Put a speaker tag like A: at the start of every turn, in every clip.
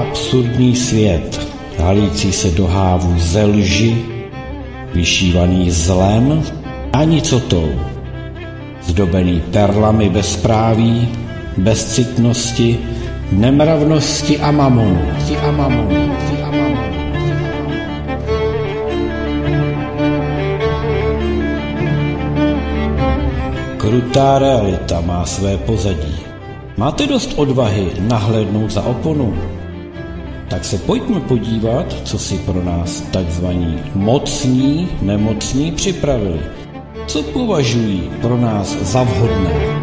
A: absurdní svět, halící se do hávů ze lži, vyšívaný zlem a nicotou, zdobený perlami bezpráví, bezcitnosti, nemravnosti a mamonu. Krutá realita má své pozadí. Máte dost odvahy nahlédnout za oponu? Tak se pojďme podívat, co si pro nás takzvaní mocní, nemocní připravili. Co považují pro nás za vhodné?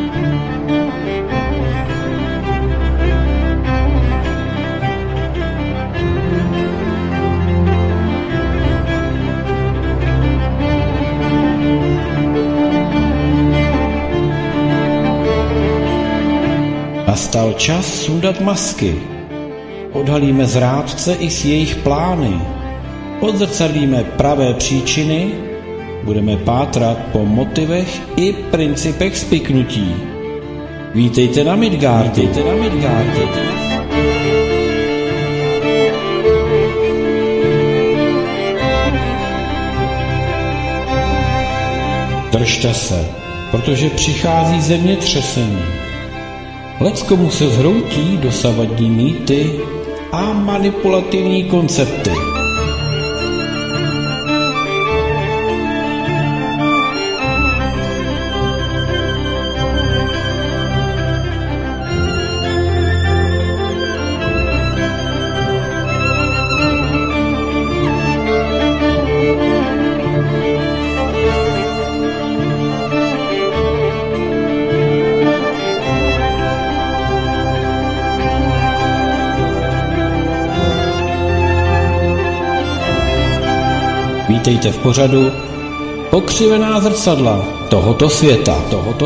A: Nastal čas sundat masky. Odhalíme zrádce i s jejich plány. Odzrcadlíme pravé příčiny. Budeme pátrat po motivech i principech spiknutí. Vítejte na Midgardu. Držte se, protože přichází zemětřesení. Leckomu se zhroutí dosavadní mýty a manipulativní koncepty. Vítejte v pořadu Pokřivená zrcadla tohoto světa.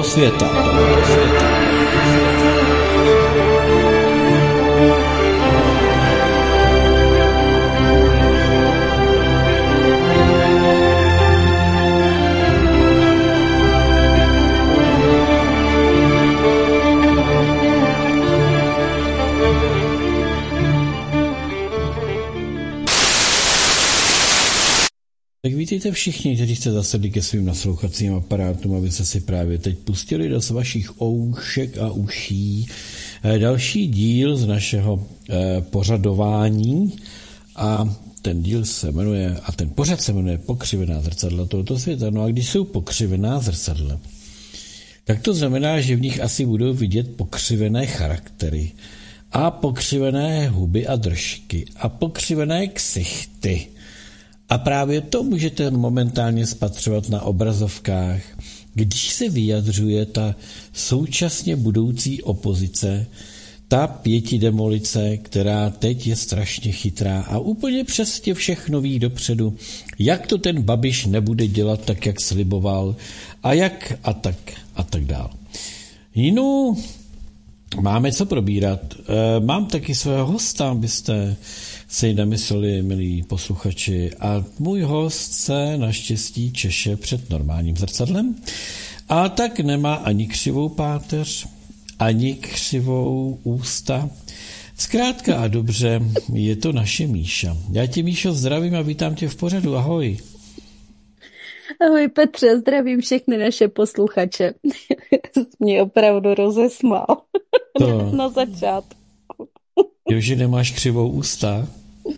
A: Tak vítejte všichni, kteří jste zasedli ke svým naslouchacím aparátům, abyste si právě teď pustili do vašich oušek a uší další díl z našeho pořadování a ten díl se jmenuje, a ten pořad se jmenuje Pokřivená zrcadla tohoto světa. No a když jsou pokřivená zrcadla, tak to znamená, že v nich asi budou vidět pokřivené charaktery a pokřivené huby a držky a pokřivené ksichty. A právě to můžete momentálně spatřovat na obrazovkách, když se vyjadřuje ta současně budoucí opozice, ta pětidemolice, která teď je strašně chytrá a úplně přesně všechno ví dopředu, jak to ten Babiš nebude dělat tak, jak sliboval a jak a tak dál. No, máme co probírat. Mám taky svého hosta, abyste si nemysleli, milí posluchači, a můj host se naštěstí češe před normálním zrcadlem a tak nemá ani křivou páteř, ani křivou ústa. Zkrátka a dobře, je to naše Míša. Já tě, Míšo, zdravím a vítám tě v pořadu. Ahoj.
B: Ahoj Petře, zdravím všechny naše posluchače. Mě opravdu rozesmál.
A: To...
B: na začátku.
A: Jo, že nemáš křivou ústa?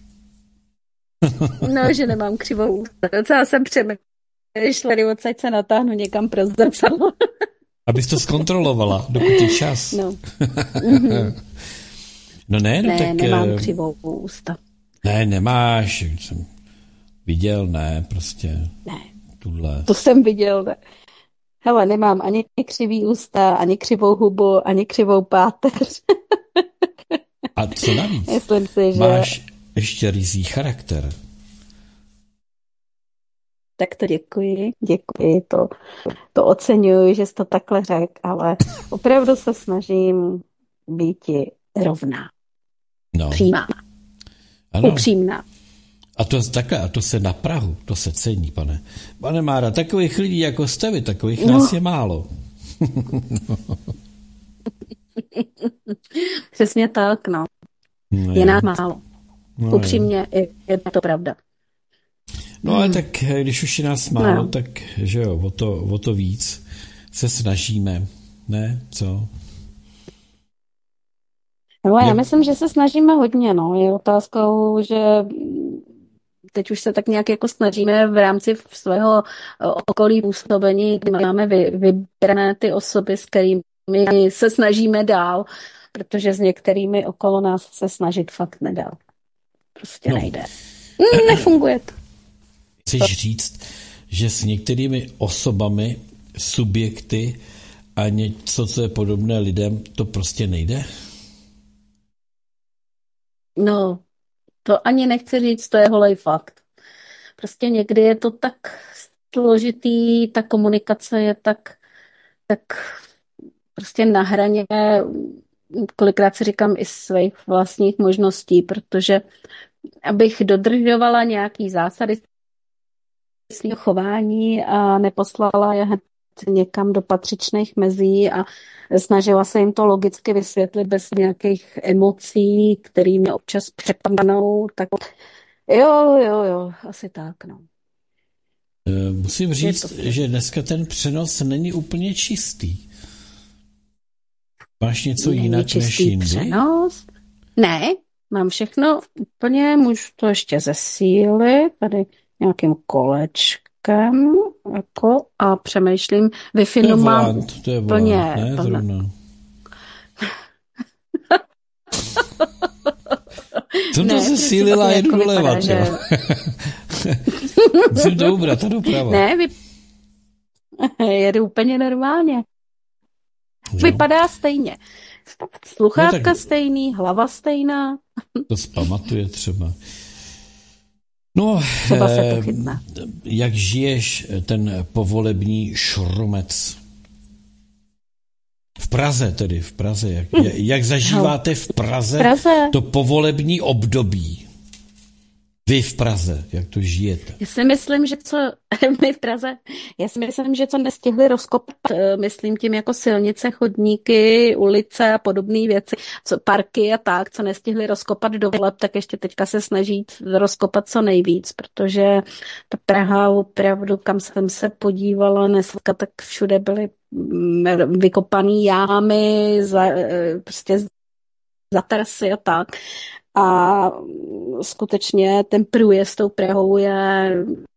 B: No, že nemám křivou ústa. Docela jsem přemýšlela, odsaď se natáhnu někam pro zrcadlo.
A: Abys to zkontrolovala, dokud je čas.
B: No.
A: No ne, no
B: ne,
A: tak...
B: nemám křivou ústa.
A: Ne, nemáš. Jsem viděl, ne, prostě.
B: Ne.
A: Tuhle.
B: To jsem viděl, ne. Hele, nemám ani křivý ústa, ani křivou hubu, ani křivou páteř.
A: A co navíc?
B: Myslím si, že...
A: Máš ještě ryzí charakter.
B: Tak to děkuji, to oceňuji, že jsi to takhle řekl, ale opravdu se snažím být rovná, přímá, upřímná.
A: A to se na Prahu, to se cení, pane Mára, takových lidí jako jste vy, takových nás je málo.
B: Přesně tak, no.
A: No,
B: Je nás málo.
A: no,
B: Upřímně je to pravda.
A: No ale tak, když už je nás málo, tak že jo, o to víc se snažíme, ne? Co?
B: No, já myslím, že se snažíme hodně, no. Je otázkou, že teď už se tak nějak jako snažíme v rámci svého okolí působení, kdy máme vybrané ty osoby, s kterými se snažíme dál, protože s některými okolo nás se snažit fakt nedá. Prostě nejde. Nefunguje to.
A: Chceš říct, že s některými osobami, subjekty a něco, co je podobné lidem, to prostě nejde?
B: No, to ani nechci říct, to je holej fakt. Prostě někdy je to tak složitý, ta komunikace je tak prostě na hraně, kolikrát si říkám i svých vlastních možností, protože abych dodržovala nějaký zásady svého chování a neposlala je někam do patřičných mezí a snažila se jim to logicky vysvětlit bez nějakých emocí, které mě občas přepadnou, tak jo, asi tak, no.
A: Musím říct, že dneska ten přenos není úplně čistý. Máš něco jinak než jindy?
B: Přenos? Ne, mám všechno úplně, můžu to ještě zesílit, tady nějakým kolečkem, jako, a přemýšlím, Wi-Fi mám úplně.
A: Ne, zrovna. Jsem to zesílila jen doleva, třeba. Musím to ubrat a doprava.
B: Ne, jedu úplně normálně. Vypadá stejně. Sluchátka stejný, hlava stejná.
A: To zpamatuje třeba. No,
B: třeba se to chytne.
A: Jak žiješ ten povolební šrumec? V Praze tedy, v Praze. Jak zažíváte v Praze to povolební období? Vy v Praze, jak to žijete?
B: Já si myslím, že co nestihli rozkopat, myslím tím jako silnice, chodníky, ulice a podobné věci, parky a tak, co nestihli rozkopat do voleb, tak ještě teďka se snaží rozkopat co nejvíc, protože ta Praha opravdu, kam jsem se podívala dneska, tak všude byly vykopané jámy, prostě zatrasy a tak. A skutečně ten průjezd tou Prahou je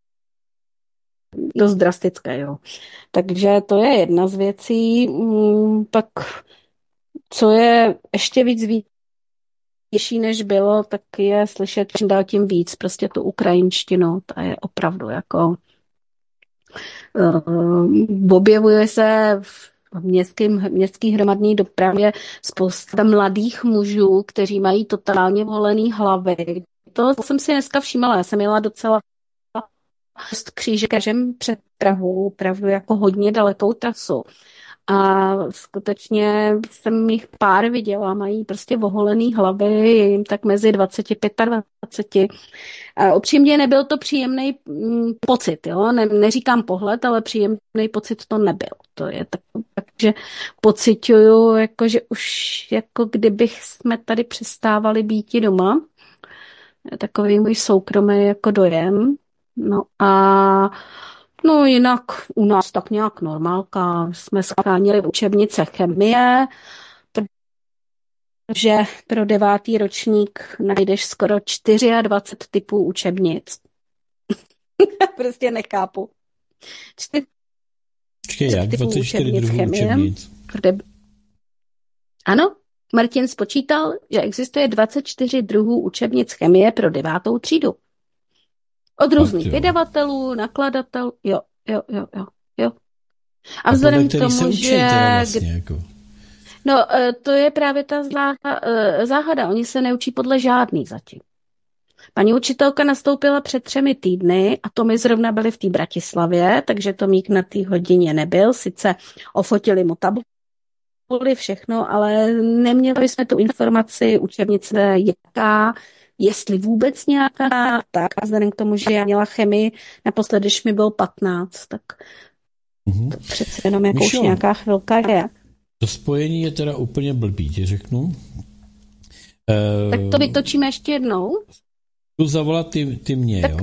B: dost drastický, jo. Takže to je jedna z věcí. Pak, co je ještě víc výšší, než bylo, tak je slyšet čím dál tím víc. Prostě tu ukrajinštinu, ta je opravdu jako objevuje se v městské hromadné dopravě spousta mladých mužů, kteří mají totálně volený hlavy. To jsem si dneska všímala. Já jsem jela docela křížem před Prahou, opravdu jako hodně dalekou trasu. A skutečně jsem jich pár viděla, mají prostě oholený hlavy, je jim tak mezi 25 a 20. A upřímně nebyl to příjemný pocit, jo? Neříkám pohled, ale příjemný pocit to nebyl. To je tak, že pociťuju, jako, že už jako kdybych jsme tady přestávali býti doma. Takový můj soukromý jako dojem. No a no jinak u nás tak nějak normálka. Jsme schránili učebnice chemie, protože pro 9. ročník najdeš skoro 24 typů učebnic. Prostě nechápu.
A: Počkej, jak? 24 druhů učebnic?
B: Ano, Martin spočítal, že existuje 24 druhů učebnic chemie pro 9. třídu. Od různých vydavatelů, nakladatelů, jo. A vzhledem k tomu, že...
A: Vlastně, jako?
B: No, to je právě ta záhada. Oni se neučí podle žádný zatím. Paní učitelka nastoupila před 3 týdny a to my zrovna byli v té Bratislavě, takže Tomík na té hodině nebyl. Sice ofotili mu tabuli, všechno, ale neměli jsme tu informaci, učebnice jaká, jestli vůbec nějaká, tak a vzhledem k tomu, že já měla chemii naposledy, když mi bylo 15, tak to přece jenom jako už nějaká chvilka je.
A: To spojení je teda úplně blbý, ti řeknu.
B: Tak to vytočíme ještě jednou.
A: Tu zavolat ty mě,
B: tak,
A: jo?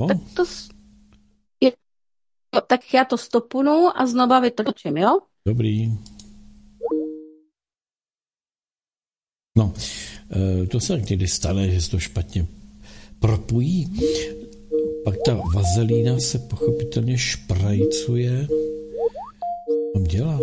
B: Tak já to stopnu a znova vytočím, jo?
A: Dobrý. No, to se někdy stane, že se to špatně propojí. Pak ta vazelína se pochopitelně šprajcuje. Co mám dělat?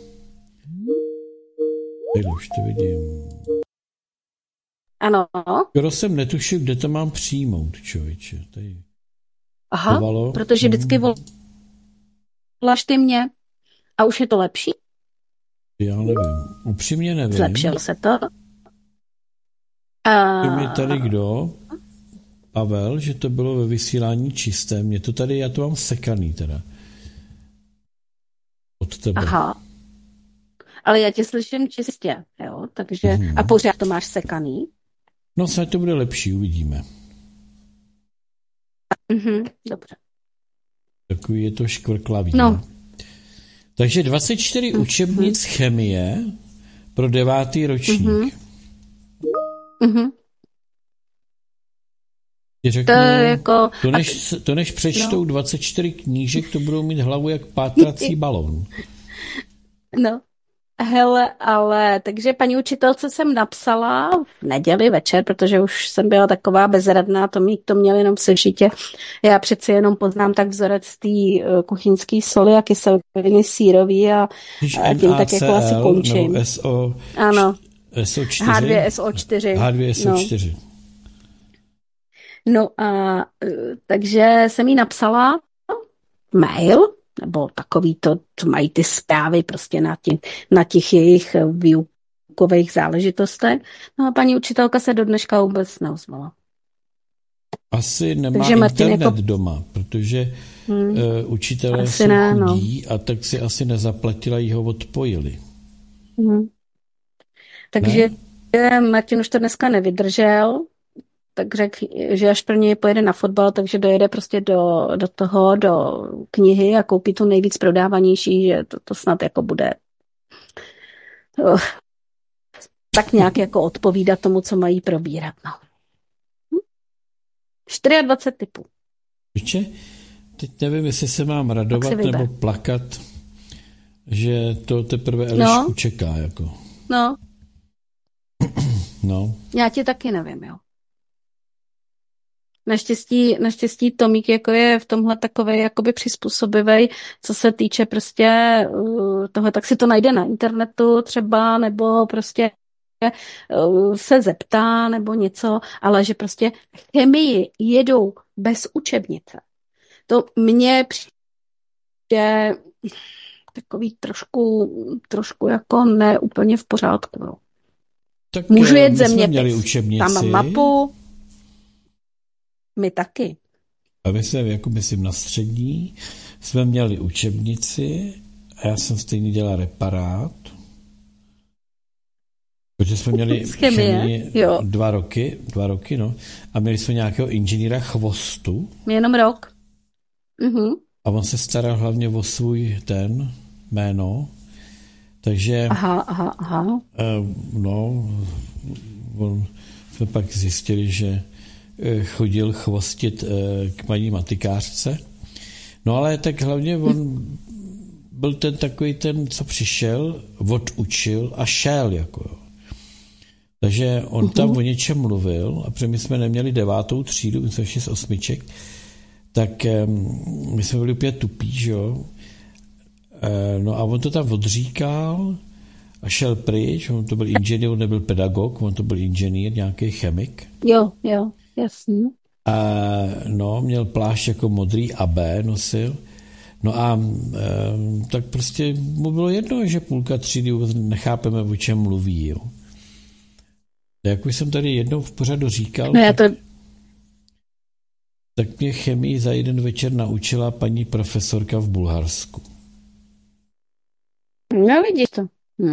A: Tady už to vidím.
B: Ano.
A: Skoro jsem netušil, kde to mám přijmout, člověče. Tady.
B: Aha,
A: Tovalo.
B: protože vždycky voláš ty mě a už je to lepší?
A: Já nevím. Upřímně nevím.
B: Zlepšil se to?
A: Je tady kdo? Pavel, že to bylo ve vysílání čisté. Mě to tady, já to mám sekaný teda. Od tebe.
B: Aha. Ale já tě slyším čistě, jo? Takže, a pořád to máš sekaný?
A: No, snad to bude lepší, uvidíme.
B: Dobře.
A: Takový je to škvrklavý.
B: No.
A: Takže 24 učebnic chemie pro 9. ročník. Řeknu, to než přečtou 24 knížek, to budou mít hlavu jak pátrací balón.
B: No, hele, ale takže paní učitelce jsem napsala v neděli večer, protože už jsem byla taková bezradná, to měli jenom v sešitě. Já přeci jenom poznám tak vzorec té kuchyňské soli a kyseliny sírový a tím tak jako asi končím.
A: Nebo SO,
B: ano.
A: SO4?
B: H2SO4.
A: H2SO4.
B: No a takže jsem jí napsala mail, nebo takový to, co mají ty zprávy prostě na těch jejich výukových záležitostech. No a paní učitelka se do dneška vůbec neozvala.
A: Asi nemá internet doma, protože učitelé jsou chudí a tak si asi nezaplatila, jí ho odpojili.
B: Takže Martin už to dneska nevydržel, tak řekl, že až první pojede na fotbal, takže dojede prostě do knihy a koupí tu nejvíc prodávanější, že to snad jako bude tak nějak jako odpovídat tomu, co mají probírat. No. 24 typů.
A: Víče, teď nevím, jestli se mám radovat nebo plakat, že to teprve Elišku čeká. Jako. No.
B: Já ti taky nevím, jo. Naštěstí Tomík jako je v tomhle takovej jakoby přizpůsobivej, co se týče prostě toho, tak si to najde na internetu třeba, nebo prostě se zeptá, nebo něco, ale že prostě chemii jedou bez učebnice. To mně přijde takový trošku jako ne úplně v pořádku. No.
A: Tak
B: můžu jet zeměpis, tam mám mapu, my taky.
A: A my jsme, jako myslím, na střední jsme měli učebnici a já jsem stejně dělal reparát, protože jsme měli chemii 2 roky, no, a měli jsme nějakého inženýra Chvostu.
B: Jenom rok.
A: A on se staral hlavně o svůj jméno, takže
B: Aha.
A: jsme pak zjistili, že chodil chvostit k paní matikářce. No ale tak hlavně on byl takový co přišel, odučil a šel. Jako. Takže on tam o něčem mluvil a protože my jsme neměli 9. třídu, my jsme šli z 8, tak my jsme byli úplně tupí, že jo. No a on to tam odříkal a šel pryč, on to byl inženýr, on nebyl pedagog, on to byl inženýr, nějaký chemik.
B: Jo, jasný.
A: Měl plášť jako modrý AB nosil. No a tak prostě mu bylo jedno, že půlka třídy nechápeme, o čem mluví. Jo. Jak už jsem tady jednou v pořadu říkal, tak mě chemii za jeden večer naučila paní profesorka v Bulharsku.
B: No vidíš to.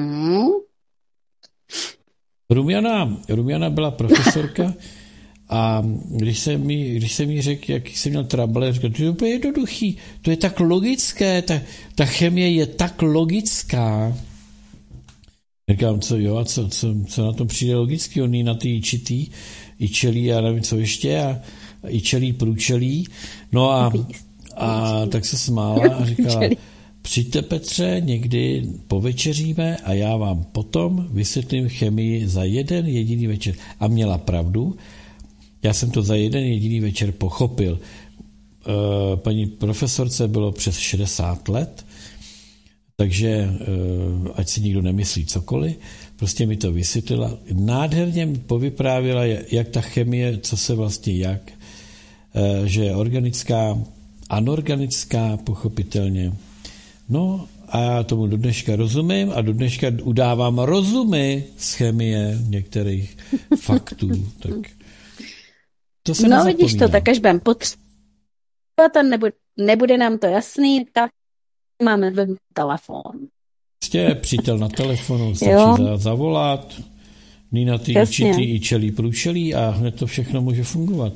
A: Rumiana byla profesorka a když jsem jí řekl, jaký jsem měl trouble, říkal, to je úplně jednoduchý, to je tak logické, ta chemie je tak logická. Říkám, co jo, a co na tom přijde logicky, on na ty čitý, i čelí a nevím, co ještě, a i čelí, průčelí. No a tak se smála a říkala, přijďte, Petře, někdy povečeříme a já vám potom vysvětlím chemii za jeden jediný večer. A měla pravdu, já jsem to za jeden jediný večer pochopil. Paní profesorce bylo přes 60 let, takže ať si nikdo nemyslí cokoliv, prostě mi to vysvětlila. Nádherně mi povyprávěla, jak ta chemie, co se vlastně jak, že je organická, anorganická, pochopitelně. No a já tomu do dneška rozumím a do dneška udávám rozumy z chemie některých faktů. Tak to se
B: no vidíš to, tak až budeme potřebovat a nebude nám to jasný, tak máme telefon.
A: Prostě přítel na telefonu, stačí zavolat, na ty určitý i čelí průčelí a hned to všechno může fungovat.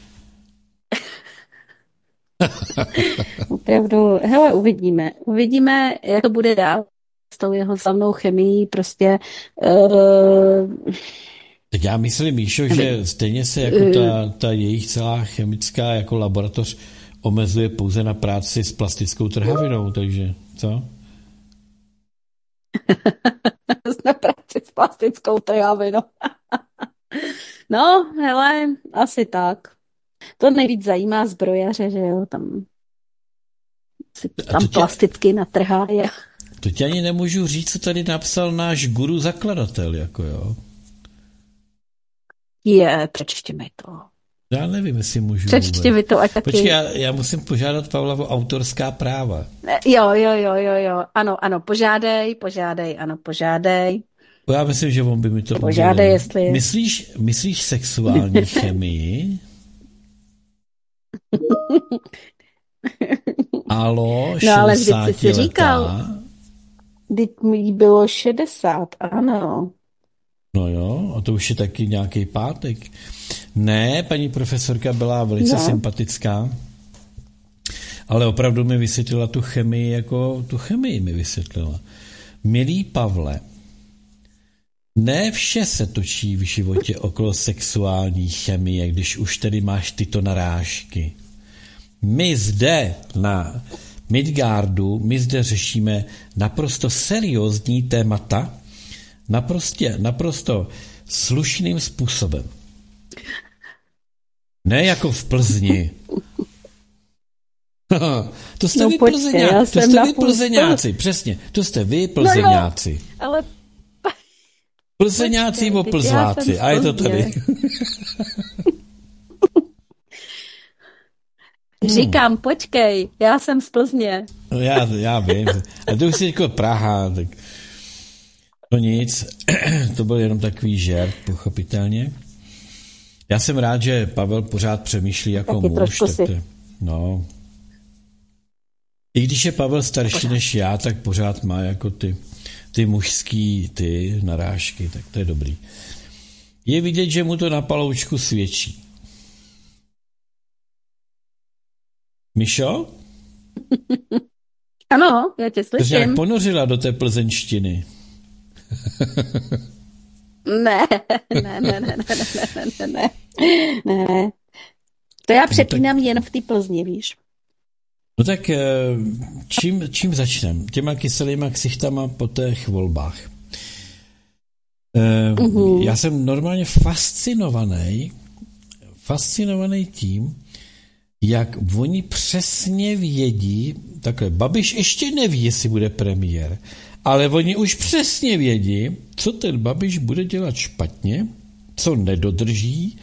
B: Opravdu, hele, uvidíme, jak to bude dál s tou jeho slavnou chemií, prostě.
A: Tak já myslím, Míšo, že stejně se jako ta jejich celá chemická jako laboratoř omezuje pouze na práci s plastickou trhavinou, takže co?
B: Na práci s plastickou trhavinou. No, hele, asi tak. To nejvíc zajímá zbrojaře, že jo, tam plasticky natrhá.
A: To tě ani nemůžu říct, co tady napsal náš guru zakladatel, jako jo.
B: Přečti mi to.
A: Já nevím, jestli můžu.
B: Přečti mi to, ať taky.
A: Počkej, já musím požádat Pavla o autorská práva.
B: Jo. Ano, požádej.
A: Já myslím, že on by mi to
B: požádej, jestli...
A: Myslíš sexuální chemii? Alo, 60
B: no, ale vždyť jsi
A: letá.
B: Říkal, vždyť mi bylo 60, ano.
A: No jo, a to už je taky nějaký pátek. Ne, paní profesorka byla velice sympatická, ale opravdu mi vysvětlila tu chemii, jako tu chemii mi vysvětlila. Milý Pavle, ne vše se točí v životě okolo sexuální chemie, když už tedy máš tyto narážky. My zde na Midgardu, řešíme naprosto seriózní témata, naprosto slušným způsobem. Ne jako v Plzni. To jste vy Plzeňáci, přesně, to jste vy Plzeňáci.
B: No, ale
A: Plzeňáci o Plzváci, a je to tady.
B: Říkám, počkej, já jsem z Plzně.
A: No já vím, a to už je jako Praha, tak no nic, to byl jenom takový žert, pochopitelně. Já jsem rád, že Pavel pořád přemýšlí jako muž, tak to, no. I když je Pavel starší než já, tak pořád má jako ty mužský narážky, tak to je dobrý. Je vidět, že mu to na paloučku svědčí. Mišo?
B: Ano, já tě slyším.
A: To jsi jak ponořila do té plzeňštiny.
B: Ne. To já přepínám jen v té Plzni, víš.
A: No tak čím začneme? Těma kyselýma ksichtama po těch volbách. Já jsem normálně fascinovaný tím, jak oni přesně vědí, takhle, Babiš ještě neví, jestli bude premiér, ale oni už přesně vědí, co ten Babiš bude dělat špatně, co nedodrží,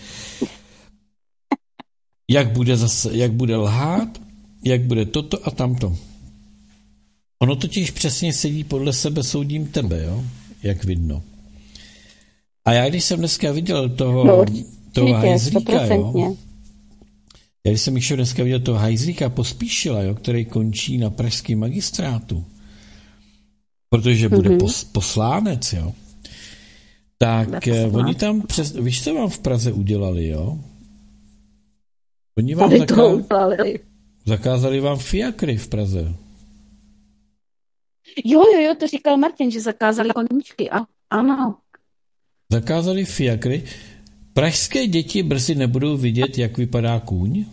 A: jak bude lhát, jak bude toto a tamto. Ono totiž přesně sedí podle sebe, soudím tebe, jo? Jak vidno. A já když jsem dneska viděl toho hajzlíka, jo? Já když jsem ještě dneska viděl toho hajzlíka Pospíšila, jo? Který končí na pražském magistrátu, protože bude poslanec, jo? Tak oni tam, víš, co vám v Praze udělali, jo? Oni vám zakázali vám fiakry v Praze.
B: Jo, to říkal Martin, že zakázali koníčky. Ano.
A: Zakázali fiakry. Pražské děti brzy nebudou vidět, jak vypadá kůň.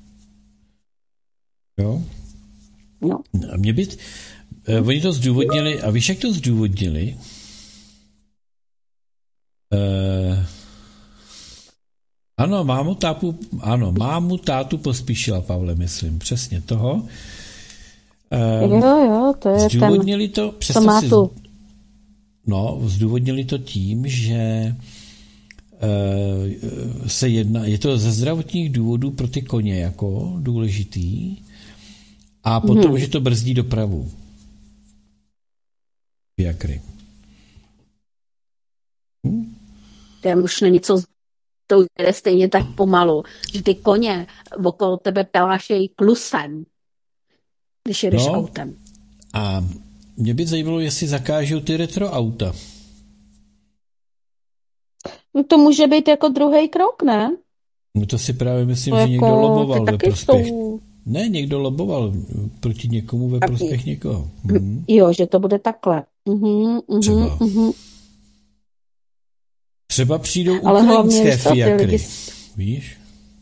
A: Jo?
B: No.
A: A mě by... Oni to zdůvodnili, a víš, jak to zdůvodnili? Ano, mámu tátu Pospíšila, Pavle, myslím, přesně toho.
B: Jo, to je
A: zdůvodnili
B: ten,
A: to,
B: má tu.
A: No, zdůvodnili to tím, že se jedná, je to ze zdravotních důvodů pro ty koně jako důležitý a potom, že to brzdí dopravu. Fiakry.
B: Tam už není co, to jde stejně tak pomalu, že ty koně okolo tebe pelášejí klusem, když jedeš autem.
A: A mě by zajímalo, jestli zakážou ty retroauta.
B: No to může být jako druhý krok, ne?
A: No to si právě myslím, to že někdo loboval ve prospěch. Ne, někdo loboval proti někomu ve prospěch někoho.
B: Jo, že to bude takhle.
A: Třeba. Třeba přijdou ukrajinské fiakry. Víš?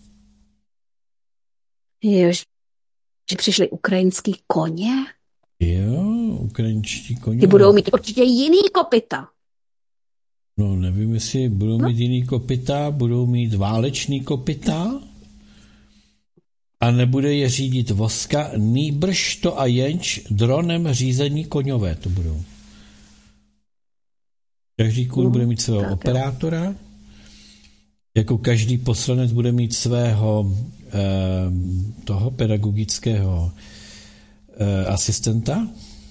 B: Jo, že přišli ukrajinský koně?
A: Jo, ukrajinští koně.
B: Ty budou mít určitě jiný kopyta.
A: No, nevím, jestli budou mít jiný kopyta, budou mít válečný kopyta a nebude je řídit voska, nýbrž to a jenč dronem řízení koňové to budou. Každý kůň bude mít svého operátora, jako každý poslanec bude mít svého toho pedagogického asistenta.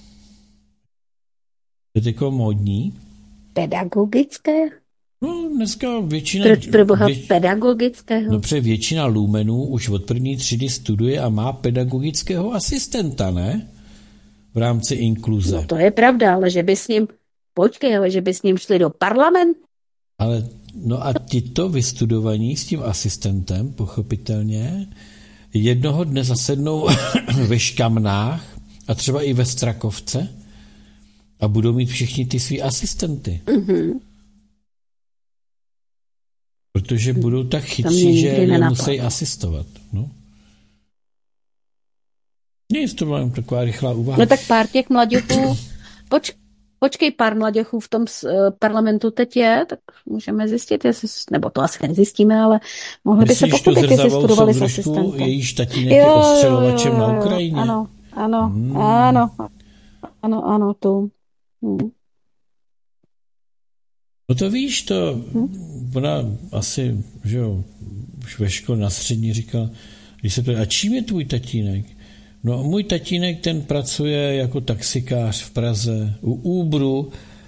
A: Je to jako módní.
B: Pedagogické?
A: No, dneska většina...
B: Proč pro boha pedagogického?
A: No, protože většina lumenů už od první třídy studuje a má pedagogického asistenta, ne? V rámci inkluze.
B: No to je pravda, ale že by s ním... Počkej, ale že by s ním šli do parlamentu?
A: Ale, no a tito vystudovaní s tím asistentem, pochopitelně, jednoho dne zasednou ve Škamnách a třeba i ve Strakovce a budou mít všichni ty svý asistenty. Protože budou tak chytří, že je musí asistovat. No. Nic, to byla jen taková rychlá úvaha.
B: No tak pár těch mladěchů, počkej, pár mladěchů v tom parlamentu teď je, tak můžeme zjistit, jestli, nebo to asi nezjistíme, ale mohli by se pochopit, jestli studovali s asistentem.
A: Jejíž tatínek je ostřelovačem na Ukrajině.
B: Ano, tu.
A: No to víš, to ona asi, že jo, už ve škole na střední říkala, když se ptala, a čím je tvůj tatínek? No můj tatínek, ten pracuje jako taxikář v Praze, u Uberu,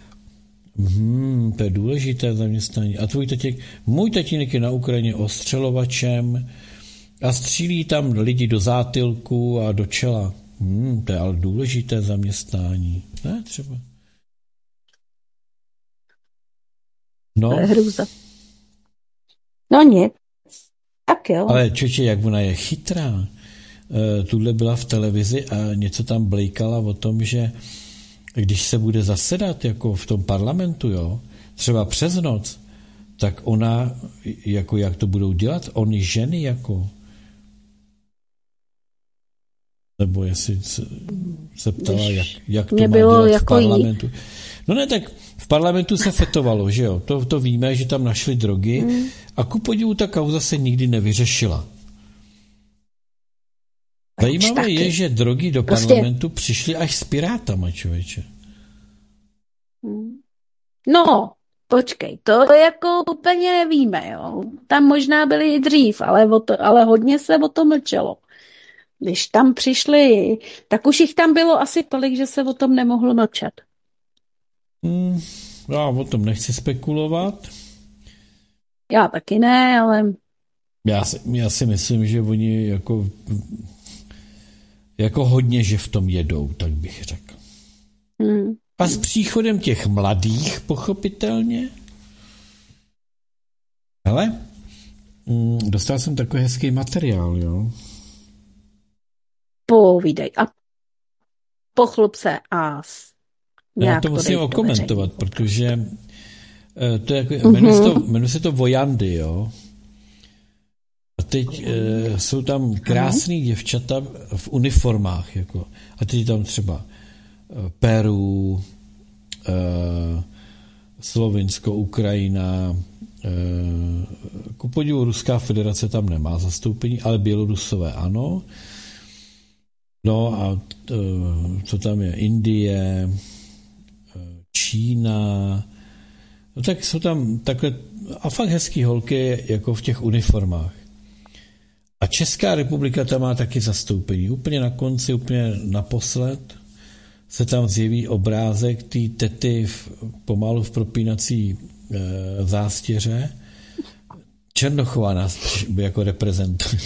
A: to je důležité zaměstnání. A tvůj tatínek? Můj tatínek je na Ukrajině ostřelovačem a střílí tam lidi do zátylku a do čela. To je ale důležité zaměstnání. Ne, třeba. No.
B: To je hrůza. No nic. Tak jo.
A: Ale čoče, jak ona je chytrá. Tuhle byla v televizi a něco tam blejkala o tom, že když se bude zasedat jako v tom parlamentu, jo, třeba přes noc, tak ona, jako jak to budou dělat, oni ženy jako, nebo jestli se ptala, jak to má dělat jako v parlamentu. No ne, tak v parlamentu se fetovalo, že jo, to víme, že tam našli drogy a ku podivu ta kauza se nikdy nevyřešila. Zajímavé je, že drogy do parlamentu přišly až s pirátama, člověče.
B: No, počkej, to jako úplně nevíme, jo. Tam možná byly i dřív, ale hodně se o to mlčelo. Když tam přišli, tak už jich tam bylo asi tolik, že se o tom nemohlo mlčet.
A: Já o tom nechci spekulovat.
B: Já taky ne, ale...
A: Já si myslím, že oni jako hodně, že v tom jedou, tak bych řekl. A s příchodem těch mladých, pochopitelně. Hele, dostal jsem takový hezký materiál, jo.
B: Povídej a pochlup se a
A: já to musím okomentovat, protože To je jako, jmenuje se to vojandy, jo. A teď jsou tam krásný děvčata v uniformách, jako. A teď tam třeba Peru, Slovinsko, Ukrajina, ku podivu Ruská federace tam nemá zastoupení, ale Bělorusové ano. No a co tam je? Indie, Čína, no tak jsou tam takhle a fakt hezký holky jako v těch uniformách. A Česká republika tam má taky zastoupení. Úplně na konci, úplně naposled se tam zjeví obrázek té tety pomalu v propínací zástěře. Černochová nás jako reprezentuje.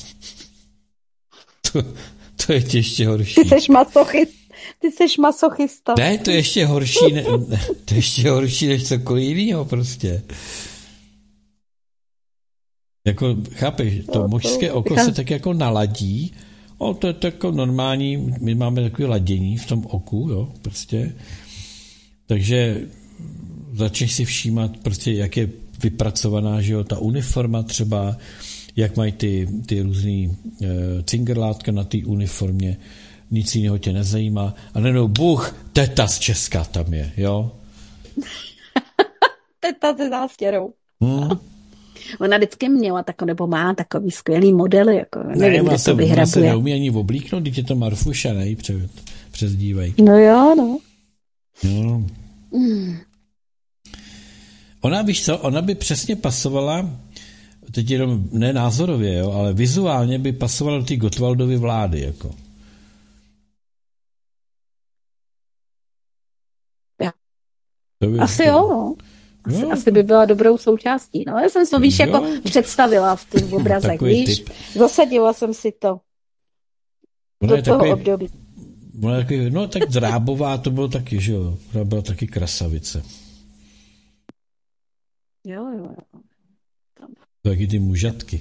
A: To je ještě horší.
B: Ty seš masochista.
A: Ne, to je ještě horší, to je ještě horší než cokoliv jiného prostě. Jako, chápeš, to mořské oko se tak jako naladí. To je jako normální, my máme takové ladění v tom oku, jo, prostě. Takže začneš si všímat prostě, jak je vypracovaná, že jo, ta uniforma třeba, jak mají ty různý cingerlátka na té uniformě, nic jiného tě nezajímá. A nenou, teta z Česka tam je, jo?
B: Teta se zástěrou. Ona vždycky měla nebo má takový skvělý modely, jako nevím, kde to vyhrabuje.
A: Ona se neumí ani oblíknout, když je to Marfuša, ne? Přezdívají.
B: No jo, no.
A: No. Ona, víš co, ona by přesně pasovala, teď jenom ne názorově, jo, ale vizuálně by pasovala do té Gottwaldovy vlády, jako.
B: Asi jo, no. Asi by byla dobrou součástí. No, já jsem si to, víš, jako představila v těch obrazech, víš. Typ. Zasadila jsem si to do toho období.
A: Ona je takový, no tak Drábová to bylo taky, že jo. Ona byla taky krasavice.
B: Jo.
A: Taky ty mužatky.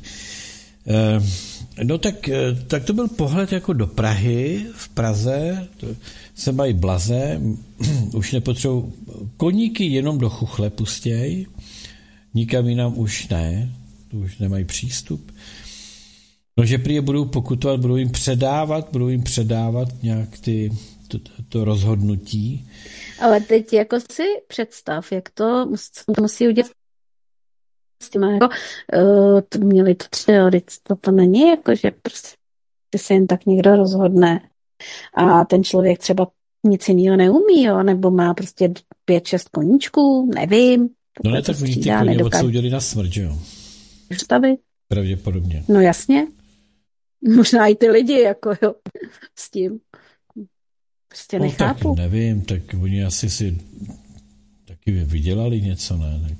A: No tak to byl pohled jako do Prahy, v Praze, se mají blaze, už nepotřebují koníky jenom do Chuchle pustěj, nikam jinam už ne, už nemají přístup. No, že prý je budou pokutovat, budou jim předávat nějak to rozhodnutí.
B: Ale teď jako si představ, jak to musí udělat s těma, jako, to měli to třeba, to není jako, že prostě se jen tak někdo rozhodne a ten člověk třeba nic jiného neumí, jo, nebo má prostě 5-6 koníčků, nevím.
A: No ne, tak oni ty koně odsoudili na smrt, jo?
B: Představy?
A: Pravděpodobně.
B: No jasně. Možná i ty lidi, jako jo, s tím. Prostě nechápu.
A: Tak nevím, tak oni asi si taky vydělali něco, ne? Tak.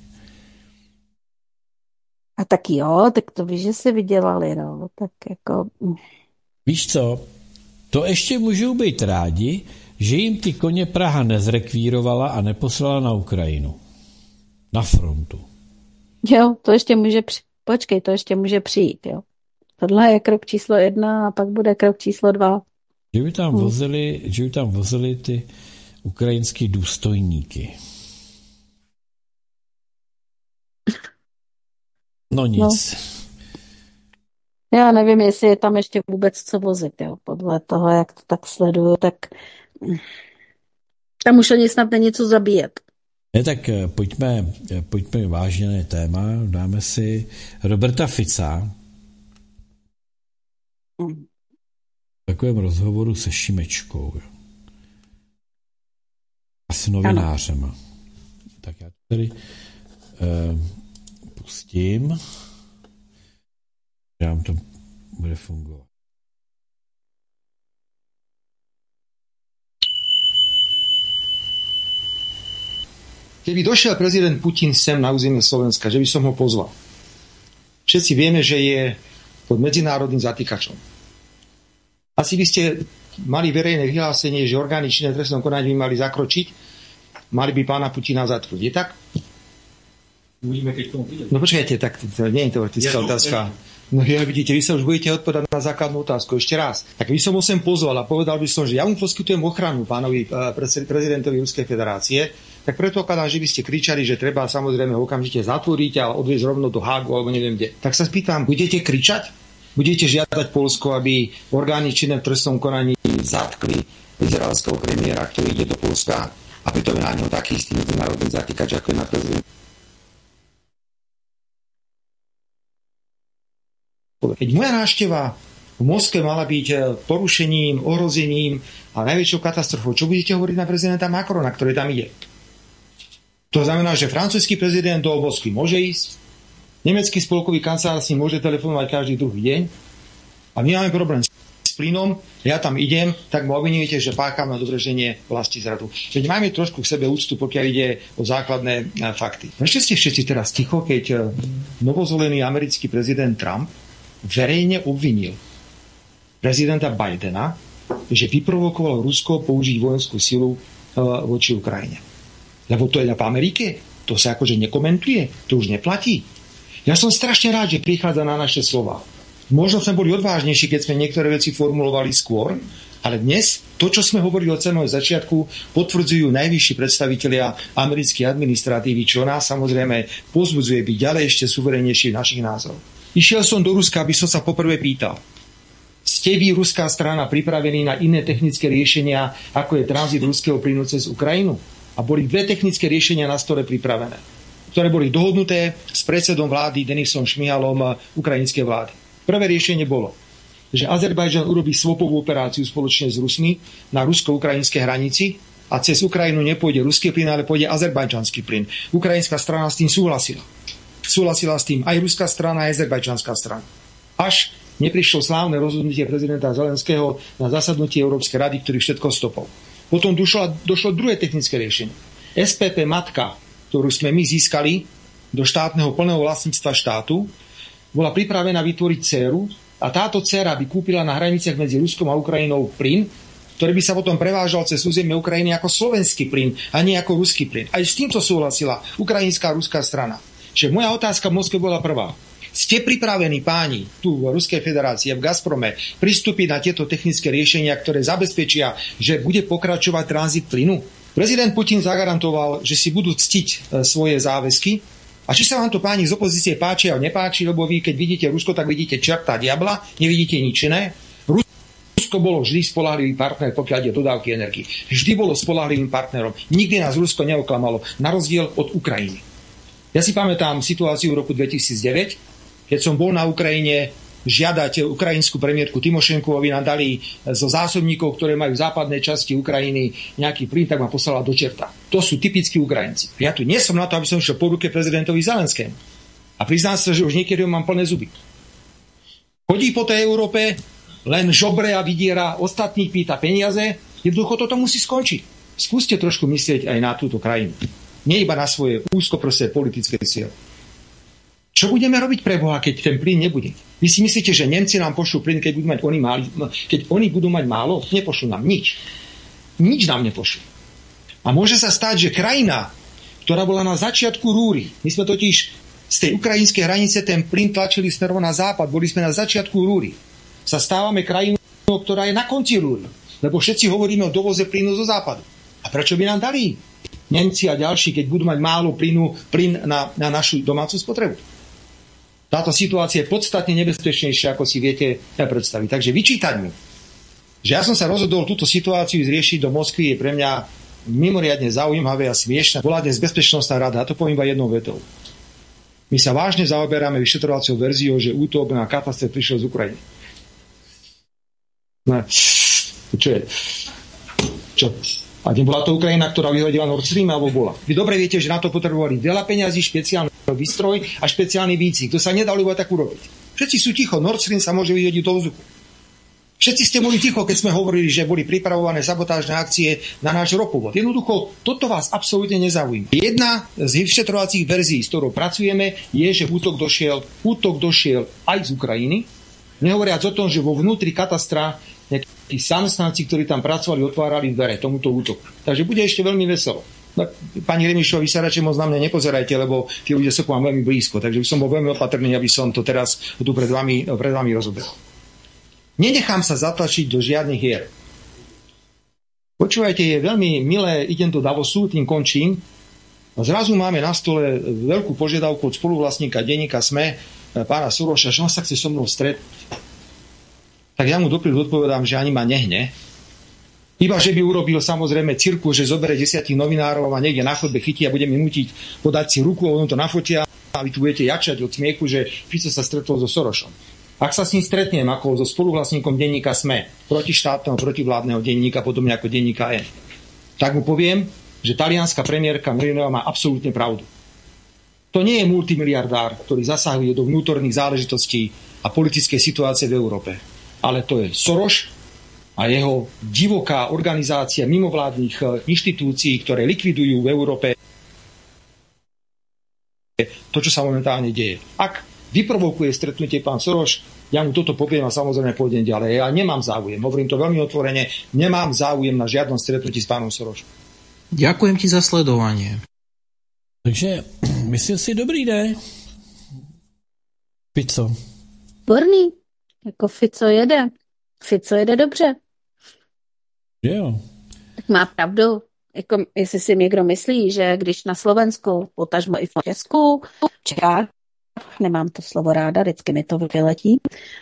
B: A tak jo, tak to víš, že si vydělali, no, tak jako...
A: Víš co, to ještě můžou být rádi, že jim ty koně Praha nezrekvírovala a neposlala na Ukrajinu. Na frontu.
B: Jo, to ještě může počkej, to ještě může přijít, jo. Tohle je krok číslo 1 a pak bude krok číslo 2.
A: Že by tam vozili ty ukrajinský důstojníky. No nic.
B: No. Já nevím, jestli je tam ještě vůbec co vozit, jo. Podle toho, jak to tak sleduju, tak tam už ani snad není co zabíjet.
A: Ne, tak pojďme vážně téma. Dáme si Roberta Fica v takovém rozhovoru se Šimečkou. Jo. A s novinářem. Ano. Tak já tady pustím. Já to bude fungovat.
C: Keby došiel prezident Putin sem na územie Slovenska, že by som ho pozval. Všetci vieme, že je pod medzinárodným zatýkačom. Asi by ste mali verejné vyhlásenie, že orgány činné v trestnom konaní by mali zakročiť, mali by pána Putina zatknúť. Je tak?
D: Uvidíme, keď tomu príde.
C: No počkajte, tak to nie je teoretická otázka. No ja vidíte, vy sa už budete odpovedať na základnú otázku ešte raz. Tak by som ho sem pozval a povedal by som, že ja mu poskytujem ochranu pánovi prezidentovi Ruskej federácie, tak predpokladám, že by ste kričali, že treba samozrejme okamžite zatvoriť a odviezť rovno do Hágu alebo neviem kde. Tak sa spýtam, budete kričať? Budete žiadať Poľsko, aby orgány činné v trestnom konaní zatkli izraelského premiéra, ktorý ide do Poľska a pritom je na ňo taký istý medzinárodný zatýkač, ako je na prezident? Keď moja návšteva v Moskve mala byť porušením, ohrozením a najväčšou katastrofou, čo budete hovoriť na prezidenta Macrona, ktorý tam ide? To znamená, že francúzsky prezident do Moskvy môže ísť, nemecký spolkový kancelár s ním môže telefonovať každý druhý deň a my máme problém s plynom, ja tam idem, tak ma obvinujete, že pácham na dovrženie vlasti zradu. Keď máme trošku k sebe úctu, pokiaľ ide o základné fakty. Ešte ste všetci teraz ticho, keď novozvolený americký prezident Trump verejne obvinil prezidenta Bidena, že vyprovokoval Rusko použiť vojenskú silu voči Ukrajine. Lebo to je v Amerike, to sa akože nekomentuje, to už neplatí. Ja som strašne rád, že prichádza na naše slova. Možno sme boli odvážnejší, keď sme niektoré veci formulovali skôr, ale dnes to, čo sme hovorili od samého začiatku, potvrdzujú najvyšší predstavitelia americkej administratívy, čo nás samozrejme povzbudzuje byť ďalej ešte suverénnejší v našich názoroch. Išiel som do Ruska, aby som sa poprvé pýtal. Ste vy, ruská strana, pripravení na iné technické riešenia, ako je tranzit ruského plynu cez Ukrajinu? A boli dve technické riešenia na stole pripravené, ktoré boli dohodnuté s predsedom vlády Denisom Šmihalom ukrajinskej vlády. Prvé riešenie bolo, že Azerbajdžan urobí swopovú operáciu spoločne s Rusmi na rusko-ukrajinskej hranici a cez Ukrajinu nepôjde ruský plyn, ale pôjde azerbajdžanský plyn. Ukrajinská strana s tým súhlasila. Súhlasila s tým aj ruská strana, aj azerbajdžanská strana. Až neprišlo slávne rozhodnutie prezidenta Zelenského na zasadnutie Európskej rady, ktorý všetko stopol. Potom došlo druhé technické riešenie. SPP Matka, ktorú sme my získali do štátneho plného vlastníctva štátu, bola pripravená vytvoriť dcéru a táto dcéra by kúpila na hraniciach medzi Ruskom a Ukrajinou plyn, ktorý by sa potom prevážal cez územie Ukrajiny ako slovenský plyn a nie ako ruský plyn. Aj s týmto súhlasila ukrajinská a ruská strana. Čiže moja otázka v Moskve bola prvá. Ste pripravení, páni, tu v Ruskej federácii a v Gazprome pristúpiť na tieto technické riešenia, ktoré zabezpečia, že bude pokračovať tranzit plynu? Prezident Putin zagarantoval, že si budú ctiť svoje záväzky. A či sa vám to, páni z opozície, páči alebo nepáči, lebo vy, keď vidíte Rusko, tak vidíte čerta diabla, nevidíte nič iné. Rusko bolo vždy spoľahlivý partner, pokiaľ ide dodávky energii. Vždy bolo spoľahlivým partnerom. Nikdy nás Rusko neoklamalo, na rozdiel od Ukrajiny. Ja si pamätám situáciu v roku 2009, keď som bol na Ukrajine žiadať ukrajinskú premiérku Timošenkovú, aby nám dali zo zásobníkov, ktoré majú v západnej časti Ukrajiny nejaký plyn, tak ma poslala do čerta. To sú typickí Ukrajinci. Ja tu nie som na to, aby som išiel po ruke prezidentovi Zelenskému. A priznám sa, že už niekedy mám plné zuby. Chodí po tej Európe, len žobre a vydiera, ostatných pýta peniaze. Jednoducho toto musí skončiť. Skúste trošku myslieť aj na túto krajinu. Nie iba na svoje úzkoprosté politické cieľ. Čo budeme robiť pre Boha, keď ten plyn nebude? Vy si myslíte, že Nemci nám pošlú plyn, keď oni budú mať málo? Nepošlú nám nič. Nič nám nepošlú. A môže sa stať, že krajina, ktorá bola na začiatku rúry, my sme totiž z tej ukrajinskej hranice ten plyn tlačili smerom na západ, boli sme na začiatku rúry, sa stávame krajinou, ktorá je na konci rúry. Lebo všetci hovoríme o dovoze plynu zo západu. A prečo by nám dali Nemci a ďalší, keď budú mať málo plyn na našu domácu spotrebu? Táto situácia je podstatne nebezpečnejšia, ako si viete predstaviť. Takže vyčítať mi, že ja som sa rozhodol túto situáciu zriešiť do Moskvy, je pre mňa mimoriadne zaujímavé a smiešné. Bola dnes Bezpečnostná rada, a to poviem iba jednou vetou. My sa vážne zaoberáme vyšetrovacou verziou, že útok na katastrof prišiel z Ukrajiny. No, čo je? Čo? A nebola to Ukrajina, ktorá vyhodila Nord Stream, alebo bola? Vy dobre viete, že na to potrebovali veľa peňazí, špeciálny výstroj a špeciálny výcvik. To sa nedalo iba tak urobiť. Všetci sú ticho, Nord Stream sa môže vyhodiť do vzduchu. Všetci ste boli ticho, keď sme hovorili, že boli pripravované sabotážne akcie na náš ropovod. Jednoducho, toto vás absolútne nezaujíma. Jedna z vyšetrovacích verzií, s ktorou pracujeme, je, že útok došiel aj z Ukrajiny. Nehovoriac o tom, že vo vnútri katastra tí zamestnanci, ktorí tam pracovali, otvárali dvere tomuto útoku. Takže bude ešte veľmi veselo. Pani Remišová, vy sa radšej moc na mňa nepozerajte, lebo tí ľudia sú k vám veľmi blízko, takže by som bol veľmi opatrný, aby som to teraz tu pred vami rozoberal. Nenechám sa zatlačiť do žiadnych hier. Počúvajte, je veľmi milé, idem do Davosu, tým končím, a zrazu máme na stole veľkú požiadavku od spoluvlastníka denníka SME, pána Soroša, že on sa chce so mnou stretnúť. Tak ja mu dopredu odpovedám, že ani ma nehne. Iba, že by urobil samozrejme cirku, že zobere 10 novinárov a niekde na chodbe chytí a bude mi nútiť podať si ruku a on to nafotia a vy tu budete jačať od smiechu, že Fico sa stretol so Sorošom. Ak sa s ním stretnem ako so spoluvlastníkom denníka SME, protištátneho, protivládneho denníka, podobne ako denníka N, tak mu poviem, že talianská premiérka Meloniová má absolútne pravdu. To nie je multimiliardár, ktorý zasahuje do vnútorných záležitostí a politickej situácie v Európe, ale to je Soros a jeho divoká organizácia mimovládnych inštitúcií, ktoré likvidujú v Európe to, čo sa momentálne deje. Ak vyprovokuje stretnutie pán Soros, ja mu toto poviem a samozrejme pôjdem ďalej. Ja nemám záujem, hovorím to veľmi otvorene, nemám záujem na žiadnom stretnutí s pánom Sorosom.
D: Ďakujem ti za sledovanie.
A: Takže myslím si, dobrý ne? Fico.
B: Borný. Jako Fico jede. Fico jede dobře.
A: Jo.
B: Tak má pravdu. Jako, jestli si někdo myslí, že když na Slovensku, potažmo i v Česku, v Čechách, nemám to slovo ráda, vždycky mi to vyletí,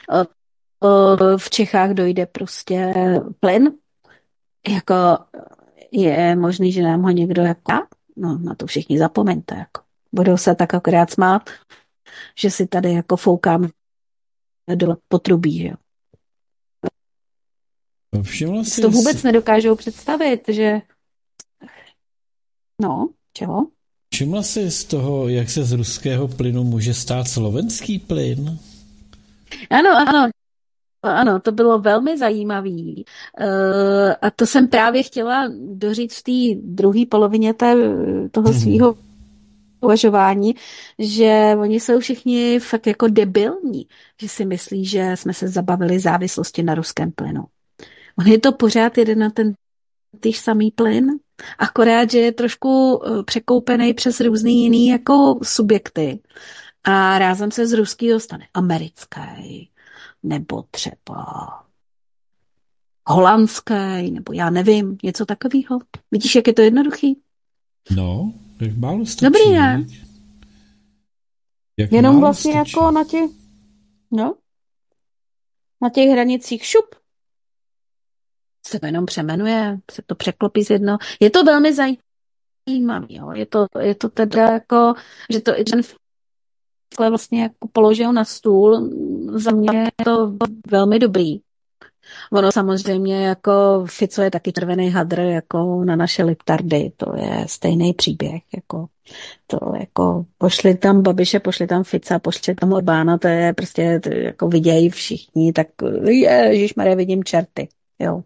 B: v Čechách dojde prostě plyn, jako je možný, že nám ho někdo jako, no na to všichni zapomeňte, jako. Budou se tak akorát smát, že si tady jako foukáme do potrubí, že jo.
A: Všimla si
B: to vůbec nedokážou představit, že no, čeho?
A: Všimla si z toho, jak se z ruského plynu může stát slovenský plyn?
B: Ano, to bylo velmi zajímavý. A to jsem právě chtěla doříct v té druhé polovině toho svého uvažování, že oni jsou všichni fakt jako debilní, že si myslí, že jsme se zabavili závislosti na ruském plynu. On je to pořád jeden na ten týž samý plyn, akorát, že je trošku překoupený přes různý jiný jako subjekty. A rázem se z ruského stane americký, nebo třeba holandský, nebo já nevím, něco takového. Vidíš, jak je to jednoduchý?
A: No, tak málo stačí.
B: Dobrý, ne? Jenom vlastně stačí. Jako na těch hranicích šup. Se to jenom přemenuje, se to překlopí z jedno. Je to velmi zajímavý, jo. Je to teda jako, že to ten vlastně jako položil na stůl, za mě je to velmi dobrý. Ono samozřejmě jako Fico je taky červený hadr jako na naše liptardy, to je stejný příběh, jako to jako pošli tam Babiše, pošli tam Fica, pošli tam Orbána, to je prostě to jako vidějí všichni, tak ježišmarja, vidím čerty, jo.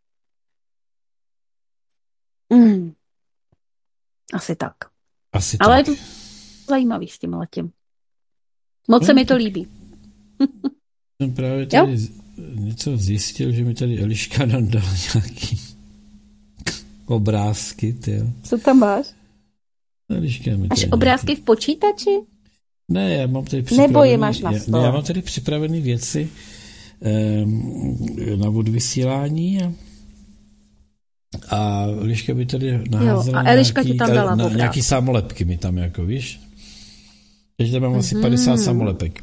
B: Asi tak. Ale je to zajímavý s tím letím. Moc se mi to líbí.
A: Jsem právě tady něco zjistil, že mi tady Eliška nadala nějaký obrázky. Tyjo.
B: Co tam máš?
A: Eliška mi
B: máš obrázky v počítači?
A: Ne, já mám tady
B: nebo je máš na stole?
A: Já mám tady připravené věci na odvysílání a Eliška by tady naházela nějaký samolepky mi tam, jako víš. Takže tam mám asi 50 samolepek.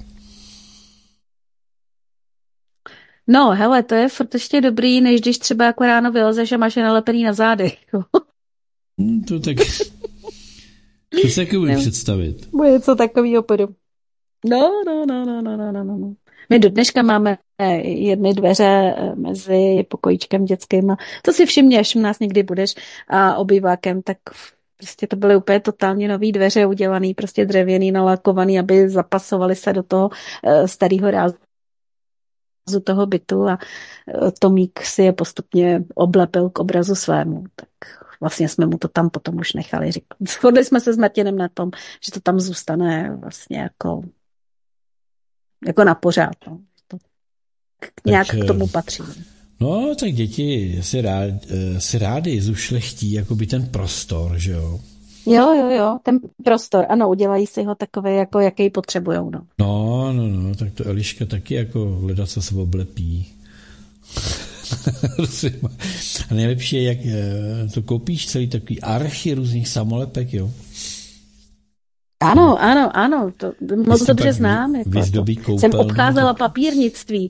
B: No, hele, to je furt ještě dobrý, než když třeba jako ráno vylezeš a máš je nalepený na zádech.
A: To tak... To se taky budu představit.
B: Bude něco takovýho podu. No. My do dneška máme jedny dveře mezi pokojíčkem dětským. To si všimni, až u nás někdy budeš a obývákem, tak prostě to byly úplně totálně nový dveře udělaný, prostě dřevěný, nalakovaný, aby zapasovaly se do toho starého rázu toho bytu a Tomík si je postupně oblepil k obrazu svému. Tak vlastně jsme mu to tam potom už nechali. Shodli jsme se s Martinem na tom, že to tam zůstane vlastně jako na pořád. No. To nějak k tomu patří.
A: No, tak děti si rádi zušlechtí jakoby ten prostor, že jo?
B: Jo, ten prostor, ano, udělají si ho takový, jako jaký potřebujou, no.
A: No, tak to Eliška taky jako hledat se oblepí. A nejlepší je, jak to koupíš celý takový archy různých samolepek, jo?
B: Ano, to moc dobře znám. Jsem obcházela papírnictví.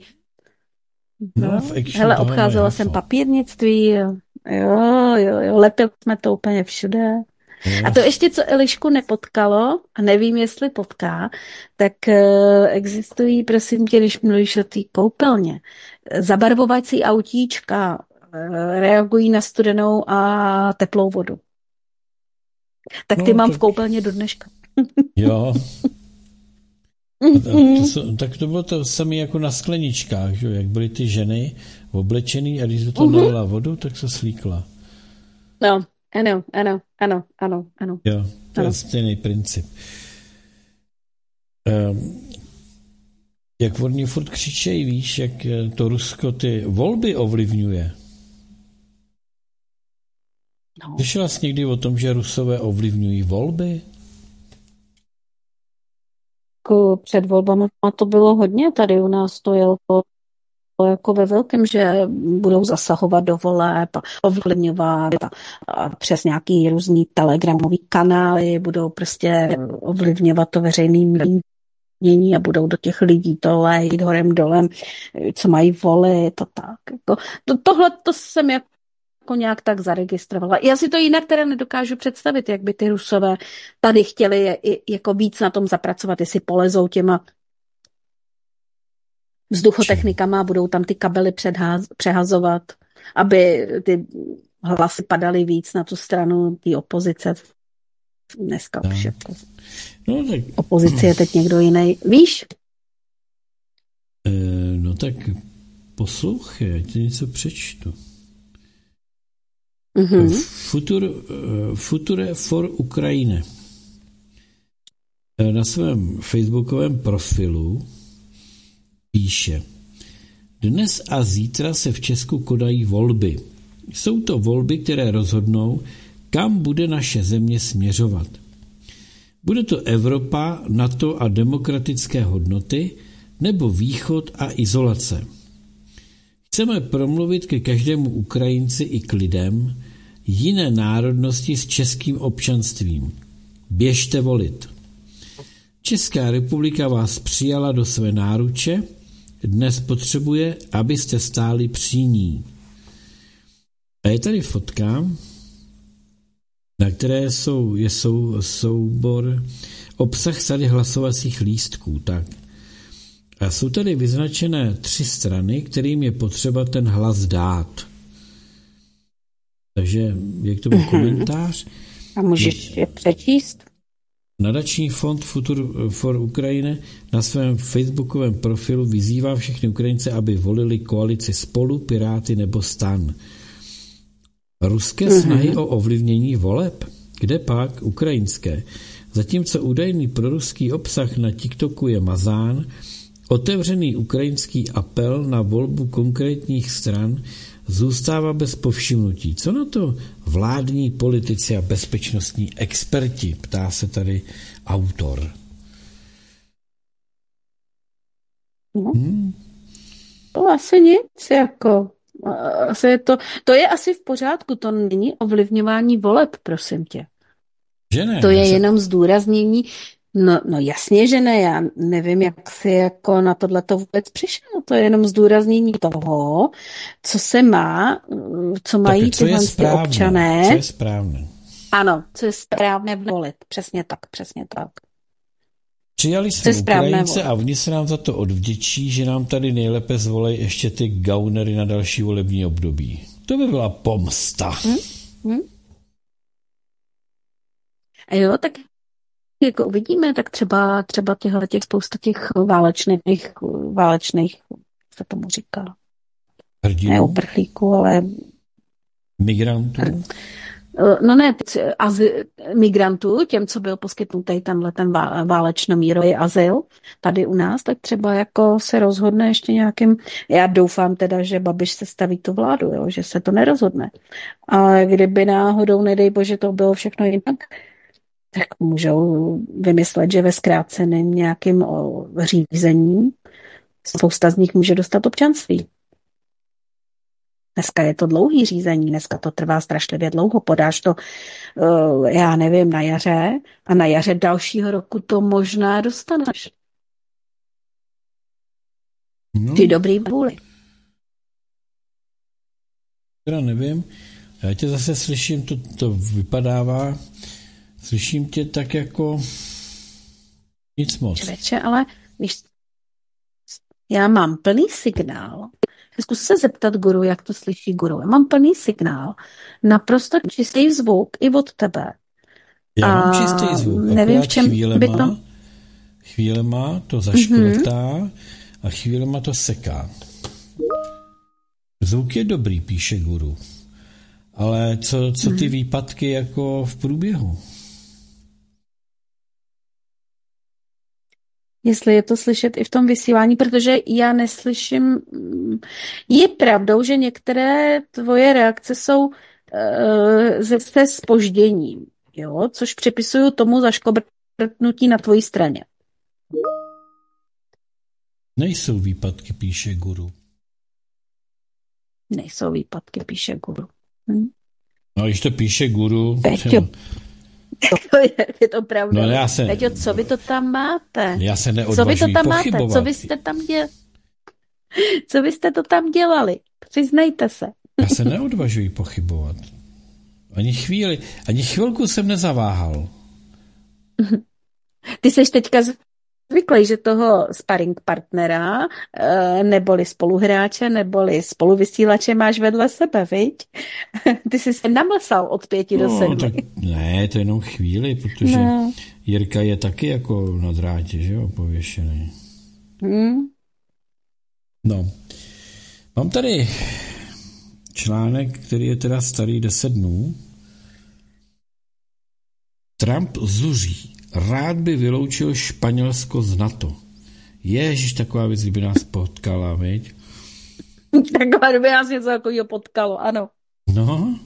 B: Hele, obcházela jsem papírnictví, jo, lepili jsme to úplně všude. A to ještě, co Elišku nepotkalo, a nevím, jestli potká, tak existují, prosím tě, když mluvíš o té koupelně, zabarvovací autíčka reagují na studenou a teplou vodu. Tak ty mám v koupelně do dneška.
A: Jo. Tak to bylo to samé jako na skleničkách, že? Jak byly ty ženy oblečený a když do toho nalila vodu, tak se slíkla.
B: No, ano.
A: Jo, to je stejný princip. Jak oni furt křičejí, víš, jak to Rusko ty volby ovlivňuje. No. Slyšela jsi někdy o tom, že Rusové ovlivňují volby?
B: Před volbami to bylo hodně, tady u nás to jelo jako ve velkém, že budou zasahovat do voleb, ovlivňovat a přes nějaký různý telegramový kanály budou prostě ovlivňovat to veřejné mínění a budou do těch lidí to lejt horem dolem, co mají volit a tak. Jako, tohle to jsem jako nějak tak zaregistrovala. Já si to jinak teda nedokážu představit, jak by ty Rusové tady chtěli jako víc na tom zapracovat, jestli polezou těma vzduchotechnikama, budou tam ty kabely přehazovat, aby ty hlasy padaly víc na tu stranu té opozice. Dneska už jako.
A: No, tak...
B: Opozice je teď někdo jiný. Víš?
A: No tak poslouchej, já ti něco přečtu. Future for Ukraine. Na svém facebookovém profilu píše: Dnes a zítra se v Česku konají volby. Jsou to volby, které rozhodnou, kam bude naše země směřovat. Bude to Evropa, NATO a demokratické hodnoty, nebo východ a izolace. Chceme promluvit ke každému Ukrajinci i k lidem jiné národnosti s českým občanstvím. Běžte volit. Česká republika vás přijala do své náruče, dnes potřebuje, abyste stáli při ní. A je tady fotka, na které je soubor obsah sady hlasovacích lístků. Tak. A jsou tady vyznačené 3 strany, kterým je potřeba ten hlas dát. Takže, jak to byl komentář?
B: A můžeš je přečíst?
A: Nadační fond Future for Ukraine na svém facebookovém profilu vyzývá všechny Ukrajince, aby volili koalici Spolu, Piráty nebo STAN. Ruské snahy o ovlivnění voleb? Kde pak ukrajinské? Zatímco údajný proruský obsah na TikToku je mazán, otevřený ukrajinský apel na volbu konkrétních stran zůstává bez povšimnutí. Co na to vládní politici a bezpečnostní experti? Ptá se tady autor.
B: To asi nic, jako. Asi to je asi v pořádku, to není ovlivňování voleb, prosím tě.
A: Že ne?
B: To je jenom zdůraznění. No jasně, že ne, já nevím, jak jsi jako na tohleto vůbec přišel. To je jenom zdůraznění toho, co se má, co mají tyhle občané.
A: Co je správné?
B: Ano, co je správné volit. Přesně tak.
A: Přijali jsme Ukrajince a oni se nám za to odvděčí, že nám tady nejlépe zvolej ještě ty gaunery na další volební období. To by byla pomsta.
B: A jo, tak jako uvidíme, tak třeba těch spousta těch válečných, co tomu říká.
A: Hrdinů?
B: Ne uprchlíků, ale
A: migrantů.
B: No ne, migrantů, těm, co byl poskytnutý tenhle ten válečno-mírový azyl tady u nás, tak třeba jako se rozhodne ještě nějakým, já doufám teda, že Babiš se staví tu vládu, jo, že se to nerozhodne. A kdyby náhodou, nedej bože, to bylo všechno jinak, tak můžou vymyslet, že ve zkráceném nějakým řízení spousta z nich může dostat občanství. Dneska je to dlouhý řízení, dneska to trvá strašlivě dlouho, podáš to, já nevím, na jaře a na jaře dalšího roku to možná dostaneš. Při dobrý vůli.
A: Teda nevím, já tě zase slyším, to vypadává, slyším tě tak jako nic moc.
B: Člověče, ale víš, já mám plný signál. Zkus se zeptat guru, jak to slyší guru. Já mám plný signál, naprosto čistý zvuk i od tebe.
A: Já mám čistý zvuk,
B: nevím, v čem
A: chvílema to zaškletá a chvílema to seká. Zvuk je dobrý, píše guru. Ale co ty výpadky jako v průběhu?
B: Jestli je to slyšet i v tom vysílání, protože já neslyším. Je pravdou, že některé tvoje reakce jsou se zpožděním, jo? Což připisuju tomu zaškobrtnutí na tvojí straně.
A: Nejsou výpadky, píše guru.
B: Nejsou výpadky, píše guru.
A: No, když to píše guru...
B: Je to pravda.
A: No,
B: Peťo, co vy to tam máte?
A: Já se neodvažuji pochybovat.
B: Co vy jste to tam dělali? Přiznejte se.
A: Já se neodvažuji pochybovat. Ani chvilku jsem nezaváhal.
B: Ty seš teďka zvyklý, že toho sparring partnera, neboli spoluhráče, neboli spoluvysílače máš vedle sebe, viď? Ty jsi se namlsal od 5 do 7.
A: Tak ne, to je jenom chvíli, protože Jirka je taky jako na drátě, že jo, pověšený. No, mám tady článek, který je teda starý 10 dnů. Trump zuří. Rád by vyloučil Španělsko z NATO. Ježiš, taková věc, kdyby nás potkala, viď?
B: Taková, kdyby nás něco takového potkalo, ano.
A: No.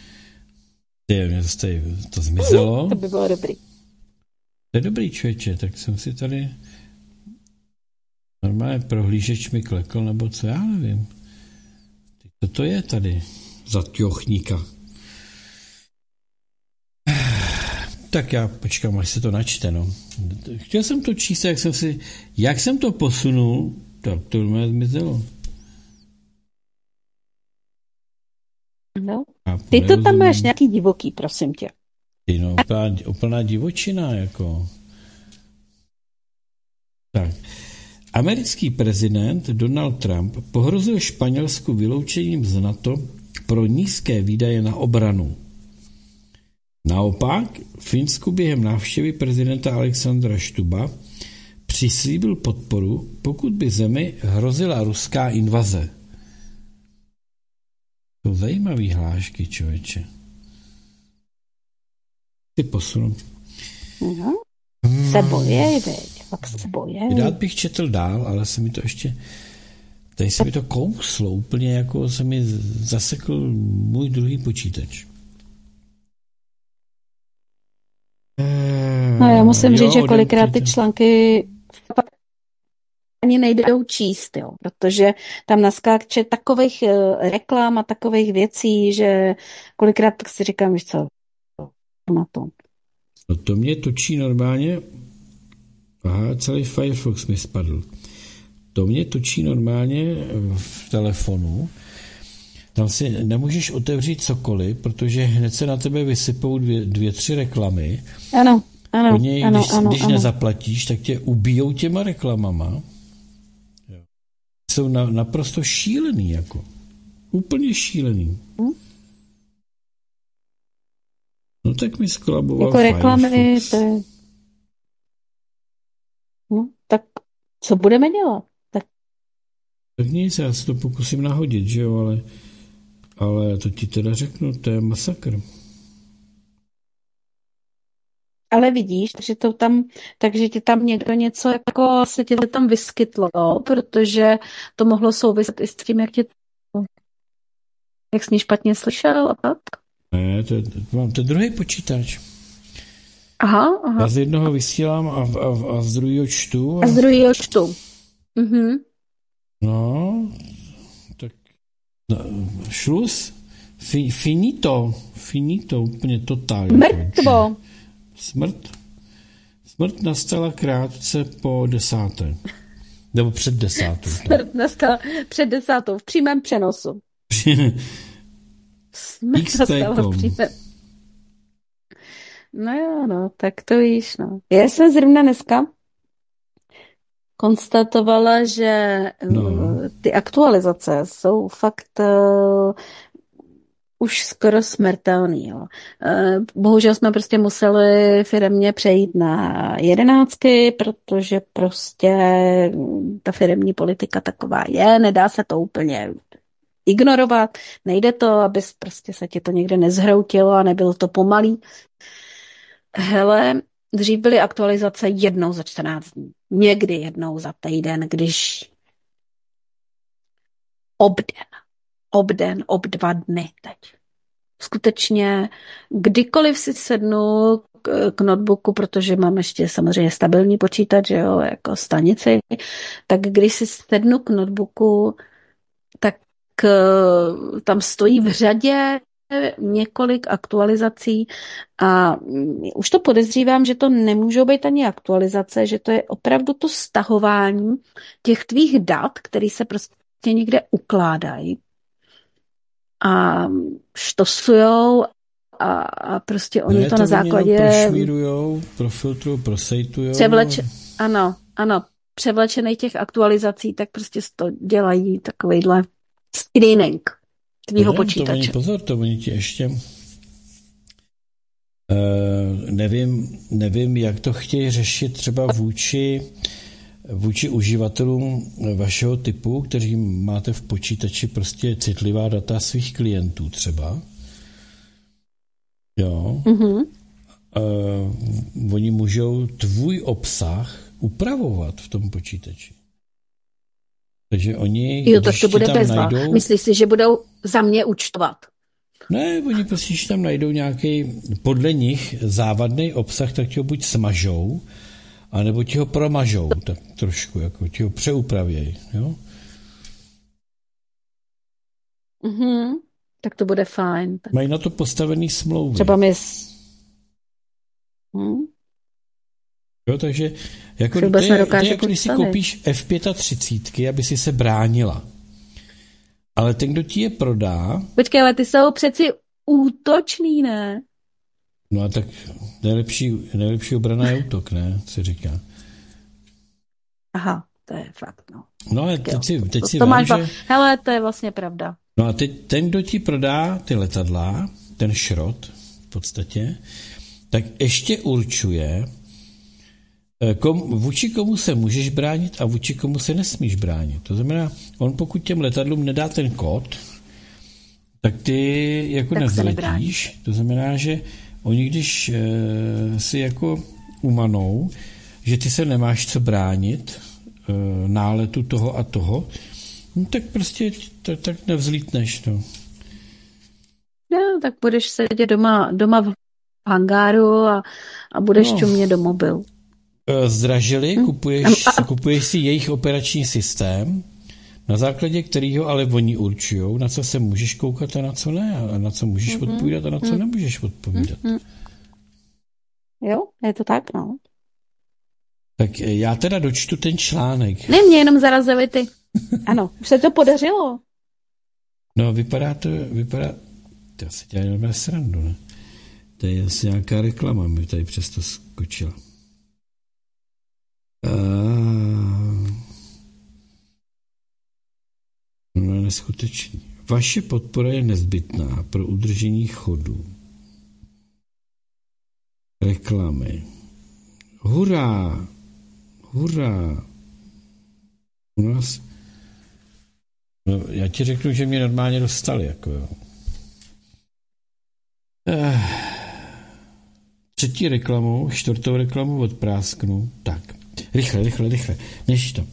A: To zmizelo.
B: To by bylo dobrý.
A: To je dobrý, člověče, tak jsem si tady normálně prohlížeč mi klekl, nebo co, já nevím. Co to je tady za ťochníka? Tak já počkám, až se to načte, no. Chtěl jsem to číst, jak jsem to posunul, tak to mě zmizelo.
B: No. Ty to tam máš nějaký divoký, prosím tě.
A: Ty no, úplná divočina, jako. Tak. Americký prezident Donald Trump pohrozil Španělsku vyloučením z NATO pro nízké výdaje na obranu. Naopak, Finsku během návštěvy prezidenta Alexandra Štuba přislíbil podporu, pokud by zemi hrozila ruská invaze. To zajímavý hlášky, člověče. Ty posunu.
B: Se bojí, veď. Fakt se bojí.
A: Rád bych četl dál, ale se mi to ještě... Tady se mi to kouslo, úplně jako se mi zasekl můj druhý počítač.
B: No já musím říct, že kolikrát ty články ani nejdou číst, jo, protože tam naskáče takových reklam a takových věcí, že kolikrát tak si říkám, že co na to.
A: No to mě točí normálně, celý Firefox mi spadl. To mě točí normálně v telefonu. Tam si nemůžeš otevřít cokoliv, protože hned se na tebe vysypou 2-3 reklamy.
B: Ano.
A: Když nezaplatíš, tak tě ubijou těma reklamama. Jsou naprosto šílený, jako. Úplně šílený. No tak mi skolaboval
B: jako reklamy, to je... No, tak co budeme dělat?
A: Tak nic, já se to pokusím nahodit, že jo, ale to ti teda řeknu, to je masakr.
B: Ale vidíš, takže ti tam někdo něco jako se ti tam vyskytlo, protože to mohlo souviset i s tím, jak jsi mě špatně slyšel a tak.
A: Ne, mám to druhý počítač.
B: Aha.
A: Já z jednoho vysílám a z druhého čtu.
B: A z druhého čtu. Mhm.
A: No, tak šluz. Finito, úplně totálně.
B: Mrtvo.
A: Smrt nastala krátce po 10. Nebo před 10.
B: Smrt nastala před 10. v přímém přenosu. Smrt nastala v přímém. No jo, no, tak to víš, no. Já jsem zrovna dneska konstatovala, že ty aktualizace jsou fakt už skoro smrtelný. Jo. Bohužel jsme prostě museli firemně přejít na 11, protože prostě ta firemní politika taková je, nedá se to úplně ignorovat, nejde to, aby prostě se ti to někde nezhroutilo a nebylo to pomalý. Hele, dřív byly aktualizace jednou za 14 dní, někdy jednou za týden, když ob 2 dny teď. Skutečně kdykoliv si sednu k notebooku, protože mám ještě samozřejmě stabilní počítač, jo, jako stanici, tak když si sednu k notebooku, tak tam stojí v řadě několik aktualizací a už to podezřívám, že to nemůžou být ani aktualizace, že to je opravdu to stahování těch tvých dat, které se prostě někde ukládají a štosujou a prostě oni to na základě
A: prošmírujou, profiltrujou, prosejtujou.
B: Ano, převlečenej těch aktualizací, tak prostě to dělají takovejhle screening tvýho počítače.
A: To oni ti ještě nevím, jak to chtějí řešit třeba vůči uživatelům vašeho typu, kteří máte v počítači prostě citlivá data svých klientů třeba. Jo.
B: Mm-hmm.
A: Oni můžou tvůj obsah upravovat v tom počítači. Takže oni,
B: tak to bude bezva. Myslíš si, že budou za mě účtovat?
A: Ne, oni prostě, když tam najdou nějaký podle nich závadný obsah, tak ti ho buď smažou, anebo ti ho promažou, tak trošku, jako ti ho přeupravějí, jo?
B: Mhm, tak to bude fajn. Tak.
A: Mají na to postavený smlouvy.
B: Třeba
A: Jo, takže jako to je jako když si koupíš F35, aby si se bránila. Ale ten, kdo ti je prodá...
B: Počkej, ale ty jsou přeci útočný, ne?
A: No a tak nejlepší obrana je útok, ne? Se říká.
B: Aha, to je fakt, no.
A: No ale teď si
B: to
A: vem,
B: máš
A: že...
B: Hele, to je vlastně pravda.
A: No a teď ten, kdo ti prodá ty letadla, ten šrot v podstatě, tak ještě určuje, vůči komu se můžeš bránit a vůči komu se nesmíš bránit. To znamená, on pokud těm letadlům nedá ten kód, tak ty jako nevzletíš. To znamená, že oni když si jako umanou, že ty se nemáš co bránit náletu toho a toho, no tak prostě tak nevzlítneš. No.
B: No, tak budeš sedět doma v hangáru a budeš čumět do mobilu.
A: Zdražili, kupuješ si jejich operační systém, na základě kterého ale oni určují, na co se můžeš koukat a na co ne, a na co můžeš odpovídat a na co nemůžeš odpovídat.
B: Jo, je to tak, no.
A: Tak já teda dočtu ten článek.
B: Ne, mě jenom zarazily ty. Ano, už se to podařilo.
A: No, vypadá, to asi dělá jenom srandu, ne? To je asi nějaká reklama, mi tady přesto skočila. No, neskutečný. Vaše podpora je nezbytná pro udržení chodu. Reklamy. Hurá! U nás... No, já ti řeknu, že mě normálně dostali, jako jo. třetí reklamu, čtvrtou reklamu odprásknu. Tak, rychle, než to.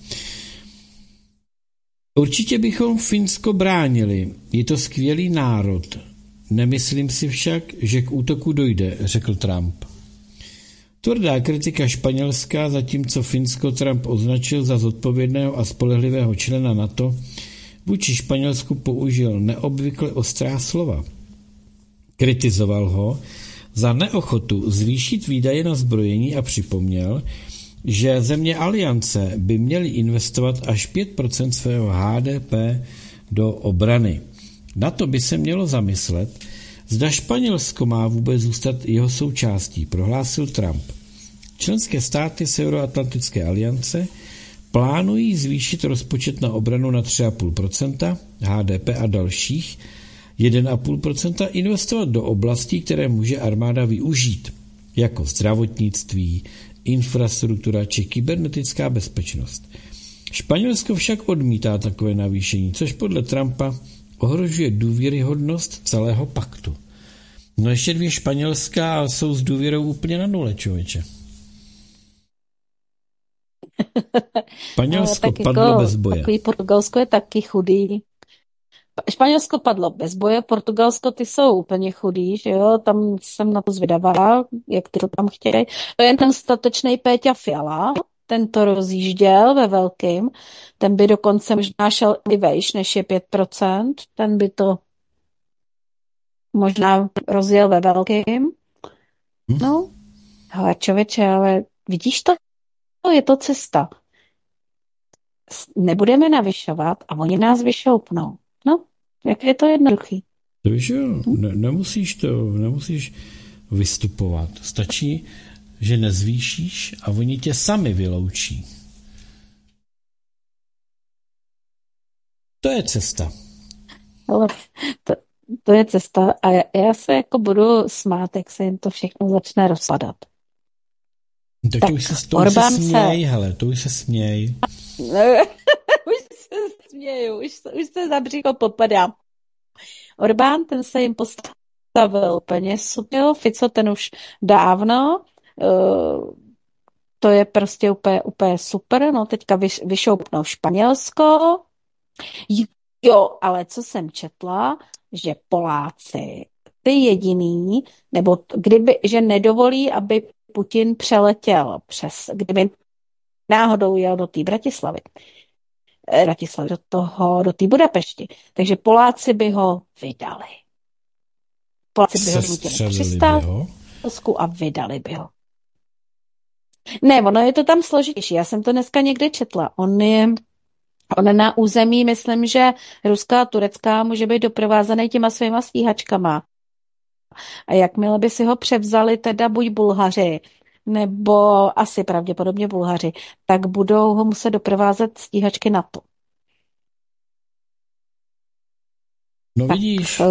A: Určitě bychom Finsko bránili, je to skvělý národ. Nemyslím si však, že k útoku dojde, řekl Trump. Tvrdá kritika Španělska, zatímco Finsko Trump označil za zodpovědného a spolehlivého člena NATO, vůči Španělsku použil neobvykle ostrá slova. Kritizoval ho za neochotu zvýšit výdaje na zbrojení a připomněl, že země aliance by měly investovat až 5% svého HDP do obrany. Na to by se mělo zamyslet, zda Španělsko má vůbec zůstat jeho součástí, prohlásil Trump. Členské státy Severoatlantické aliance plánují zvýšit rozpočet na obranu na 3,5% HDP a dalších 1,5% investovat do oblastí, které může armáda využít, jako zdravotnictví, infrastruktura či kybernetická bezpečnost. Španělsko však odmítá takové navýšení, což podle Trumpa ohrožuje důvěryhodnost celého paktu. No ještě 2 Španělská jsou s důvěrou úplně na nule, člověče. Španělsko padlo jako bez boje.
B: Takový Portugalsko je taky chudý. Španělsko padlo bez boje, Portugalsko ty jsou úplně chudý, že jo, tam jsem na to zvědavá, jak ty to tam chtějí. To je ten statečný Péťa Fiala, ten to rozjížděl ve velkým, ten by dokonce možná šel i vejš, než je 5%, ten by to možná rozjel ve velkým. No, ale člověče, ale vidíš to? Je to cesta. Nebudeme navyšovat a oni nás vyšoupnou. No, jak je to jednoduchý.
A: To víš, jo, nemusíš vystupovat. Stačí, že nezvýšíš a oni tě sami vyloučí. To je cesta.
B: Ale to je cesta a já se jako budu smát, jak se jim to všechno začne rozpadat.
A: Tak to už se směj, hele, to už se směj.
B: Už se směju, už se za břicho popadám. Orbán, ten se jim postavil úplně super, Fico ten už dávno, to je prostě úplně super, no teďka vyšoupnou Španělsko. Jo, ale co jsem četla, že Poláci, ty jediný, nebo že nedovolí, aby Putin přeletěl kdyby náhodou jel do té Bratislavy, do té Budapešti. Takže Poláci by ho vydali. Poláci by ho nutili přistávku a vydali by ho. Ne, ono je to tam složitější. Já jsem to dneska někde četla. On na území, myslím, že ruská a turecká může být doprovázený těma svýma stíhačkama. A jakmile by si ho převzali teda buď Bulhaři, nebo asi pravděpodobně Bulhaři, tak budou ho muset doprovázet stíhačky NATO.
A: No tak,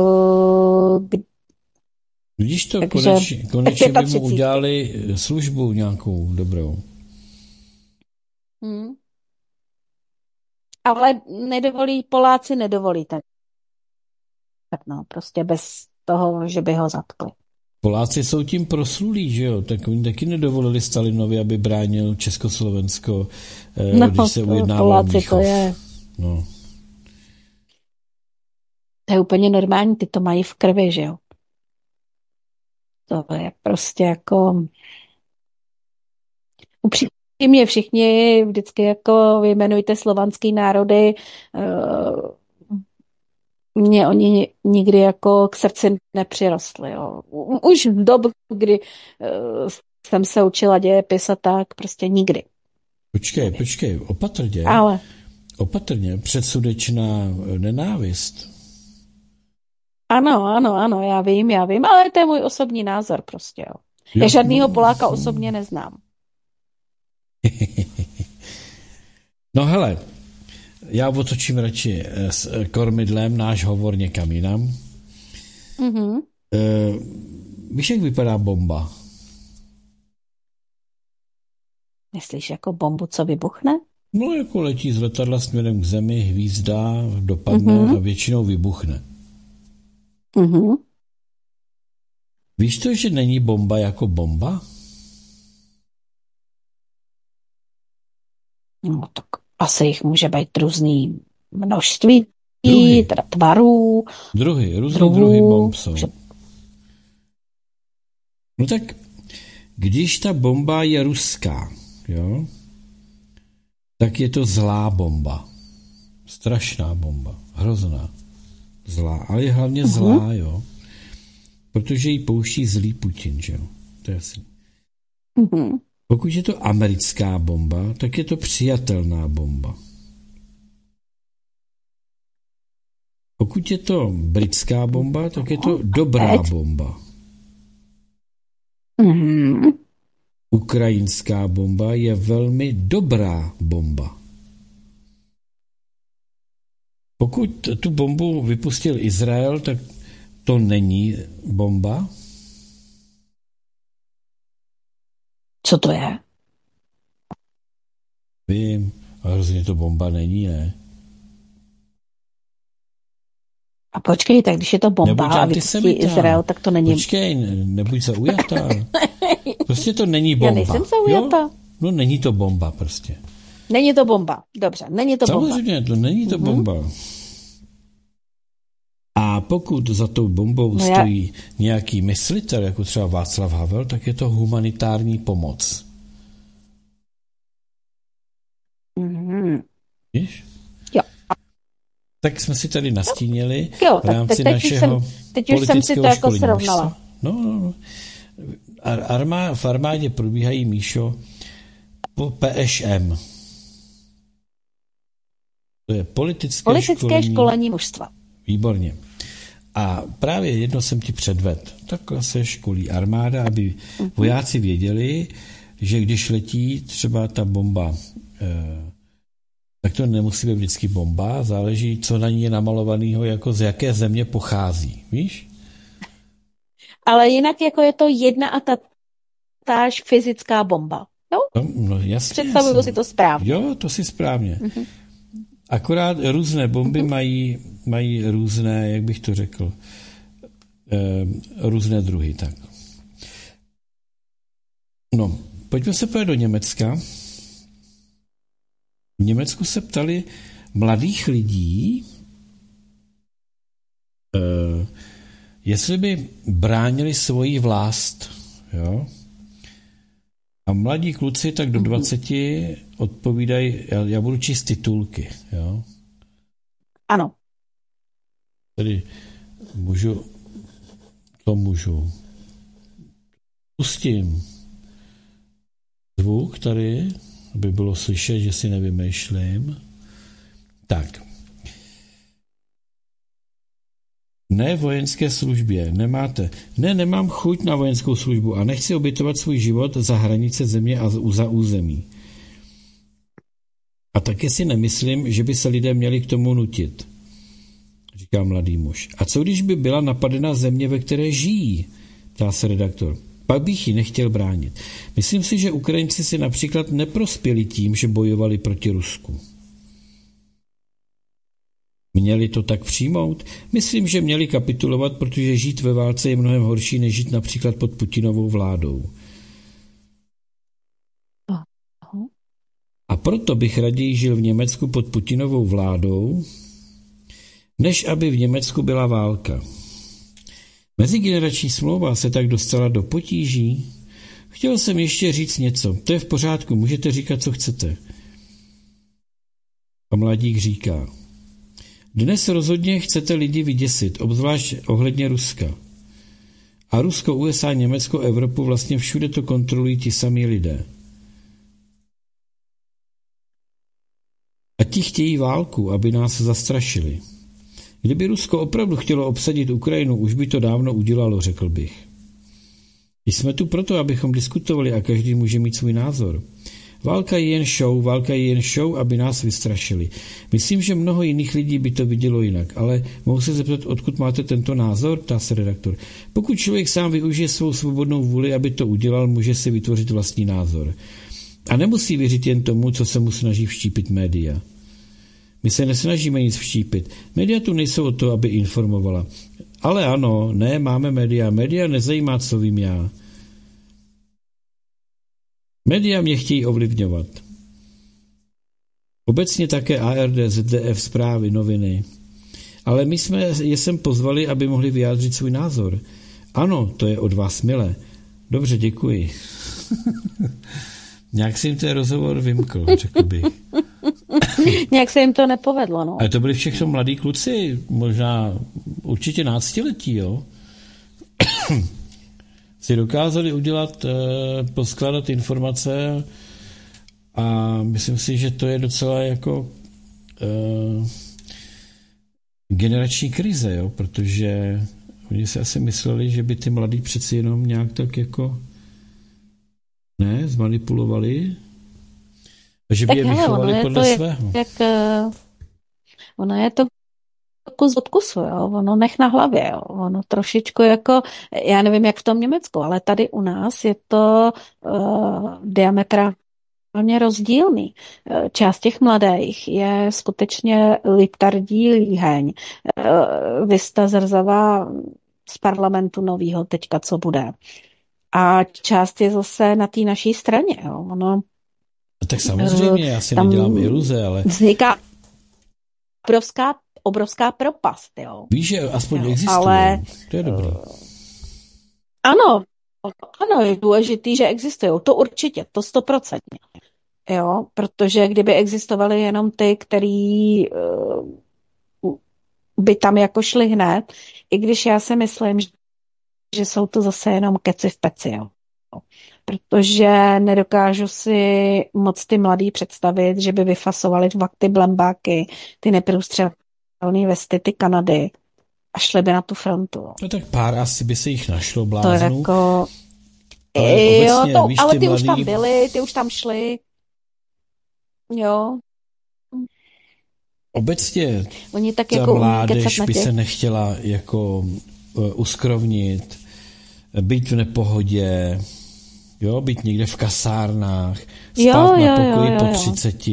A: vidíš to, konečně by mu udělali službu nějakou dobrou.
B: Ale Poláci nedovolí tak no, prostě bez toho, že by ho zatkli.
A: Poláci jsou tím proslulí, že jo? Tak oni taky nedovolili Stalinovi, aby bránil Československo, když se ujednával Mnichov.
B: To je.
A: No.
B: To je úplně normální, ty to mají v krvi, že jo? To je prostě jako upřímně všichni vždycky jako vyjmenujte slovanský národy, mě oni nikdy jako k srdci nepřirostli. Jo. Už v dobu, kdy jsem se učila dějepis a tak, prostě nikdy.
A: Počkej, opatrně.
B: Ale.
A: Opatrně, předsudečná nenávist.
B: Ano, já vím, ale to je můj osobní názor prostě. Jo. Já žádnýho Poláka osobně neznám.
A: No hele, já otočím radši s kormidlem náš hovor někam jinam. Víš, jak vypadá bomba?
B: Myslíš jako bombu, co vybuchne?
A: No, jako letí z letadla směrem k zemi, hvízdá, dopadne a většinou vybuchne. Víš to, že není bomba jako bomba?
B: No tak asi jich může být různý množství,
A: Druhy.
B: teda tvarů.
A: Různý druhy bomb jsou. No tak, když ta bomba je ruská, jo, tak je to zlá bomba. Strašná bomba. Hrozná. Zlá. Ale je hlavně zlá, jo. Protože ji pouští zlý Putin, že jo. To je jasný. Pokud je to americká bomba, tak je to přijatelná bomba. Pokud je to britská bomba, tak je to dobrá bomba. Ukrajinská bomba je velmi dobrá bomba. Pokud tu bombu vypustil Izrael, tak to není bomba.
B: Co to je?
A: Vím, ale rozhodně to bomba není, ne?
B: A počkej, tak když je to bomba a vypustí Izrael, tak to není...
A: Počkej, nebuď zaujatá. Prostě to není bomba.
B: Já nejsem zaujatá.
A: Jo? No není to bomba prostě.
B: Není to bomba, dobře, není to bomba.
A: Samozřejmě, to není to bomba. A pokud za tou bombou stojí nějaký myslitel, jako třeba Václav Havel, tak je to humanitární pomoc. Víš?
B: Jo.
A: Tak jsme si tady nastínili
B: v
A: rámci našeho
B: teď už jsem si to jako srovnala.
A: No. V armádě probíhají, Míšo, po PŠM. To je politické
B: školení mužstva.
A: Výborně. A právě jedno jsem ti předvedl. Takhle se školí armáda, aby vojáci věděli, že když letí třeba ta bomba, tak to nemusí být vždycky bomba, záleží, co na ní je namalovaného, jako z jaké země pochází. Víš?
B: Ale jinak jako je to jedna a táž fyzická bomba.
A: No jasně.
B: Představuju si to správně.
A: Jo, to si správně. Akorát různé bomby mají různé, jak bych to řekl, různé druhy. Tak. No, pojďme se podívat do Německa. V Německu se ptali mladých lidí, jestli by bránili svoji vlast. Jo? A mladí kluci tak do 20 odpovídají, já budu číst titulky. Jo?
B: Ano.
A: Tedy můžu. Pustím zvuk tady, aby bylo slyšet, že si nevymýšlím. Tak. Ne vojenské službě, nemáte. Ne, nemám chuť na vojenskou službu a nechci obětovat svůj život za hranice země a za území. A taky si nemyslím, že by se lidé měli k tomu nutit, říká mladý muž. A co když by byla napadena země, ve které žijí? Ptá se redaktor. Pak bych ji nechtěl bránit. Myslím si, že Ukrajinci si například neprospěli tím, že bojovali proti Rusku. Měli to tak přijmout? Myslím, že měli kapitulovat, protože žít ve válce je mnohem horší, než žít například pod Putinovou vládou. A proto bych raději žil v Německu pod Putinovou vládou, než aby v Německu byla válka. Mezigenerační smlouva se tak dostala do potíží. Chtěl jsem ještě říct něco. To je v pořádku, můžete říkat, co chcete. A mladík říká: dnes rozhodně chcete lidi vyděsit, obzvlášť ohledně Ruska. A Rusko, USA, Německo, Evropu, vlastně všude to kontrolují ti samí lidé. A ti chtějí válku, aby nás zastrašili. Kdyby Rusko opravdu chtělo obsadit Ukrajinu, už by to dávno udělalo, řekl bych. Jsme tu proto, abychom diskutovali a každý může mít svůj názor. Válka je jen show, aby nás vystrašili. Myslím, že mnoho jiných lidí by to vidělo jinak, ale mohu se zeptat, odkud máte tento názor, ptá se redaktor. Pokud člověk sám využije svou svobodnou vůli, aby to udělal, může si vytvořit vlastní názor. A nemusí věřit jen tomu, co se mu snaží vštípit média. My se nesnažíme nic vštípit. Média tu nejsou o to, aby informovala, Ale ano, ne, máme média. Média nezajímá, co vím já. Média mě chtějí ovlivňovat. Obecně také ARD, ZDF, zprávy, noviny. Ale my jsme je sem pozvali, aby mohli vyjádřit svůj názor. Ano, to je od vás milé. Dobře, děkuji. Nějak si jim ten rozhovor vymkl, řekl bych.
B: Nějak se jim to nepovedlo, no.
A: Ale to byli všechno mladí kluci, možná určitě náctiletí, jo. Si dokázali udělat, poskládat informace a myslím si, že to je docela jako generační krize, jo, protože oni si asi mysleli, že by ty mladí přeci jenom nějak tak jako zmanipulovali, že by
B: tak
A: je vychovali podle
B: to
A: svého.
B: Ono je to kus od kusu, jo? Ono nech na hlavě, jo? Ono trošičku jako, já nevím, jak v tom Německu, ale tady u nás je to diametrálně rozdílný. Část těch mladých je skutečně liptardí líheň. Vysta zrzavá z parlamentu novýho teďka, co bude. A část je zase na té naší straně. Jo. Ono,
A: tak samozřejmě, já si nedělám iluze, ale...
B: Vzniká obrovská propast. Jo.
A: Víš, že aspoň existuje.
B: Ale,
A: to je dobré.
B: Ano, je důležitý, že existují. To určitě, to 100%. Jo, protože kdyby existovaly jenom ty, který by tam jako šli hned, i když já si myslím, že jsou to zase jenom keci v peci, jo. Protože nedokážu si moc ty mladý představit, že by vyfasovali ty blembáky, ty neprůstřelné vesty, ty Kanady a šli by na tu frontu.
A: No tak pár asi by se jich našlo, bláznů.
B: To jako... Ale ty mladý... už tam byli, ty už tam šli. Jo.
A: Obecně
B: oni tak
A: ta
B: jako
A: mládež by se nechtěla jako uskrovnit, být v nepohodě, jo, být někde v kasárnách, spát na pokoji po 30.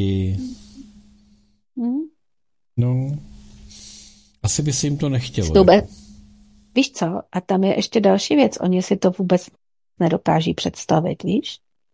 A: No, asi by se jim to nechtělo.
B: Víš co? A tam je ještě další věc. Oni si to vůbec nedokáží představit, víš?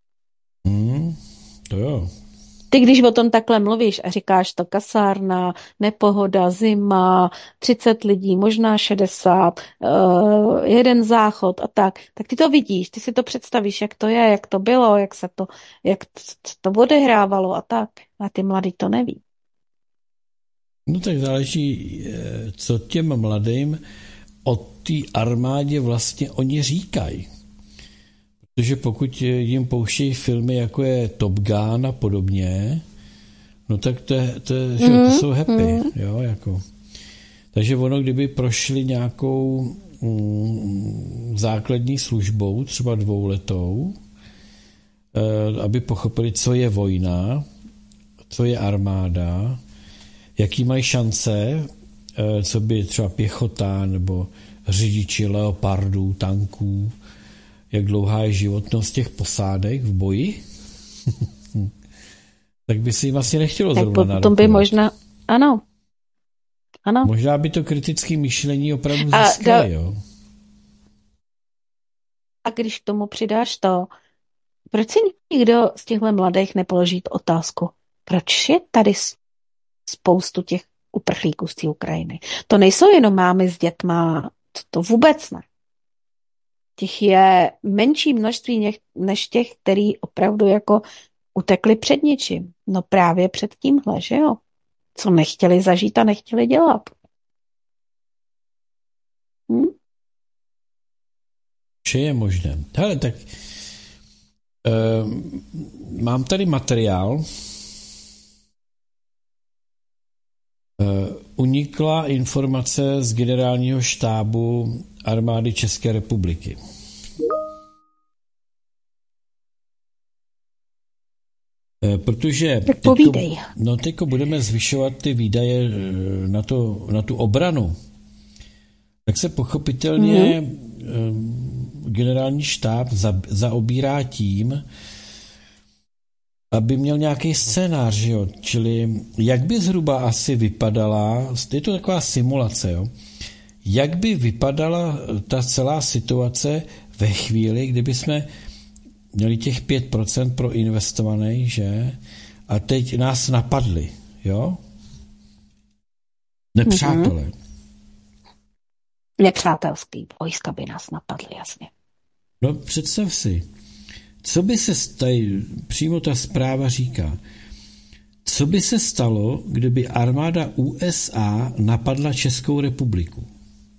A: To jo.
B: Ty, když o tom takhle mluvíš a říkáš to kasárna, nepohoda, zima, 30 lidí, možná 60, jeden záchod a tak ty to vidíš, ty si to představíš, jak to je, jak to bylo, jak to odehrávalo a tak. A ty mladí to neví.
A: No tak záleží, co těm mladým o té armádě vlastně oni říkají. Protože pokud jim pouštějí filmy, jako je Top Gun a podobně, no tak to jsou happy. Jo, jako. Takže ono, kdyby prošli nějakou základní službou, třeba 2letou, aby pochopili, co je vojna, co je armáda, jaký mají šance, co by třeba pěchota nebo řidiči leopardů, tanků, jak dlouhá je životnost těch posádek v boji, tak by si jim asi nechtělo
B: tak
A: zrovna narokovat.
B: Potom by možná, ano.
A: Možná by to kritické myšlení opravdu získali, jo.
B: A když k tomu přidáš to, proč si nikdo z těchto mladých nepoloží otázku, proč je tady spoustu těch uprchlíků z té Ukrajiny? To nejsou jenom mámy s dětma, to vůbec ne. Těch je menší množství než těch, který opravdu jako utekli před něčím. No právě před tímhle, že jo? Co nechtěli zažít a nechtěli dělat.
A: Vše je možné. Hele, tak mám tady materiál. Unikla informace z generálního štábu armády České republiky. Protože teďko budeme zvyšovat ty výdaje na tu obranu, tak se pochopitelně generální štáb zaobírá tím, aby měl nějaký scénář, že jo? Čili jak by zhruba asi vypadala, je to taková simulace, jo? jak by vypadala ta celá situace ve chvíli, kdyby jsme měli těch 5% proinvestovaných, že? A teď nás napadli, jo? Nepřátelé.
B: Nepřátelský vojska by nás napadly, jasně.
A: No představ si, co by se tady, přímo ta zpráva říká, co by se stalo, kdyby armáda USA napadla Českou republiku?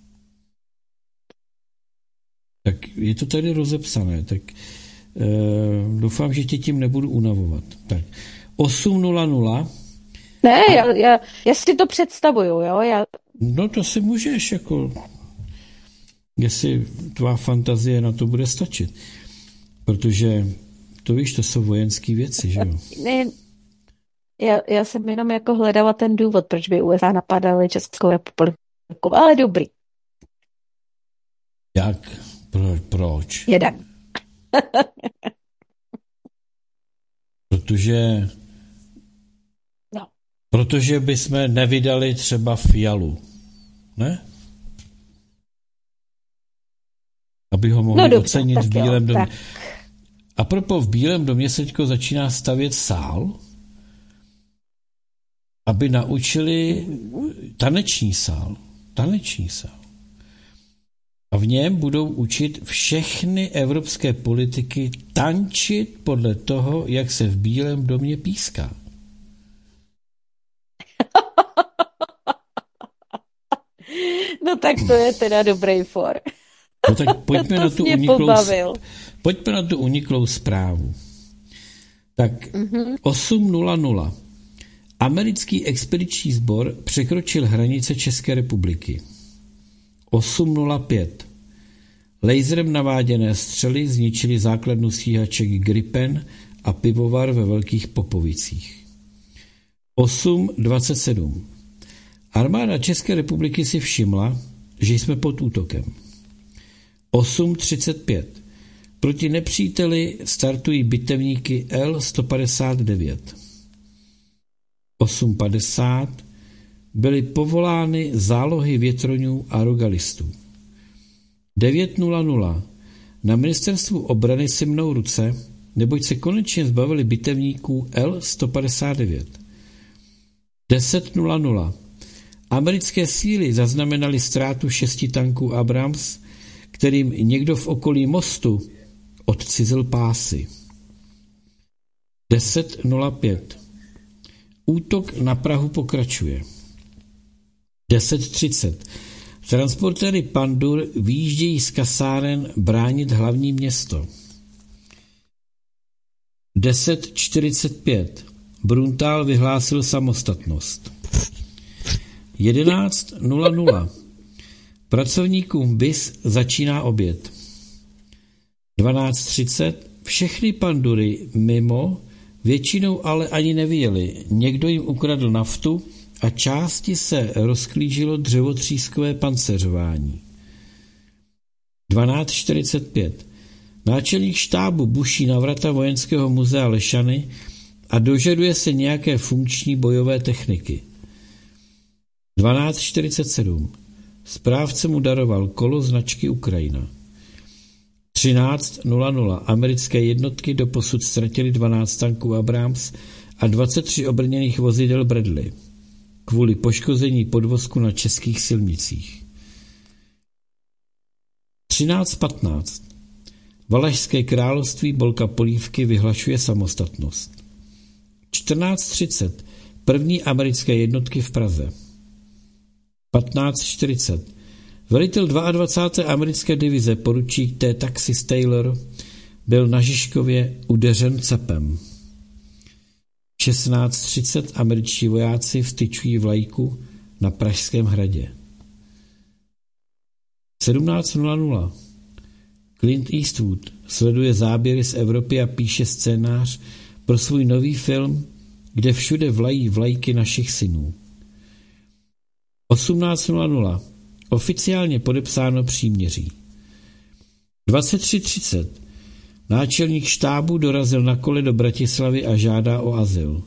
A: Tak je to tady rozepsané, tak doufám, že tě tím nebudu unavovat. Tak 8:00.
B: Ne, já si to představuju, jo?
A: No to si můžeš, jako, jestli tvá fantazie na to bude stačit. Protože, to víš, to jsou vojenské věci, že jo?
B: Ne, já jsem jenom jako hledala ten důvod, proč by USA napadaly Českou republiku, ale dobrý.
A: Jak? Proč?
B: Jeden.
A: Protože bychom nevydali třeba Fialu, ne? Aby ho mohli ocenit v Bílém domě. A propos, v Bílém domě se teďko začíná stavět sál, aby naučili taneční sál. A v něm budou učit všechny evropské politiky tančit podle toho, jak se v Bílém domě píská.
B: No tak to je teda dobrý for.
A: No tak pojďme na tu uniklou zprávu. Tak 8:00. Americký expediční sbor překročil hranice České republiky. 8:05. Laserem naváděné střely zničily základnu stíhaček Gripen a pivovar ve Velkých Popovicích. 8:27. Armáda České republiky si všimla, že jsme pod útokem. 8:35. Proti nepříteli startují bitevníky L-159. 8:50. Byly povolány zálohy větroňů a rogalistů. 9:00. Na ministerstvu obrany si mnou ruce, neboť se konečně zbavili bitevníků L-159. 10:00. Americké síly zaznamenaly ztrátu 6 tanků Abrams, kterým někdo v okolí mostu odcizil pásy. 10:05. Útok na Prahu pokračuje. 10:30. Transportéry Pandur vyjíždějí z kasáren bránit hlavní město. 10:45. Bruntál vyhlásil samostatnost. 11:00. Pracovníkům BIS začíná oběd. 12:30. Všechny Pandury mimo, většinou ale ani nevyjeli. Někdo jim ukradl naftu a části se rozklížilo dřevotřískové pancéřování. 12:45. Náčelník štábu buší na vrata Vojenského muzea Lešany a dožaduje se nějaké funkční bojové techniky. 12:47. Správce mu daroval kolo značky Ukrajina. 13:00. Americké jednotky doposud ztratily 12 tanků Abrams a 23 obrněných vozidel Bradley kvůli poškození podvozku na českých silnicích. 13:15. Valašské království Bolka Polívky vyhlašuje samostatnost. 14:30. První americké jednotky v Praze. 15:40. Velitel 22. americké divize poručík T. Taxis Taylor byl na Žižkově udeřen cepem. 16:30. Američtí vojáci vstyčují vlajku na Pražském hradě. 17:00. Clint Eastwood sleduje záběry z Evropy a píše scénář pro svůj nový film, kde všude vlají vlajky našich synů. 18:00. Oficiálně podepsáno příměří. 23:30. Náčelník štábu dorazil na kole do Bratislavy a žádá o azyl.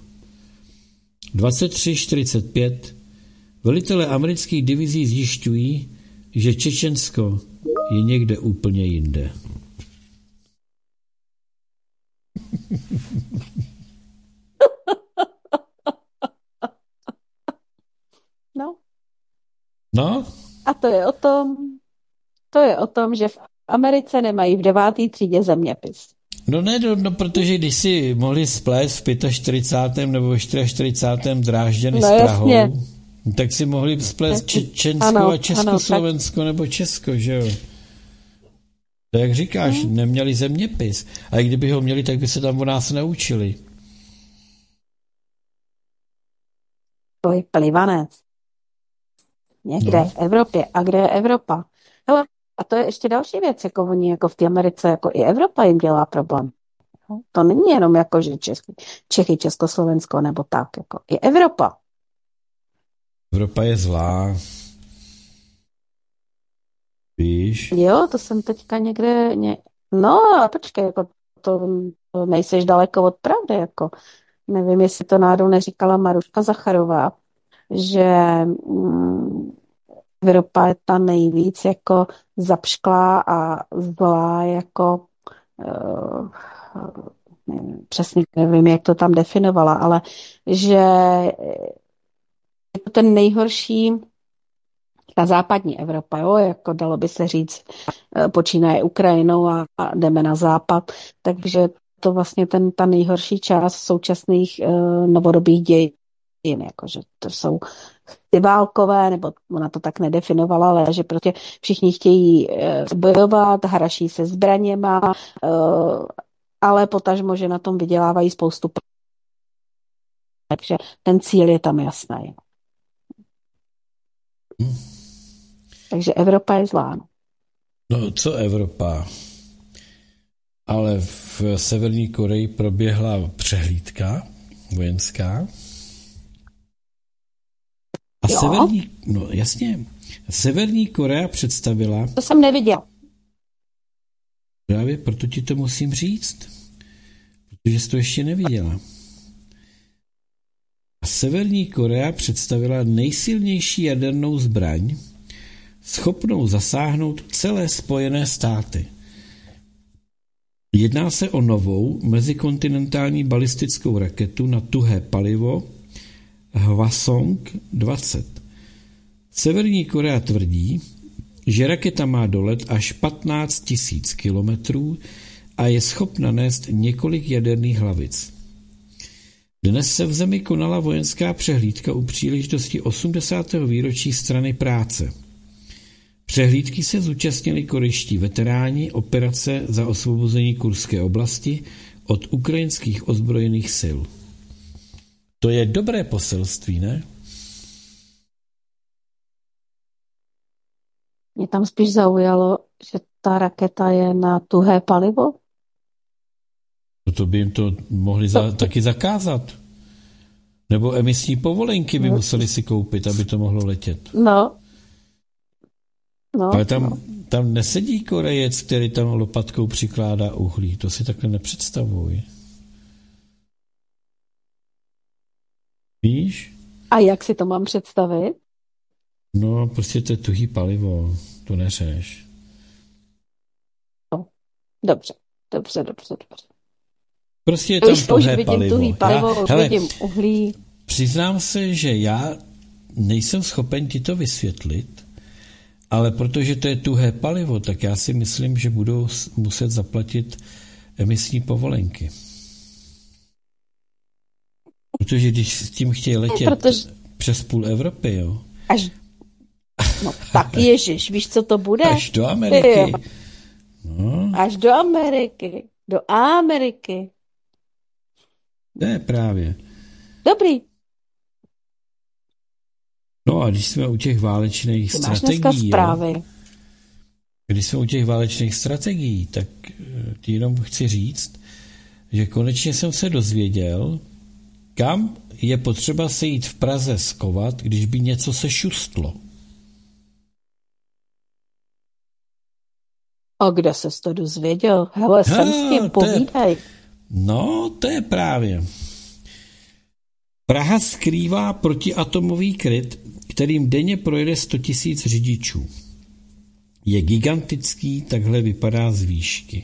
A: 23:45. Velitelé amerických divizí zjišťují, že Čečensko je někde úplně jinde. No?
B: A to je o tom, že v Americe nemají v 9. třídě zeměpis.
A: No, protože když si mohli splést v 45. nebo 44. Drážděny s Prahou, tak si mohli splést Čečensko a Československo nebo Česko, že jo? To jak říkáš, neměli zeměpis. A i kdyby ho měli, tak by se tam o nás naučili.
B: To je plivanec. Někde v Evropě. A kde je Evropa? No, a to je ještě další věc, jako oni jako v té Americe, jako i Evropa jim dělá problém. To není jenom jako, že Čechy, Československo nebo tak, jako i Evropa.
A: Evropa je zlá. Víš?
B: Jo, to jsem teďka někde... No, a počkej, jako to nejseš daleko od pravdy, jako. Nevím, jestli to náhodou neříkala Maruška Zacharová, že Evropa je ta nejvíc jako zapšklá a zlá jako přesně nevím, jak to tam definovala, ale že je to ten nejhorší ta západní Evropa, jo, jako dalo by se říct, počínaje Ukrajinou a jdeme na západ, takže to vlastně ta nejhorší část současných novodobých dějin, jakože to jsou ty válkové, nebo ona to tak nedefinovala, ale že prostě všichni chtějí bojovat, hraší se zbraněma, ale potažmo, že na tom vydělávají spoustu. Takže ten cíl je tam jasný. Takže Evropa je zlá.
A: No, co Evropa? Ale v Severní Koreji proběhla přehlídka vojenská. A Severní Korea představila...
B: To jsem neviděl.
A: Právě proto ti to musím říct. Protože jsi to ještě neviděla. A Severní Korea představila nejsilnější jadernou zbraň, schopnou zasáhnout celé Spojené státy. Jedná se o novou mezikontinentální balistickou raketu na tuhé palivo Hwasong-20. Severní Korea tvrdí, že raketa má dolet až 15 000 kilometrů a je schopna nést několik jaderných hlavic. Dnes se v zemi konala vojenská přehlídka u příležitosti 80. výročí Strany práce. Přehlídky se zúčastnili korejští veteráni operace za osvobození Kurské oblasti od ukrajinských ozbrojených sil. To je dobré poselství, ne?
B: Mě tam spíš zaujalo, že ta raketa je na tuhé palivo.
A: No to by jim to mohli taky zakázat. Nebo emisní povolenky by museli si koupit, aby to mohlo letět.
B: No.
A: Ale tam nesedí Korejec, který tam lopatkou přikládá uhlí. To si takhle nepředstavuji. Víš?
B: A jak si to mám představit?
A: No, prostě to je tuhý palivo. To neřeš.
B: No, dobře.
A: Prostě je tam tuhé palivo.
B: Tuhý palivo, vidím uhlí.
A: Přiznám se, že já nejsem schopen ti to vysvětlit, ale protože to je tuhé palivo, tak já si myslím, že budou muset zaplatit emisní povolenky. Protože když s tím chtějí letět přes půl Evropy, jo.
B: No tak ježiš, víš, co to bude?
A: Až do Ameriky. No.
B: Až do Ameriky. Do Ameriky.
A: Ne, právě.
B: Dobrý.
A: No a když jsme u těch válečných strategií, když jsme u těch válečných strategií, tak ti jenom chci říct, že konečně jsem se dozvěděl, kam je potřeba se jít v Praze skovat, když by něco se šustlo.
B: A kde ses to dozvěděl? Hele, jsem s tím, povídej.
A: No, to je právě. Praha skrývá protiatomový kryt, kterým denně projede 100 000 řidičů. Je gigantický, takhle vypadá z výšky.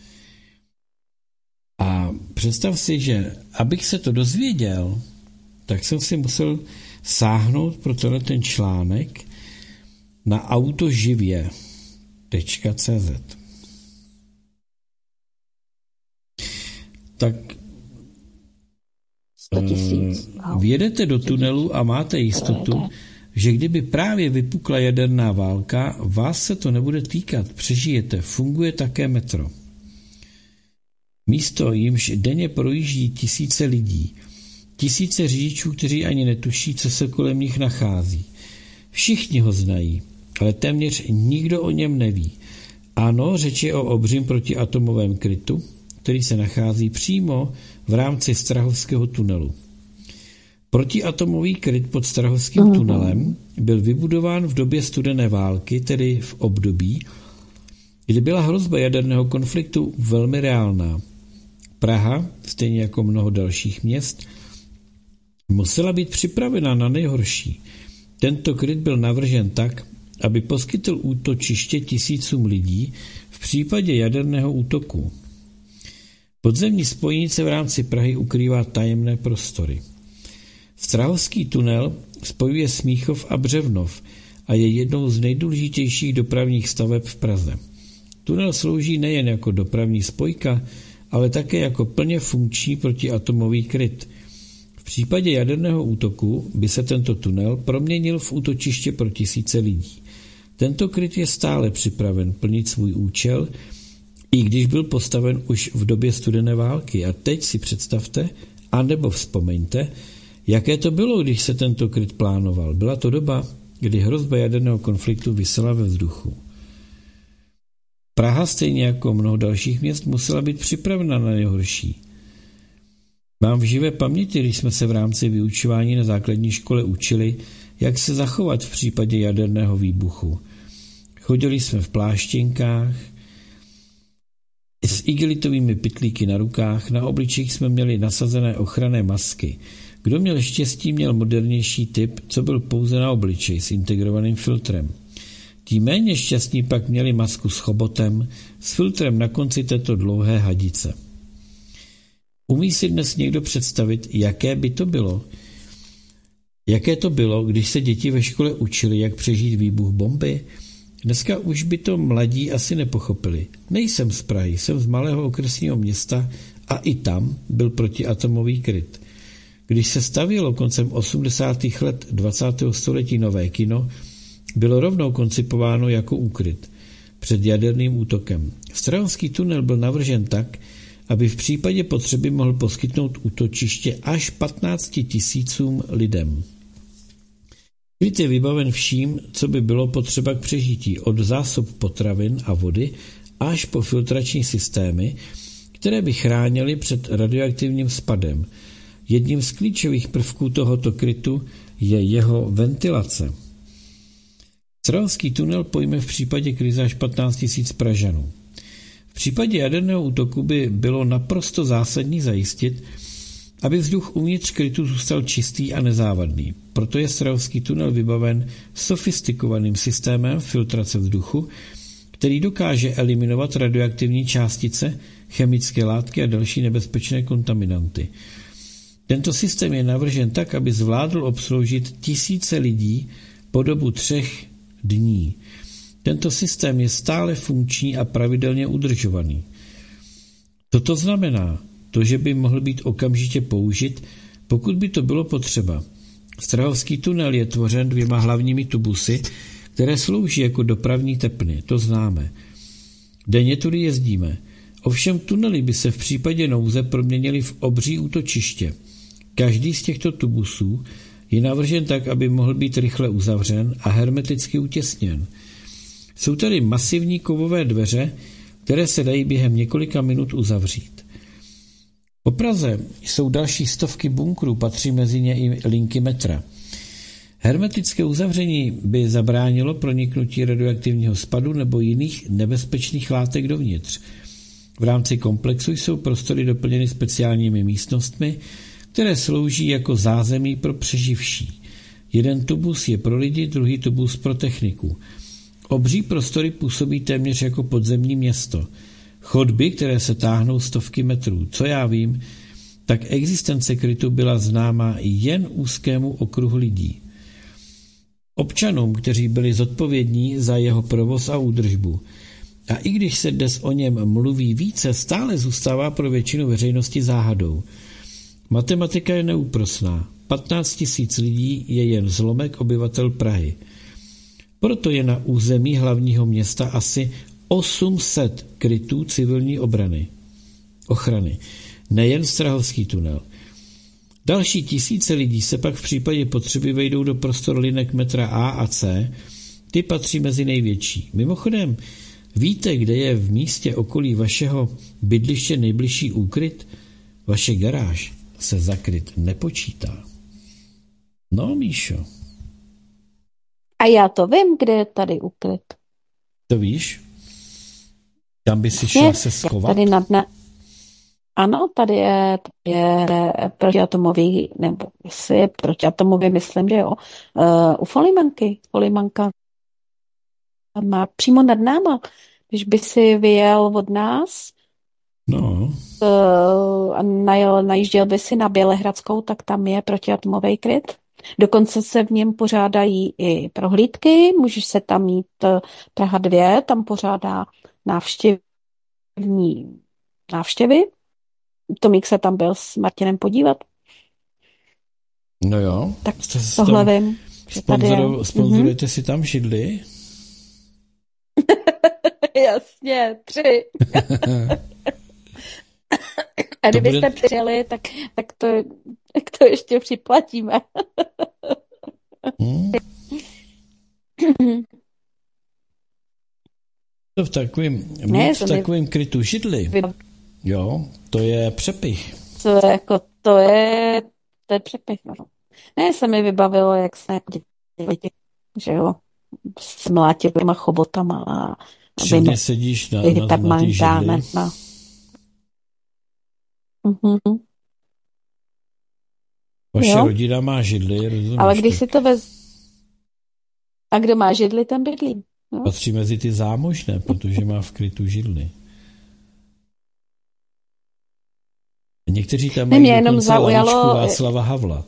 A: A představ si, že abych se to dozvěděl, tak jsem si musel sáhnout pro ten článek na autoživě.cz. Tak
B: 100 000.
A: Vjedete do tunelu a máte jistotu, že kdyby právě vypukla jaderná válka, vás se to nebude týkat, přežijete, funguje také metro. Místo, jimž denně projíždí tisíce lidí, tisíce řidičů, kteří ani netuší, co se kolem nich nachází. Všichni ho znají, ale téměř nikdo o něm neví. Ano, řeč je o obřím protiatomovém krytu, který se nachází přímo v rámci Strahovského tunelu. Protiatomový kryt pod Strahovským tunelem byl vybudován v době studené války, tedy v období, kdy byla hrozba jaderného konfliktu velmi reálná. Praha, stejně jako mnoho dalších měst, musela být připravena na nejhorší. Tento kryt byl navržen tak, aby poskytl útočiště tisícům lidí v případě jaderného útoku. Podzemní spojnice v rámci Prahy ukrývá tajemné prostory. Strahovský tunel spojuje Smíchov a Břevnov a je jednou z nejdůležitějších dopravních staveb v Praze. Tunel slouží nejen jako dopravní spojka, ale také jako plně funkční protiatomový kryt. V případě jaderného útoku by se tento tunel proměnil v útočiště pro tisíce lidí. Tento kryt je stále připraven plnit svůj účel, i když byl postaven už v době studené války. A teď si představte, anebo vzpomeňte, jaké to bylo, když se tento kryt plánoval. Byla to doba, kdy hrozba jaderného konfliktu visela ve vzduchu. Praha, stejně jako mnoho dalších měst, musela být připravena na nejhorší. Mám v živé paměti, když jsme se v rámci vyučování na základní škole učili, jak se zachovat v případě jaderného výbuchu. Chodili jsme v pláštěnkách, s igelitovými pytlíky na rukách, na obličích jsme měli nasazené ochranné masky. Kdo měl štěstí, měl modernější typ, co byl pouze na obličej s integrovaným filtrem. Tí méně šťastní pak měli masku s chobotem, s filtrem na konci této dlouhé hadice. Umí si dnes někdo představit, jaké by to bylo? Jaké to bylo, když se děti ve škole učili, jak přežít výbuch bomby? Dneska už by to mladí asi nepochopili. Nejsem z Prahy, jsem z malého okresního města a i tam byl protiatomový kryt. Když se stavělo koncem 80. let 20. století nové kino, bylo rovnou koncipováno jako úkryt před jaderným útokem. Strahovský tunel byl navržen tak, aby v případě potřeby mohl poskytnout útočiště až 15 000 lidem. Kryt je vybaven vším, co by bylo potřeba k přežití, od zásob potravin a vody až po filtrační systémy, které by chránily před radioaktivním spadem. Jedním z klíčových prvků tohoto krytu je jeho ventilace. Strahovský tunel pojme v případě krize až 15 000 Pražanů. V případě jaderného útoku by bylo naprosto zásadní zajistit, aby vzduch uvnitř krytu zůstal čistý a nezávadný. Proto je Strahovský tunel vybaven sofistikovaným systémem filtrace vzduchu, který dokáže eliminovat radioaktivní částice, chemické látky a další nebezpečné kontaminanty. Tento systém je navržen tak, aby zvládl obsloužit tisíce lidí po dobu 3 dní. Tento systém je stále funkční a pravidelně udržovaný. Toto znamená to, že by mohl být okamžitě použit, pokud by to bylo potřeba. Strahovský tunel je tvořen 2 hlavními tubusy, které slouží jako dopravní tepny, to známe. Denně tudy jezdíme. Ovšem tunely by se v případě nouze proměnily v obří útočiště. Každý z těchto tubusů je navržen tak, aby mohl být rychle uzavřen a hermeticky utěsněn. Jsou tady masivní kovové dveře, které se dají během několika minut uzavřít. Po Praze jsou další stovky bunkrů, patří mezi ně i linky metra. Hermetické uzavření by zabránilo proniknutí radioaktivního spadu nebo jiných nebezpečných látek dovnitř. V rámci komplexu jsou prostory doplněny speciálními místnostmi, které slouží jako zázemí pro přeživší. Jeden tubus je pro lidi, druhý tubus pro techniku. Obří prostory působí téměř jako podzemní město. Chodby, které se táhnou stovky metrů. Co já vím, tak existence krytu byla známa jen úzkému okruhu lidí. Občanům, kteří byli zodpovědní za jeho provoz a údržbu. A i když se dnes o něm mluví více, stále zůstává pro většinu veřejnosti záhadou. Matematika je neúprosná. 15 000 lidí je jen zlomek obyvatel Prahy. Proto je na území hlavního města asi 800 krytů civilní ochrany. Nejen Strahovský tunel. Další tisíce lidí se pak v případě potřeby vejdou do prostor linek metra A a C. Ty patří mezi největší. Mimochodem, víte, kde je v místě okolí vašeho bydliště nejbližší úkryt? Vaše garáž se za kryt nepočítá. No, Míšo.
B: A já to vím, kde je tady ukryt.
A: To víš? Tam by si šla se schovat?
B: Tady ano, tady je protiatomový, nebo jestli je protiatomový, myslím, že jo. U Folimanka má přímo nad náma. Když by si vyjel od nás a najížděl by si na Bělehradskou, tak tam je protiatomový kryt. Dokonce se v něm pořádají i prohlídky, můžeš se tam mít Praha 2, tam pořádá návštěvy. Tomík se tam byl s Martinem podívat.
A: No jo.
B: Tak tohle vím.
A: Sponzorujete si tam židli?
B: Jasně, 3. A kdybyste přijeli, tak to ještě připlatíme.
A: To v takovém krytu židli. Jo, to je přepich.
B: To je přepich. No. Ne, se mi vybavilo, jak se děti, že jo, s mlátěvýma chobotama a
A: Předně sedíš na té židli. Vaše rodina má židli, rozumíš?
B: Ale když si to A kdo má židli, ten bydlí. No?
A: Patří mezi ty zámožné, protože má v krytu židli. Někteří tam mají dokonce lavičku Václava Havla.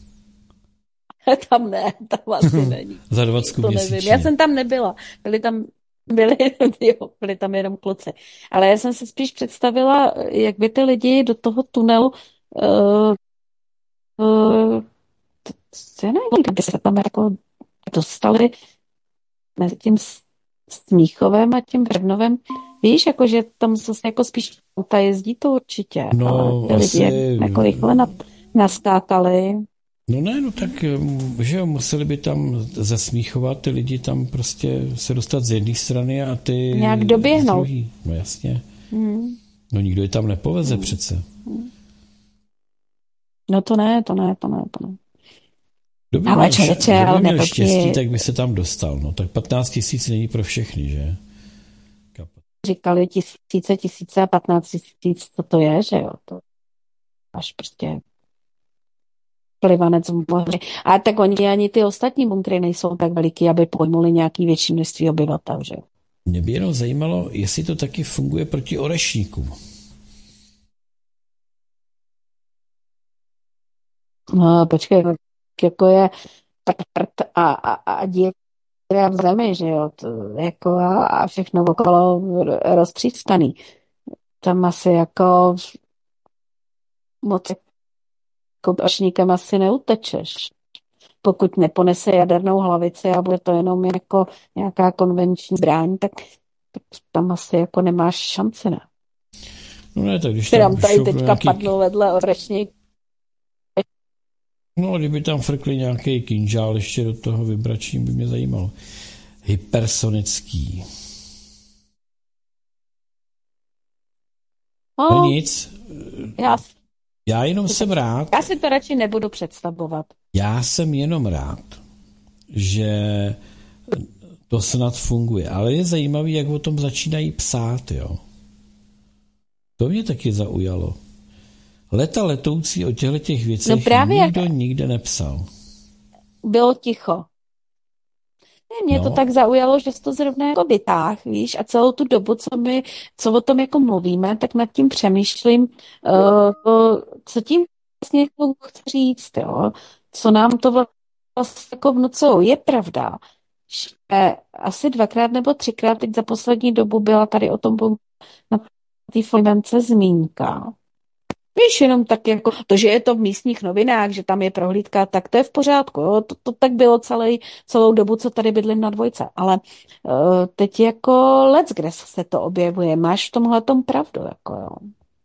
B: Tam asi není.
A: Za 20 měsíčně.
B: Já jsem tam nebyla. Byli tam jenom kluci. Ale já jsem si spíš představila, jak by ty lidi do toho tunelu by se tam jako dostali mezi tím Smíchovem a tím Brnovem. Víš, jako, že tam zase jako spíš auta jezdí to určitě.
A: No,
B: ale ty
A: asi...
B: lidi jako rychle naskákali.
A: No tak, že jo, museli by tam ze Smíchova ty lidi tam prostě se dostat z jedné strany a ty
B: nějak doběhnout.
A: Z druhý. No jasně. No nikdo je tam nepoveze přece.
B: No to ne.
A: Kdo by měl štěstí, tak by se tam dostal. No tak 15 000 není pro všechny, že?
B: Říkali tisíce a 15 000, co to je, že jo? To až prostě plivanec v moři. A tak oni ani ty ostatní bunkry nejsou tak veliký, aby pojmuli nějaký větší množství obyvatel, že jo?
A: Mě by jenom zajímalo, jestli to taky funguje proti orešníkům.
B: No, počkej, jako je prd a díra v zemi, že jo, to, jako a všechno okolo roztřískaný. Tam asi jako moc jako ošníkem asi neutečeš. Pokud neponese jadernou hlavici a bude to jenom jako nějaká konvenční zbraň, tak tam asi jako nemáš šanci, ne?
A: No ne, tak když
B: tam tady teďka padnou vedle orešník.
A: No, kdyby tam frkli nějaký kinžál ještě do toho vibrační, by mě zajímalo. Hypersonický. No nic. Já jenom jsem rád.
B: Já si to radši nebudu představovat.
A: Já jsem jenom rád, že to snad funguje. Ale je zajímavý, jak o tom začínají psát, jo. To mě taky zaujalo. Leta letoucí o těchto věcech nikdo nikde nepsal.
B: Bylo ticho. Mě to tak zaujalo, že jsi to zrovna jako vytáhl, víš, a celou tu dobu, co o tom jako mluvíme, tak nad tím přemýšlím, co tím vlastně jako chci říct, jo? Co nám to vlastně jako vnucou. Je pravda, že asi 2krát nebo 3krát teď za poslední dobu byla tady o tom na té Flimence zmínka. Víš, jenom tak jako to, že je to v místních novinách, že tam je prohlídka, tak to je v pořádku. Jo? To tak bylo celou dobu, co tady bydlím na Dvojce. Ale teď jako leckde se to objevuje. Máš v tomhletom pravdu. Jako, jo.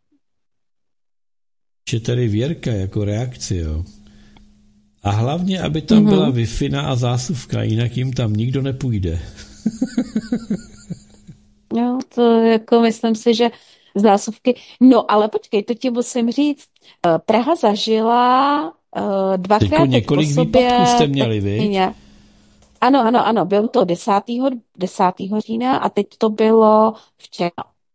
A: Je tady Věrka jako reakci, jo. A hlavně, aby tam byla Wi-Fi a zásuvka, jinak jim tam nikdo nepůjde.
B: Jo, to jako myslím si, že zásuvky. No, ale počkej, to ti musím říct. Praha zažila 2krát
A: několik
B: po sobě.
A: Výpadků jste měli, vy?
B: Ano, bylo to 10. října a teď to bylo včera.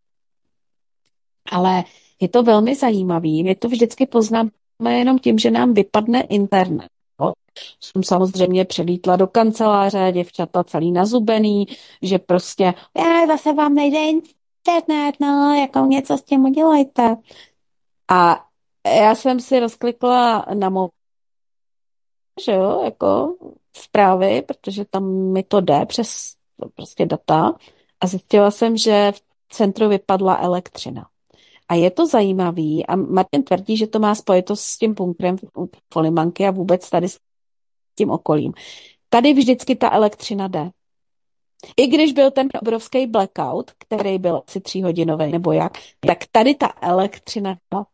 B: Ale je to velmi zajímavý. My to vždycky poznáme jenom tím, že nám vypadne internet. Jsem samozřejmě přelítla do kanceláře, děvčata celý nazubený, že prostě zase vám nejde internet, no, jako něco s tím udělejte. A já jsem si rozklikla na mobil, že jo, jako zprávy, protože tam mi to jde přes prostě data a zjistila jsem, že v centru vypadla elektřina. A je to zajímavý a Martin tvrdí, že to má spojitost s tím bunkrem Folimanky a vůbec tady s tím okolím. Tady vždycky ta elektřina jde. I když byl ten obrovský blackout, který byl asi 3hodinový nebo jak, tak tady ta elektřina byla.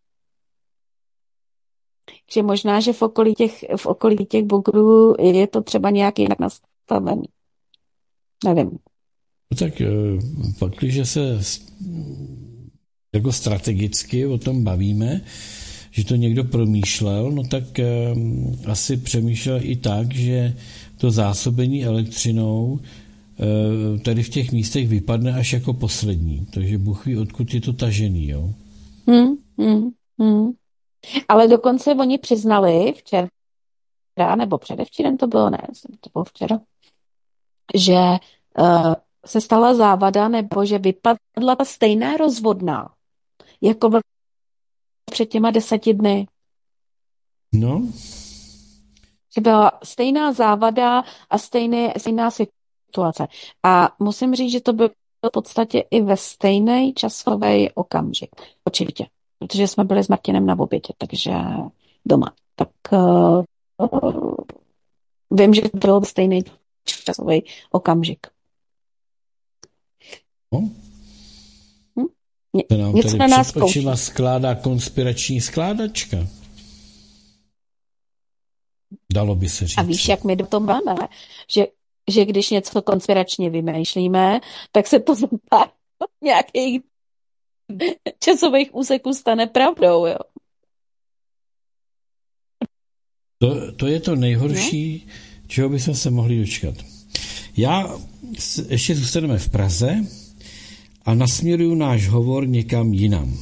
B: Takže možná, že v okolí těch bunkrů je to třeba nějak jinak nastavený. Nevím.
A: No tak pak, když se jako strategicky o tom bavíme, že to někdo promýšlel, no tak asi přemýšlel i tak, že to zásobení elektřinou tady v těch místech vypadne až jako poslední. Takže Bůh ví, odkud je to tažený, jo?
B: Ale dokonce oni přiznali včera, nebo předevčírem to bylo, ne, to bylo včera, že se stala závada, nebo že vypadla ta stejná rozvodná, jako před těma 10 dny.
A: No.
B: Že byla stejná závada a stejná situace. A musím říct, že to bylo v podstatě i ve stejný časový okamžik. Určitě. Protože jsme byli s Martinem na obědě, takže doma. Tak vím, že to byl stejný časový okamžik.
A: No. Se nám
B: Něco
A: tady
B: na nás
A: před očima skládá konspirační skládačka. Dalo by se říct.
B: A víš, jak my do toho máme, že když něco konspiračně vymýšlíme, tak se to za pár nějakých časových úseků stane pravdou, jo.
A: To je to nejhorší, čeho bychom se mohli dočkat. Ještě zůstaneme v Praze a nasměruju náš hovor někam jinam.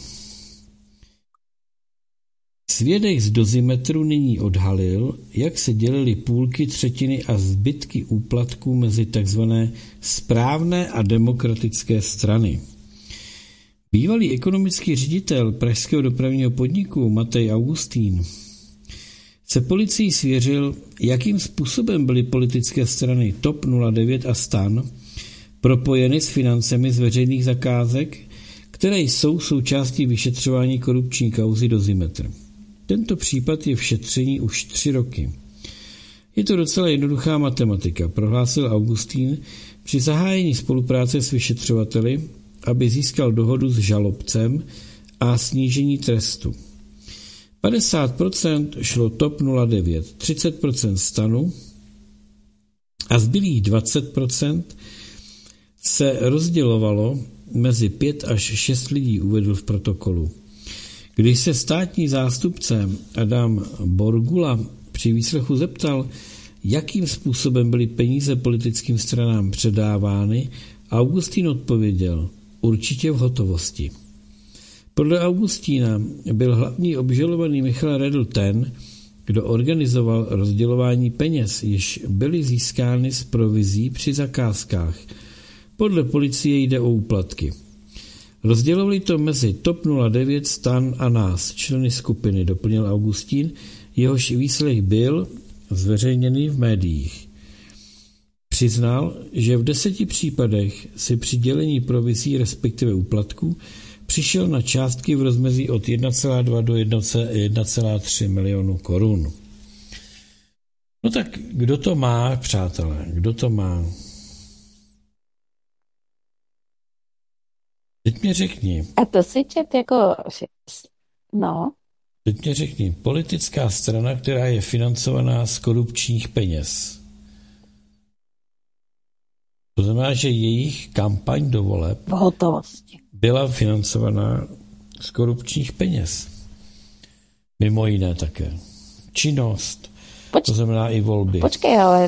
A: Svědek z dozimetru nyní odhalil, jak se dělily půlky, třetiny a zbytky úplatků mezi takzvané správné a demokratické strany. Bývalý ekonomický ředitel pražského dopravního podniku Matej Augustín se policii svěřil, jakým způsobem byly politické strany TOP 09 a STAN propojeny s financemi z veřejných zakázek, které jsou součástí vyšetřování korupční kauzy Dozimetr. Tento případ je v šetření už 3 roky. Je to docela jednoduchá matematika, prohlásil Augustín při zahájení spolupráce s vyšetřovateli, aby získal dohodu s žalobcem a snížení trestu. 50% šlo TOP 09, 30% STANu a zbylých 20% se rozdělovalo mezi 5 až 6 lidí, uvedl v protokolu. Když se státní zástupce Adam Borgula při výslechu zeptal, jakým způsobem byly peníze politickým stranám předávány, Augustín odpověděl, určitě v hotovosti. Podle Augustína byl hlavní obžalovaný Michal Redl ten, kdo organizoval rozdělování peněz, jež byly získány z provizí při zakázkách. Podle policie jde o úplatky. Rozdělovali to mezi TOP 09, STAN a nás, členy skupiny, doplnil Augustín, jehož výslech byl zveřejněný v médiích. Přiznal, že v 10 případech si při dělení provizí, respektive úplatků, přišel na částky v rozmezí od 1,2 do 1,3 milionu korun. No tak kdo to má, přátelé? Kdo to má? Teď mě řekni.
B: A to si čet jako... No.
A: Teď mě řekni. Politická strana, která je financovaná z korupčních peněz. To znamená, že jejich kampaň do voleb byla financovaná z korupčních peněz. Mimo jiné také. Činnost. To znamená i volby.
B: Počkej, ale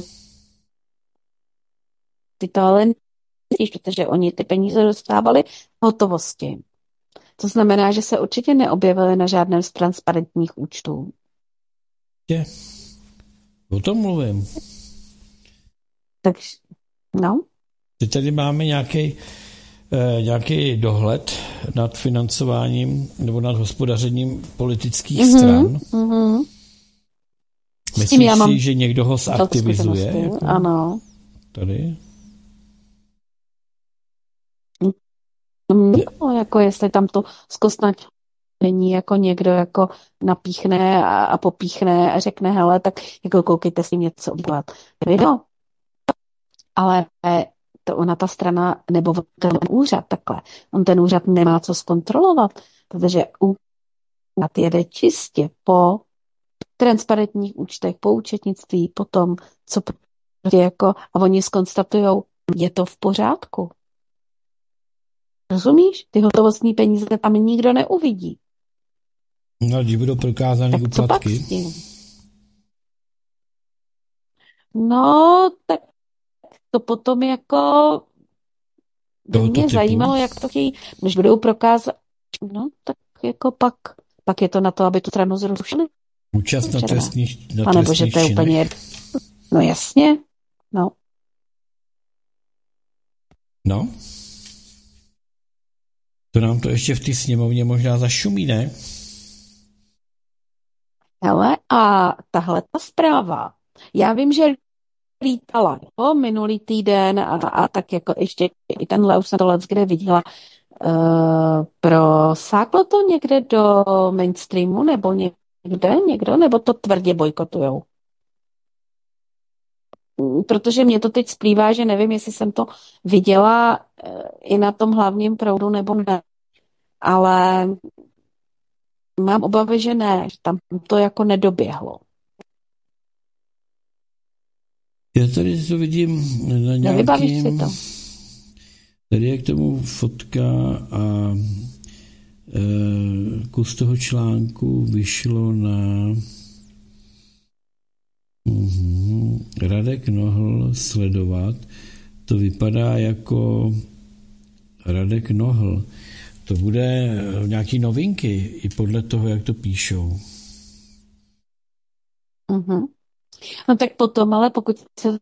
B: ty to ale nevíš, protože oni ty peníze dostávali v hotovosti. To znamená, že se určitě neobjevily na žádném z transparentních účtů.
A: O tom mluvím.
B: Takže, no.
A: Teď tady máme nějaký dohled nad financováním nebo nad hospodařením politických stran. Myslíš si, že někdo ho zaktivizuje? Jako
B: ano.
A: Tady?
B: No, jako jestli tam to zkostnačení jako někdo jako napíchne a popíchne a řekne, hele, tak jako koukejte si něco udělat. No. Ale to ona ta strana, nebo ten úřad takhle, on ten úřad nemá co zkontrolovat, protože úřad jede čistě po transparentních účtech, po účetnictví, po tom, co prostě jako, a oni zkonstatujou, je to v pořádku. Rozumíš? Ty hotovostní peníze tam nikdo neuvidí.
A: No, když budou prokázány úplatky.
B: No, tak to potom jako by mě zajímalo, jak to chtějí, když budou prokázat, no, tak jako pak je to na to, aby tu stranu zrušili.
A: Účast na trestních činech.
B: Nebo že to je úplně, no jasně, no.
A: No. To nám to ještě v té sněmovně možná zašumí, ne?
B: Hele, a tahle ta zpráva, já vím, že lítala minulý týden a tak jako ještě i tenhle už jsem to leckde viděla. Prosáklo to někde do mainstreamu nebo někdo, nebo to tvrdě bojkotujou? Protože mě to teď splývá, že nevím, jestli jsem to viděla i na tom hlavním proudu nebo ne. Ale mám obavy, že ne, že tam to jako nedoběhlo.
A: Já tady to vidím na nějakým... Tady je k tomu fotka a kus toho článku vyšlo na Radek Nohl sledovat. To vypadá jako Radek Nohl. To bude nějaký novinky i podle toho, jak to píšou.
B: No tak potom, ale pokud se...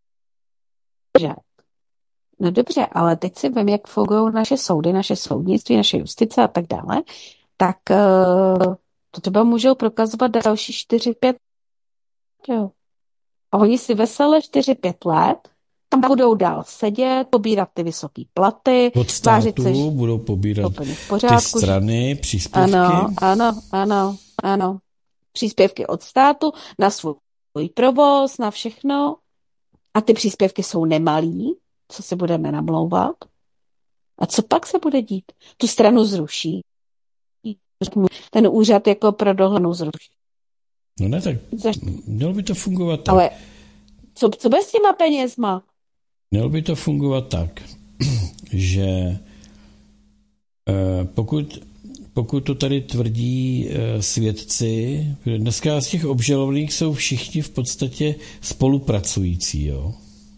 B: No dobře, ale teď si vím, jak fungují naše soudy, naše soudnictví, naše justice a tak dále, tak to třeba můžou prokazovat další 4-5 jo. A oni si vesele 4-5 let tam budou dál sedět, pobírat ty vysoké platy.
A: Od státu budou pobírat ty strany, příspěvky.
B: Ano. Příspěvky od státu na svůj provoz, na všechno. A ty příspěvky jsou nemalý, co se budeme namlouvat. A co pak se bude dít? Tu stranu zruší. Ten úřad jako pro dohlednu zruší.
A: No ne, tak mělo by to fungovat tak.
B: Ale co bez těma penězma?
A: Mělo by to fungovat tak, že pokud to tady tvrdí svědci, dneska z těch obžalovaných jsou všichni v podstatě spolupracující, jo.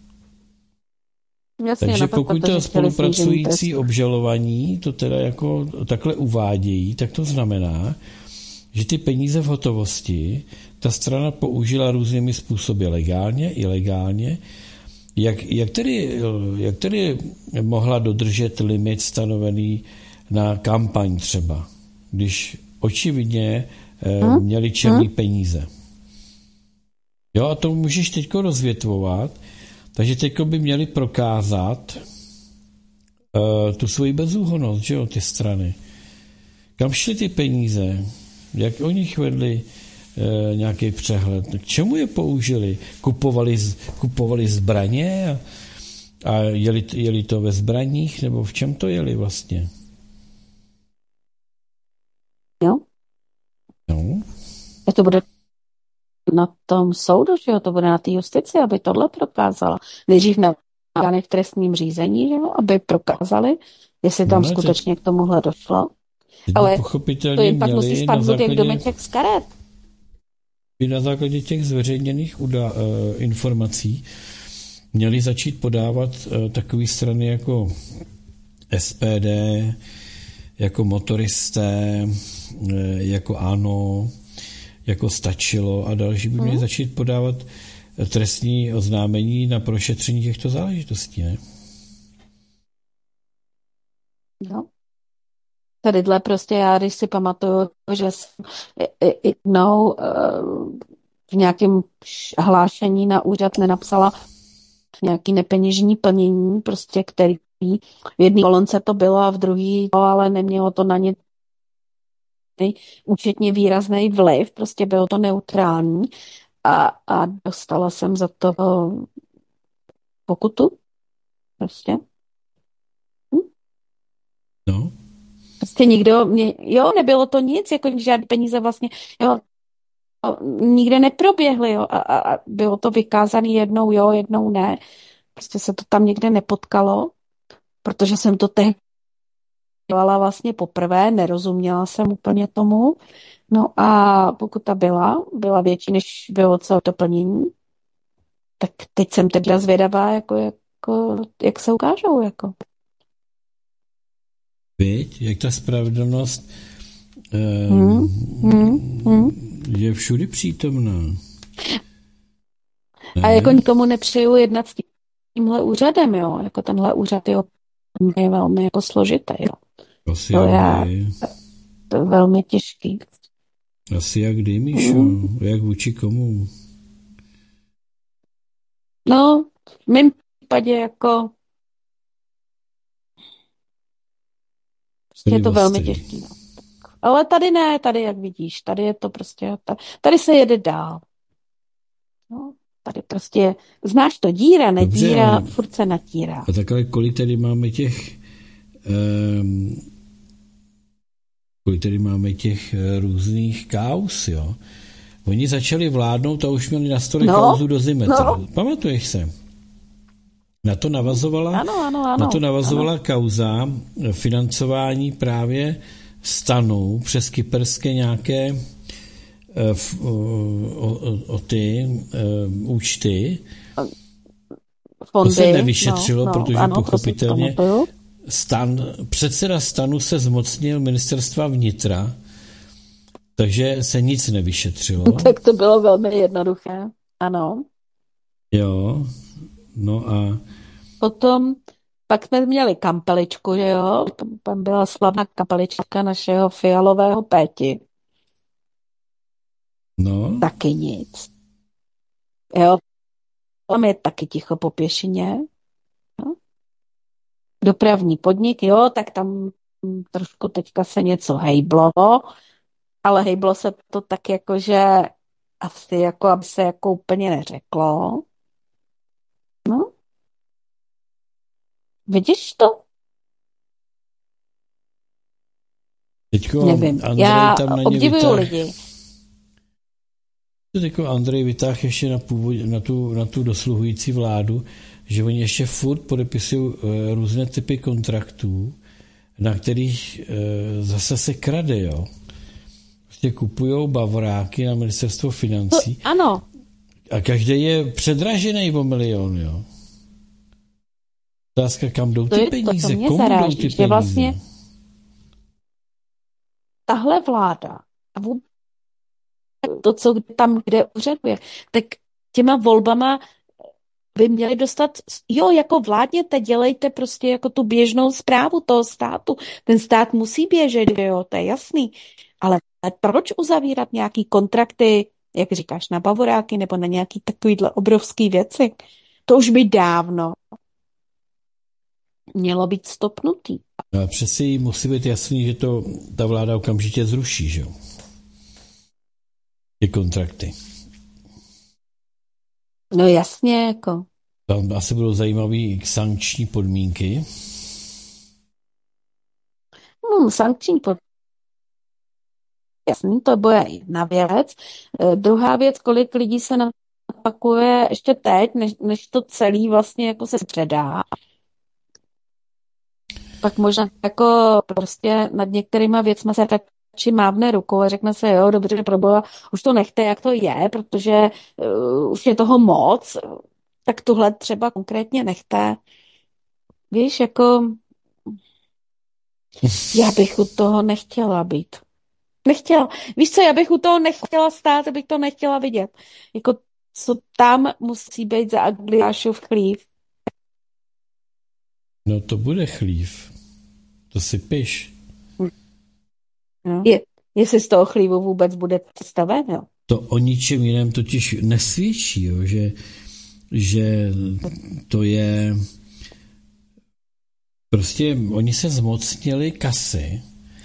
B: Jasně,
A: takže pokud to spolupracující obžalovaní to teda jako takhle uvádějí, tak to znamená, že ty peníze v hotovosti ta strana použila různými způsoby legálně, ilegálně. Jak tedy mohla dodržet limit stanovený na kampaň třeba, když očividně měli černý peníze? Jo, a to můžeš teďko rozvětvovat, takže teďko by měli prokázat tu svoji bezúhonnost, že jo, ty strany. Kam šly ty peníze? Jak o nich vedli nějaký přehled? K čemu je použili? Kupovali zbraně a jeli to ve zbraních? Nebo v čem to jeli vlastně?
B: Jo.
A: No.
B: A to bude na tom soudu, že jo? To bude na té justici, aby tohle prokázala. Nejdřív na orgánech v trestním řízení, že jo? Aby prokázali, jestli tam skutečně k tomuhle došlo. Ale to jim pak musí spadnout jak domeček z karet.
A: Na základě těch zveřejněných informací měli začít podávat takové strany jako SPD, jako motoristé, jako ANO, jako Stačilo a další by měli začít podávat trestní oznámení na prošetření těchto záležitostí, ne?
B: No. Tadyhle prostě já, když si pamatuju, že jsem jednou v nějakém hlášení na úřad nenapsala nějaký nepeněžní plnění, prostě který v jedné kolonce to bylo a v druhé, ale nemělo to na ně účetně výrazný vliv, prostě bylo to neutrální a dostala jsem za to pokutu. Prostě.
A: No.
B: Prostě nikdo, nebylo to nic, jako žádné peníze vlastně, jo, nikde neproběhly, jo, a bylo to vykázané jednou jo, jednou ne. Prostě se to tam někde nepotkalo, protože jsem to tehdy dělala vlastně poprvé, nerozuměla jsem úplně tomu, no a pokuta byla větší, než bylo celé to plnění, tak teď jsem teda zvědavá, jak se ukážou, jako.
A: Víď, jak ta spravedlnost je všudy přítomná.
B: A jako nikomu nepřeju jednat s tímhle úřadem, jo. Jako tenhle úřad je velmi jako složitý, jo.
A: Asi
B: to je velmi těžký.
A: Asi jak kdy, Míšo? Jak vůči komu?
B: No, v mém případě jako je to velmi těžký. No. Ale tady ne, tady jak vidíš, tady je to prostě, tady se jede dál. No, tady prostě, znáš to, díra, nedíra, furt se natírá.
A: A takhle kolik tady máme těch různých kauz, jo? Oni začali vládnout a už měli na stole kauzu do Zimetra. No. Pamatuješ se? Na to navazovala kauza financování právě stanu přes kyperské nějaké ty účty.
B: Fondy,
A: to se nevyšetřilo, protože
B: ano,
A: pochopitelně předseda stanu se zmocnil ministerstva vnitra, takže se nic nevyšetřilo.
B: Tak to bylo velmi jednoduché, ano.
A: Jo, no a
B: potom pak jsme měli kampeličku, že jo? Tam byla slavná kampelička našeho Fialového Péti.
A: No.
B: Taky nic. Jo, tam je taky ticho po pěšině. No. Dopravní podnik, jo, tak tam trošku teďka se něco hejblo, ale hejblo se to tak jako, že asi jako, aby se jako úplně neřeklo. No. Vidíš to?
A: Teďko
B: nevím,
A: Andrej
B: já
A: tam na
B: obdivuju lidi.
A: Teďko Andrej vytáhl ještě na tu dosluhující vládu, že oni ještě furt podepisují různé typy kontraktů, na kterých zase se krade, jo. Prostě kupujou bavoráky na ministerstvo financí.
B: To, ano.
A: A každý je předražený o milion, jo. Otázka, kam jdou ty peníze? Komu jdou ty peníze?
B: Vlastně tahle vláda a vůbec to, co tam, kde úřaduje, tak těma volbama by měli dostat, jo, jako vládněte, dělejte prostě jako tu běžnou správu toho státu. Ten stát musí běžet, jo, to je jasný. Ale proč uzavírat nějaký kontrakty, jak říkáš, na bavoráky nebo na nějaký takovýhle obrovský věci? To už by dávno mělo být stopnutý.
A: No a přeci musí být jasný, že to ta vláda okamžitě zruší, že jo? Ty kontrakty.
B: No jasně, jako.
A: Tam asi budou zajímavé sankční podmínky.
B: Sankční podmínky. Jasný, to bude jedna věc. Druhá věc, kolik lidí se napakuje ještě teď, než to celý vlastně jako se předá. Pak možná jako prostě nad některýma věcma se radši mávne rukou a řekne se, jo, dobře, proboha, už to nechte, jak to je, protože už je toho moc, tak tuhle třeba konkrétně nechte. Víš, jako já bych u toho nechtěla být. Nechtěla. Víš co, já bych u toho nechtěla stát, abych to nechtěla vidět. Jako, co tam musí být za Agliášův chlív.
A: No to bude chlív. To si piš.
B: No. Jestli z toho chlívu vůbec bude staven, jo.
A: To o ničem jiném totiž nesvědčí, jo, že to je prostě oni se zmocnili kasy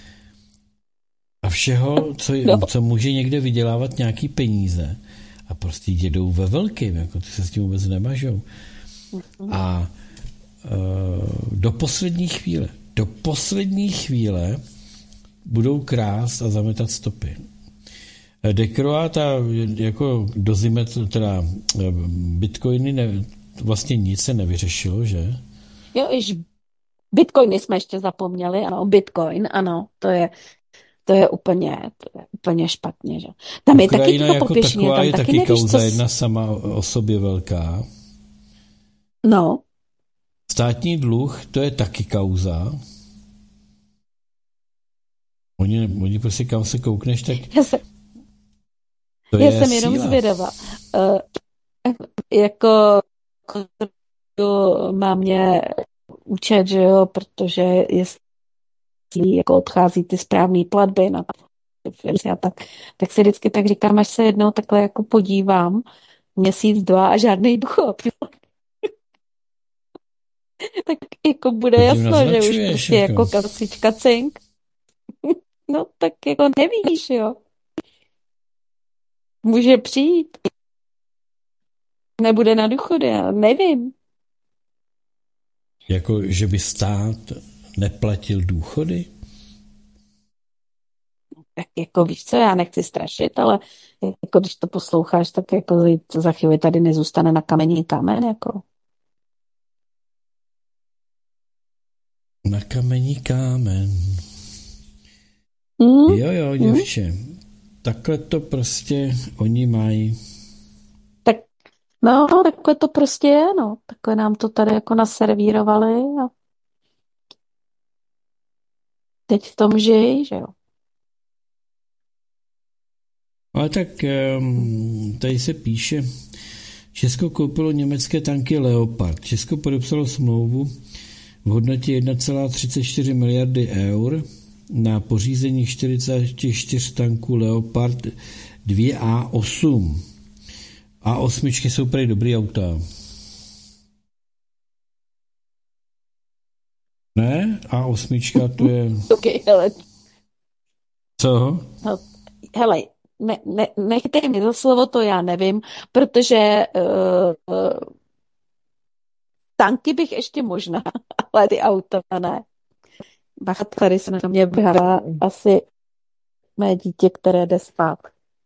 A: a všeho, co může někde vydělávat nějaký peníze a prostě jedou ve velkým, jako ty se s tím vůbec nemažou. A do poslední chvíle budou krást a zametat stopy. Dekroát a jako teda bitcoiny vlastně nic se nevyřešilo, že?
B: Jo, bitcoiny jsme ještě zapomněli, ano, bitcoin, ano, to je úplně špatně, že? Tam je taky to
A: jako
B: popěšně,
A: taková
B: tam
A: je
B: taky
A: taky
B: nevíš,
A: kauza jedna sama o sobě velká.
B: No.
A: Státní dluh, to je taky kauza. Oni prostě kam se koukneš, tak
B: já jsem jenom zvědavá. Jako má mě účet, že jo, protože jestli jako odchází ty správné platby na a tak si vždycky tak říkám, až se jednou takhle jako podívám, měsíc, 2 a žádný důchod. Tak jako bude jasno, že už prostě jako kasička cink. No tak jako nevíš, jo. Může přijít. Nebude na důchody, já nevím.
A: Jako, že by stát neplatil důchody?
B: Tak jako víš co, já nechci strašit, ale jako když to posloucháš, tak jako za chvíli tady nezůstane na kamení kámen, jako.
A: Na kamení kámen. Jo, děvče. Takhle to prostě oni mají.
B: Tak, no, takhle to prostě je, no. Takhle nám to tady jako naservírovali a teď v tom žijí, že jo.
A: Ale tak tady se píše, Česko koupilo německé tanky Leopard. Česko podepsalo smlouvu v hodnotě 1,34 miliardy eur na pořízení 44 tanků Leopard 2A8. A8 jsou prý dobrý auta. Ne? A8 to je...
B: Okay, hele.
A: Co?
B: No, hele, nechte mi za slovo, to já nevím, protože tanky bych ještě možná, ale ty auta ne. Bacha, tady se na mě běhá asi mé dítě, které jde spát.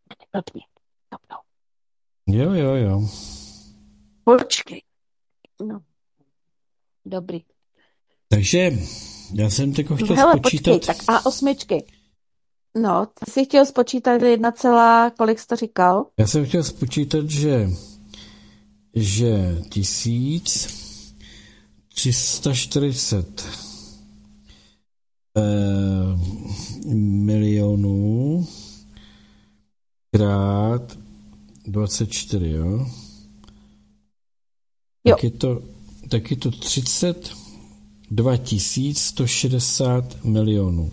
A: Jo.
B: Počkej. No. Dobrý.
A: Takže já jsem teď chtěl spočítat...
B: Počkej, tak A8. No, ty jsi chtěl spočítat kolik jsi to říkal?
A: Já jsem chtěl spočítat, že 1340 milionů krát 24, jo? Tak je to 32 160 milionů.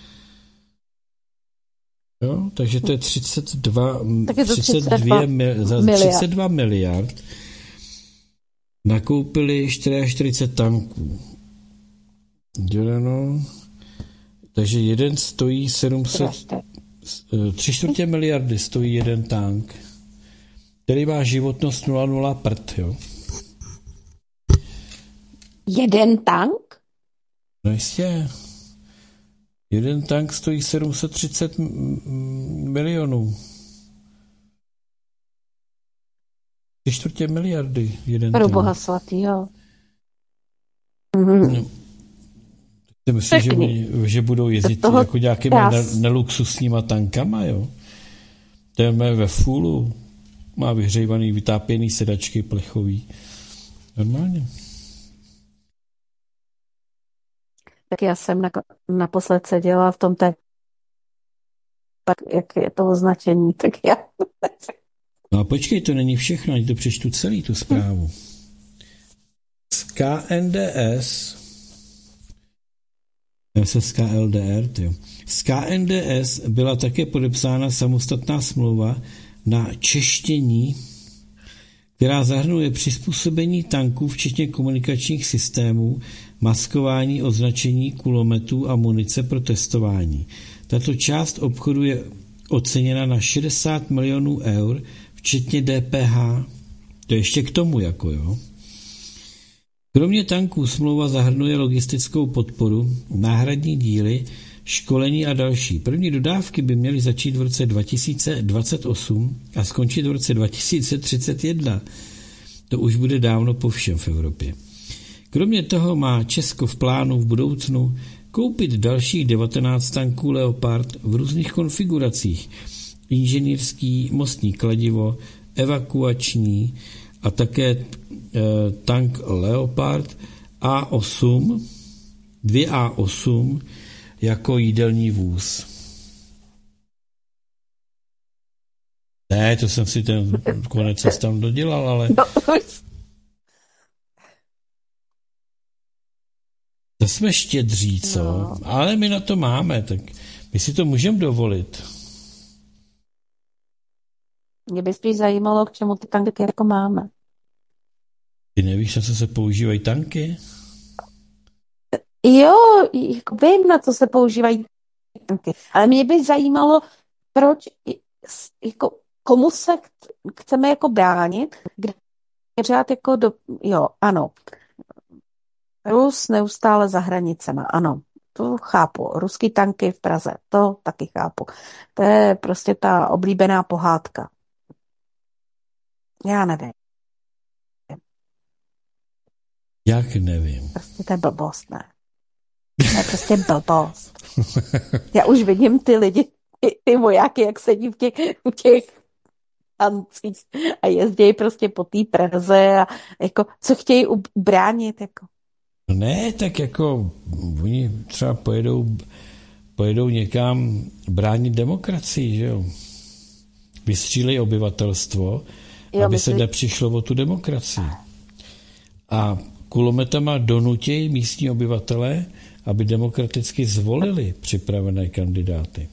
A: Jo? Takže to je 32 miliard. Nakoupili 44 tanků. Děleno. Takže jeden stojí 3/4 miliardy stojí jeden tank, který má životnost 0,0 prd, jo.
B: Jeden tank?
A: No jistě. Jeden tank stojí 730 milionů. 3/4 miliardy jeden tank.
B: Pro boha svatýho.
A: No. Ty myslíš, že budou jezdit jako nějakými neluxusníma tankama, jo? Ten ve fůlu má vyhřejvaný, vytápěný sedačky plechový. Normálně.
B: Tak já jsem naposled seděla v tom tak jak je to označení, tak já...
A: No a počkej, to není všechno, ani to přečtu celý, tu zprávu. Z KNDS Z KNDS byla také podepsána samostatná smlouva na češtění, která zahrnuje přizpůsobení tanků, včetně komunikačních systémů, maskování, označení kulometů a munice pro testování. Tato část obchodu je oceněna na 60 milionů eur, včetně DPH. To ještě k tomu, jako jo. Kromě tanků smlouva zahrnuje logistickou podporu, náhradní díly, školení a další. První dodávky by měly začít v roce 2028 a skončit v roce 2031. To už bude dávno po všem v Evropě. Kromě toho má Česko v plánu v budoucnu koupit dalších 19 tanků Leopard v různých konfiguracích. Inženýrský, mostní kladivo, evakuační a také tank Leopard A8, 2A8 jako jídelní vůz. Ne, to jsem si ten konec tam dodělal, ale... To jsme štědří, co? No. Ale my na to máme, tak my si to můžeme dovolit.
B: Mě by spíš zajímalo, k čemu ty tanky jako máme.
A: Ty nevíš, na co se používají tanky?
B: Jo, jako vím, na co se používají tanky. Ale mě by zajímalo, proč, jako, komu se chceme jako bránit, kde řád jako jo, ano. Rus neustále za hranicema, ano. To chápu. Ruský tanky v Praze, to taky chápu. To je prostě ta oblíbená pohádka. Já nevím.
A: Jak nevím?
B: Prostě to je blbost, ne? To je prostě blbost. Já už vidím ty lidi, ty vojáky, jak sedí v těch tancích a jezdí prostě po té Praze a jako, co chtějí ubránit, jako.
A: Ne, tak jako oni třeba pojedou někam bránit demokracii, že jo? Vystřílej obyvatelstvo, aby se nepřišlo o tu demokracii. A kulometama donutějí místní obyvatele, aby demokraticky zvolili připravené kandidáty.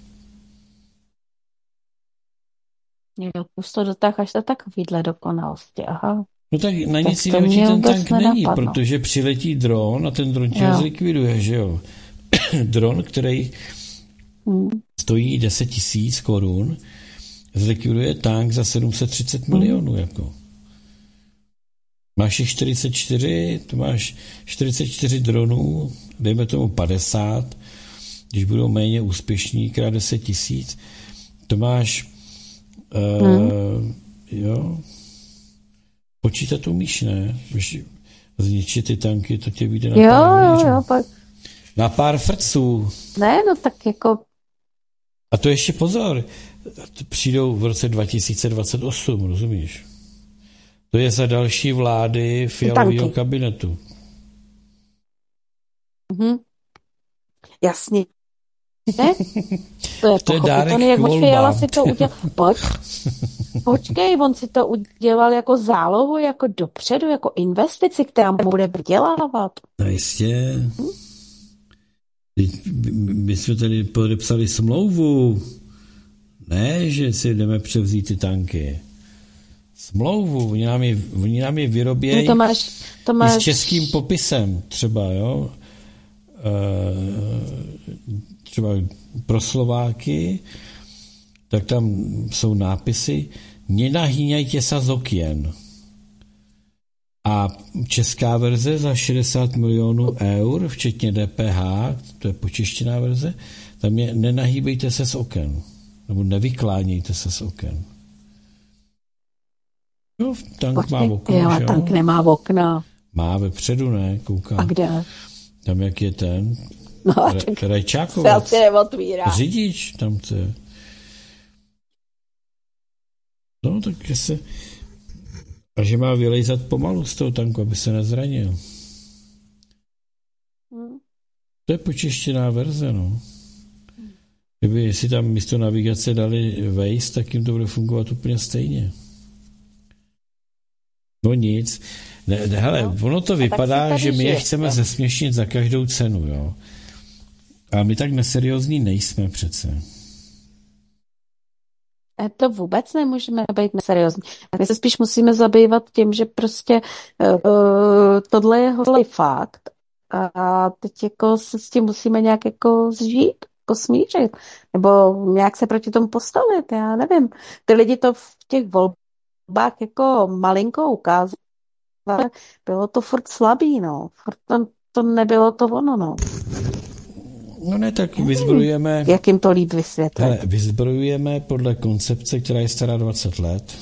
B: Jo, už to dotáháš do takovýhle dokonalosti, aha.
A: No tak na nic jiného ten tank není, protože přiletí dron a ten dron tě zlikviduje, že jo. Dron, který stojí 10 000 korun, zlikviduje tank za 730 milionů, jako. Máš jich 44, to máš 44 dronů, dejme tomu 50, když budou méně úspěšní, krát 10 000, to máš jo, počítat umíš, ne? Zničit ty tanky, to tě vyjde na pár frců.
B: Ne, no tak jako...
A: A to ještě pozor, přijdou v roce 2028, rozumíš? To je za další vlády Fialového kabinetu.
B: Jasně. Ne? To je pochopitelné, jak Fiala si to udělal. Počkej, on si to udělal jako zálohu, jako dopředu, jako investici, která mu bude vydělávat.
A: No jistě. My jsme tady podepsali smlouvu. Ne, že si jdeme převzít ty tanky. Smlouvu. Oni nám je vyrobějí
B: to máš...
A: s českým popisem třeba, jo. Třeba pro Slováky, tak tam jsou nápisy Nenahýňajte sa z okien. A česká verze za 60 milionů eur, včetně DPH, to je počeštěná verze, tam je nenahýbejte se z oken. Nebo nevyklánějte se z oken. No, tank má okno,
B: ale tank nemá okna.
A: Má vepředu, ne? Koukám.
B: A kde?
A: Tam, jak je ten Rajčákovec.
B: Se asi neotvírá.
A: Řidič, tam to je. No, tak se... A že má vylejzat pomalu z toho tanku, aby se nezranil. To je počeštěná verze, no. Jestli tam místo navigace dali Waze, tak jim to bude fungovat úplně stejně. No nic. Hele, ono to vypadá, že my je chceme zesměšnit za každou cenu, jo. A my tak neseriózní nejsme přece.
B: To vůbec nemůžeme být neseriózní. My se spíš musíme zabývat tím, že prostě tohle je holý fakt a teď jako se s tím musíme nějak jako zžít, jako smířit, nebo nějak se proti tomu postavit, já nevím. Ty lidi to v těch volbách jako malinko ukázali, bylo to furt slabý, no. Furt to nebylo to ono, no.
A: No ne, tak vyzbrojujeme...
B: Jak jim to líp vysvětlit?
A: Hele, vyzbrojujeme podle koncepce, která je stará 20 let.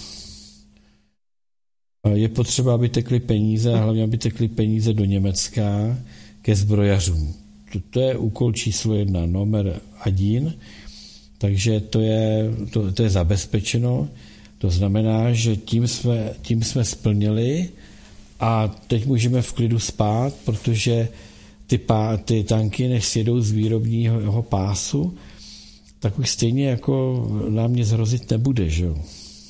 A: Je potřeba, aby tekly peníze, a hlavně, aby tekly peníze do Německa ke zbrojařům. To je úkol číslo 1, nomer 1, takže to je zabezpečeno. To znamená, že tím jsme splnili a teď můžeme v klidu spát, protože ty tanky, než sjedou z výrobního pásu, tak už stejně jako nám nic hrozit nebude, že jo?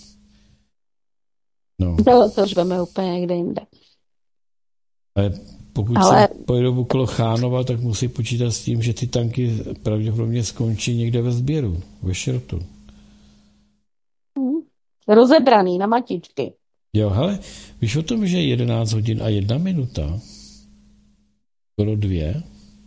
A: No.
B: To už veme úplně někde jinde.
A: Ale pokud se pojedou okolo Chánova, tak musí počítat s tím, že ty tanky pravděpodobně skončí někde ve sběru, ve šrotu.
B: Rozebraný na matičky.
A: Jo, hele, víš o tom, že 11 hodin a 1 minuta? Skoro 2?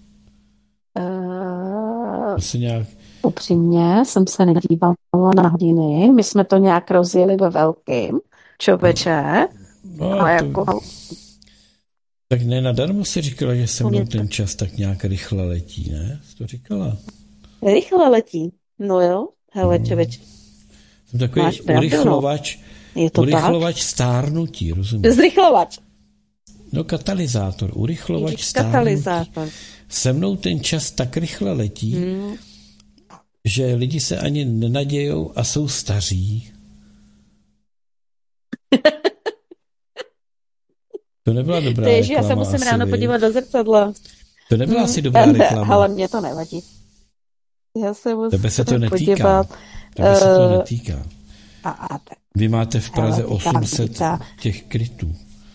A: Asi nějak...
B: Upřímně jsem se nedívala na hodiny. My jsme to nějak rozjeli ve velkým. Čověče.
A: No,
B: ale
A: to...
B: jako...
A: Tak ne, nadarmo si říkala, že se mnou ten čas tak nějak rychle letí, ne? Jsi to říkala?
B: Rychle letí. No jo, hele, čověče.
A: Jsem takový urychlovač stárnutí, rozumíš?
B: Zrychlovač.
A: No, katalyzátor, urychlovač stárnutí. Katalyzátor. Se mnou ten čas tak rychle letí, že lidi se ani nenadějou a jsou staří. To nebyla dobrá reklama.
B: Já se musím ráno podívat do zrcadla.
A: To nebyla asi dobrá reklama.
B: Ale mě to nevadí. Já se musím
A: Tebe se to netýká.
B: podívat.
A: Tebe se to netýká.
B: Tak.
A: Vy máte v Praze 800 těch krytů.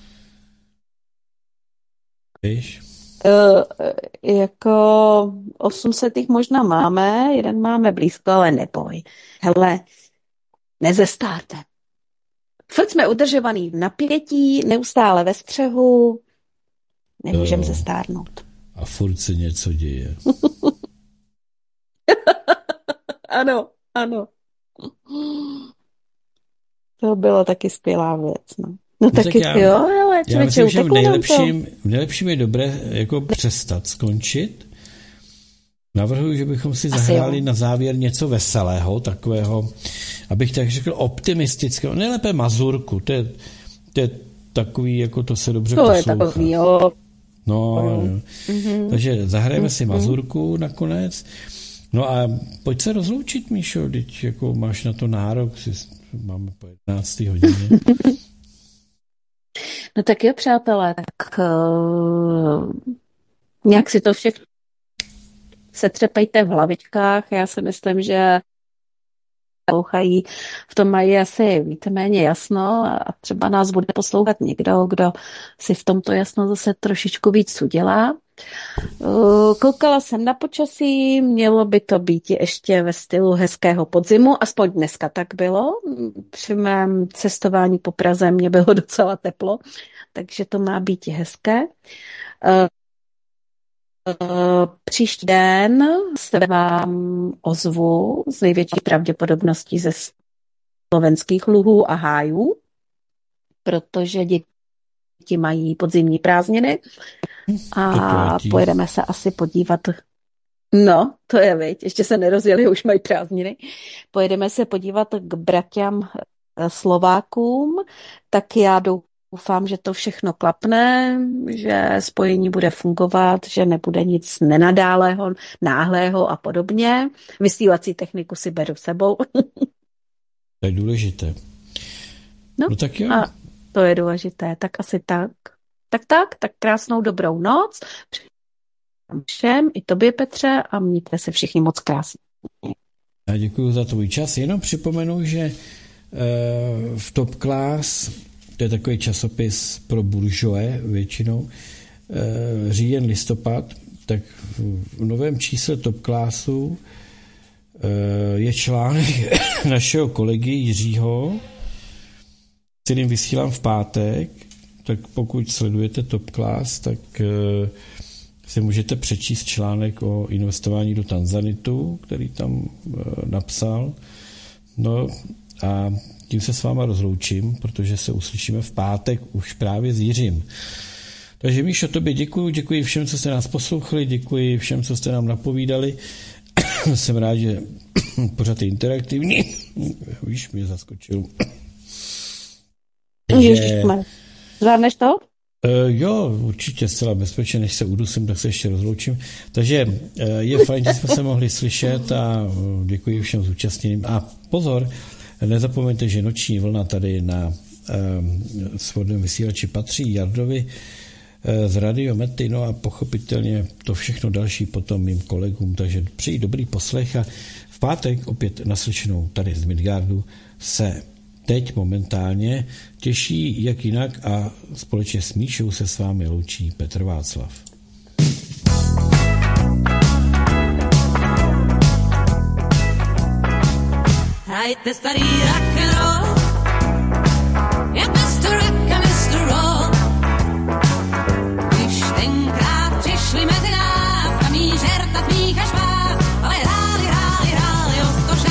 A: Víš?
B: Jako 800 jich možná máme, jeden máme blízko, ale neboj. Hele, nezestárte. Furt jsme udržovaný v napětí, neustále ve střehu, nemůžeme zestárnout.
A: A furt se něco děje.
B: Ano. To byla taky skvělá věc, no. No taky jo, ale
A: já myslím, že v nejlepším je dobré jako přestat, skončit. Navrhuji, že bychom si zahráli na závěr něco veselého, takového, abych tak řekl, optimistického. Nejlépe mazurku, to je takový, jako to se dobře poslouchá.
B: To je takový, jo.
A: No. Takže zahrajeme si mazurku nakonec. No a pojď se rozloučit, Míšo, teď jako máš na to nárok, máme po 11. hodině.
B: No tak jo, přátelé, tak nějak si to všechno se třepejte v hlavičkách. Já si myslím, že poslouchají, v tom mají asi víceméně jasno a třeba nás bude poslouchat někdo, kdo si v tomto jasno zase trošičku víc udělá. Koukala jsem na počasí, mělo by to být ještě ve stylu hezkého podzimu, aspoň dneska tak bylo. Při mém cestování po Praze mě bylo docela teplo, takže to má být hezké. Příští den se vám ozvu s největší pravděpodobností ze slovenských luhů a hájů, protože děti mají podzimní prázdniny a pojedeme se asi podívat. No, to je, viď, ještě se nerozjeli, už mají prázdniny. Pojedeme se podívat k braťám Slovákům, tak já doufám, že to všechno klapne, že spojení bude fungovat, že nebude nic nenadálého, náhlého a podobně. Vysílací techniku si beru sebou.
A: To je důležité.
B: No tak jo. A to je důležité, tak asi tak. Tak krásnou dobrou noc. Všem, i tobě, Petře, a mějte se všichni moc krásně.
A: Já děkuji za tvůj čas. Jenom připomenu, že v Top Class, to je takový časopis pro buržoe většinou, říjen, listopad, tak v novém čísle Top Classu je článek našeho kolegy Jiřího, kterým vysílám v pátek, tak pokud sledujete Top Class, tak si můžete přečíst článek o investování do Tanzanitu, který tam napsal. No a tím se s váma rozloučím, protože se uslyšíme v pátek už právě s Jiřím. Takže Míšo, tobě děkuji všem, co jste nás poslouchali, děkuji všem, co jste nám napovídali. Jsem rád, že pořád je interaktivní. Víš, mě zaskočil.
B: Zvládneš to?
A: Jo, určitě zcela bezpečně, než se udusím, tak se ještě rozloučím. Takže je fajn, že jsme se mohli slyšet a děkuji všem zúčastněným. A pozor, nezapomeňte, že noční vlna tady na svobodném vysílači patří Jardovi z Radio Mety, no a pochopitelně to všechno další potom mým kolegům, takže přeji dobrý poslech a v pátek opět naslyšenou tady z Midgardu se teď momentálně těší jak jinak a společně s Míšou se s vámi loučí Petr Václav.
E: Hrajte starý rock'n'roll, jak Mr. Rock a Mr. Roll. Když tenkrát přišli mezi nás, samý žerta, smích a švás, ale hráli o 106.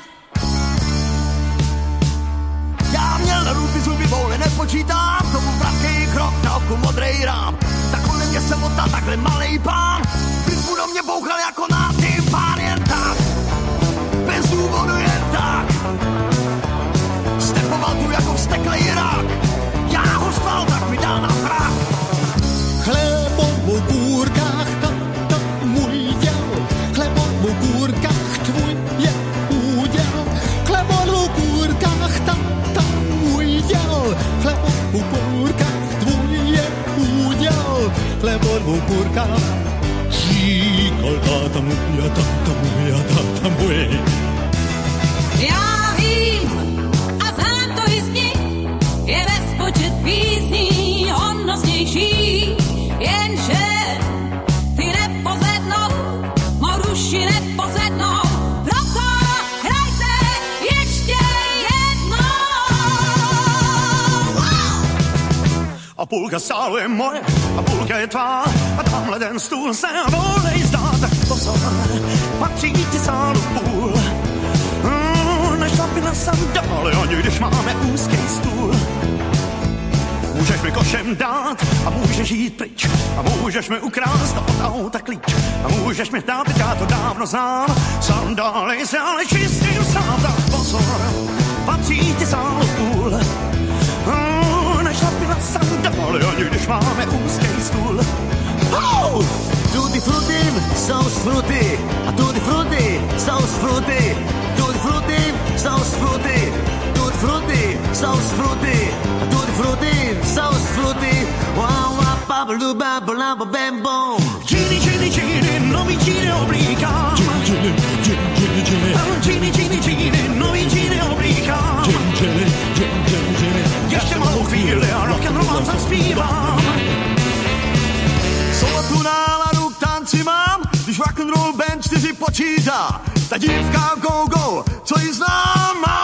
F: Já měl na ruby zuby bouly, nepočítám, tomu vratkej krok, na oku modrej rám. Tak kolem mě se motal takhle malej pán, rytmu do mě bouchal jako nátým pán, jen tak, bez důvodu jen tak. Stepoval tu jako vzteklej Irák, já ho stval, tak mi dal na prach.
G: Chlebo v ogórkach, to můj děl, chlebo v ogórkach, tvůj je úděl. Chlebo v ogórkach, to můj děl, chlebo v ogórkach, tvůj je úděl. Chlebo v ogórkach, říkal táta můj a táta můj.
E: Já vím a znám to i zní, je bezpočet písní hodnostnější, jenže ty nepozvednou, mou duši nepozvednou, proto hrajte ještě jednou.
F: A půlka sálu je moje, a půlka je tvá, a tamhle ten stůl se volej zdá, tak pozor, patří ti sálu půl. Nešlapi na sandály, ani když máme úzký stůl. Můžeš mi košem dát a můžeš jít pryč a můžeš mi ukrást od auta klíč a můžeš mi dát, teď já to dávno znám, sandály se ale čistým sám, tak pozor, patří ti sálu půl. Nešlapi na sandály, ani když máme úzký stůl. Tutti frutti, sauce frutti, a tutti frutti, sauce frutti, tutti frutti, sauce frutti, tutti frutti, sauce frutti, a tutti frutti, sauce frutti, wow, wow, Gini, Gini, Gini, novi Gini oblíkám. Gini, Gini, Gini, novi Gini oblíkám. Ještě malou chvíli a rock'n'roll zaspívám.
H: Tu náladu k tanci mám, když rock'n'roll band 4 počítá. Ta dívka go-go, co ji znám, má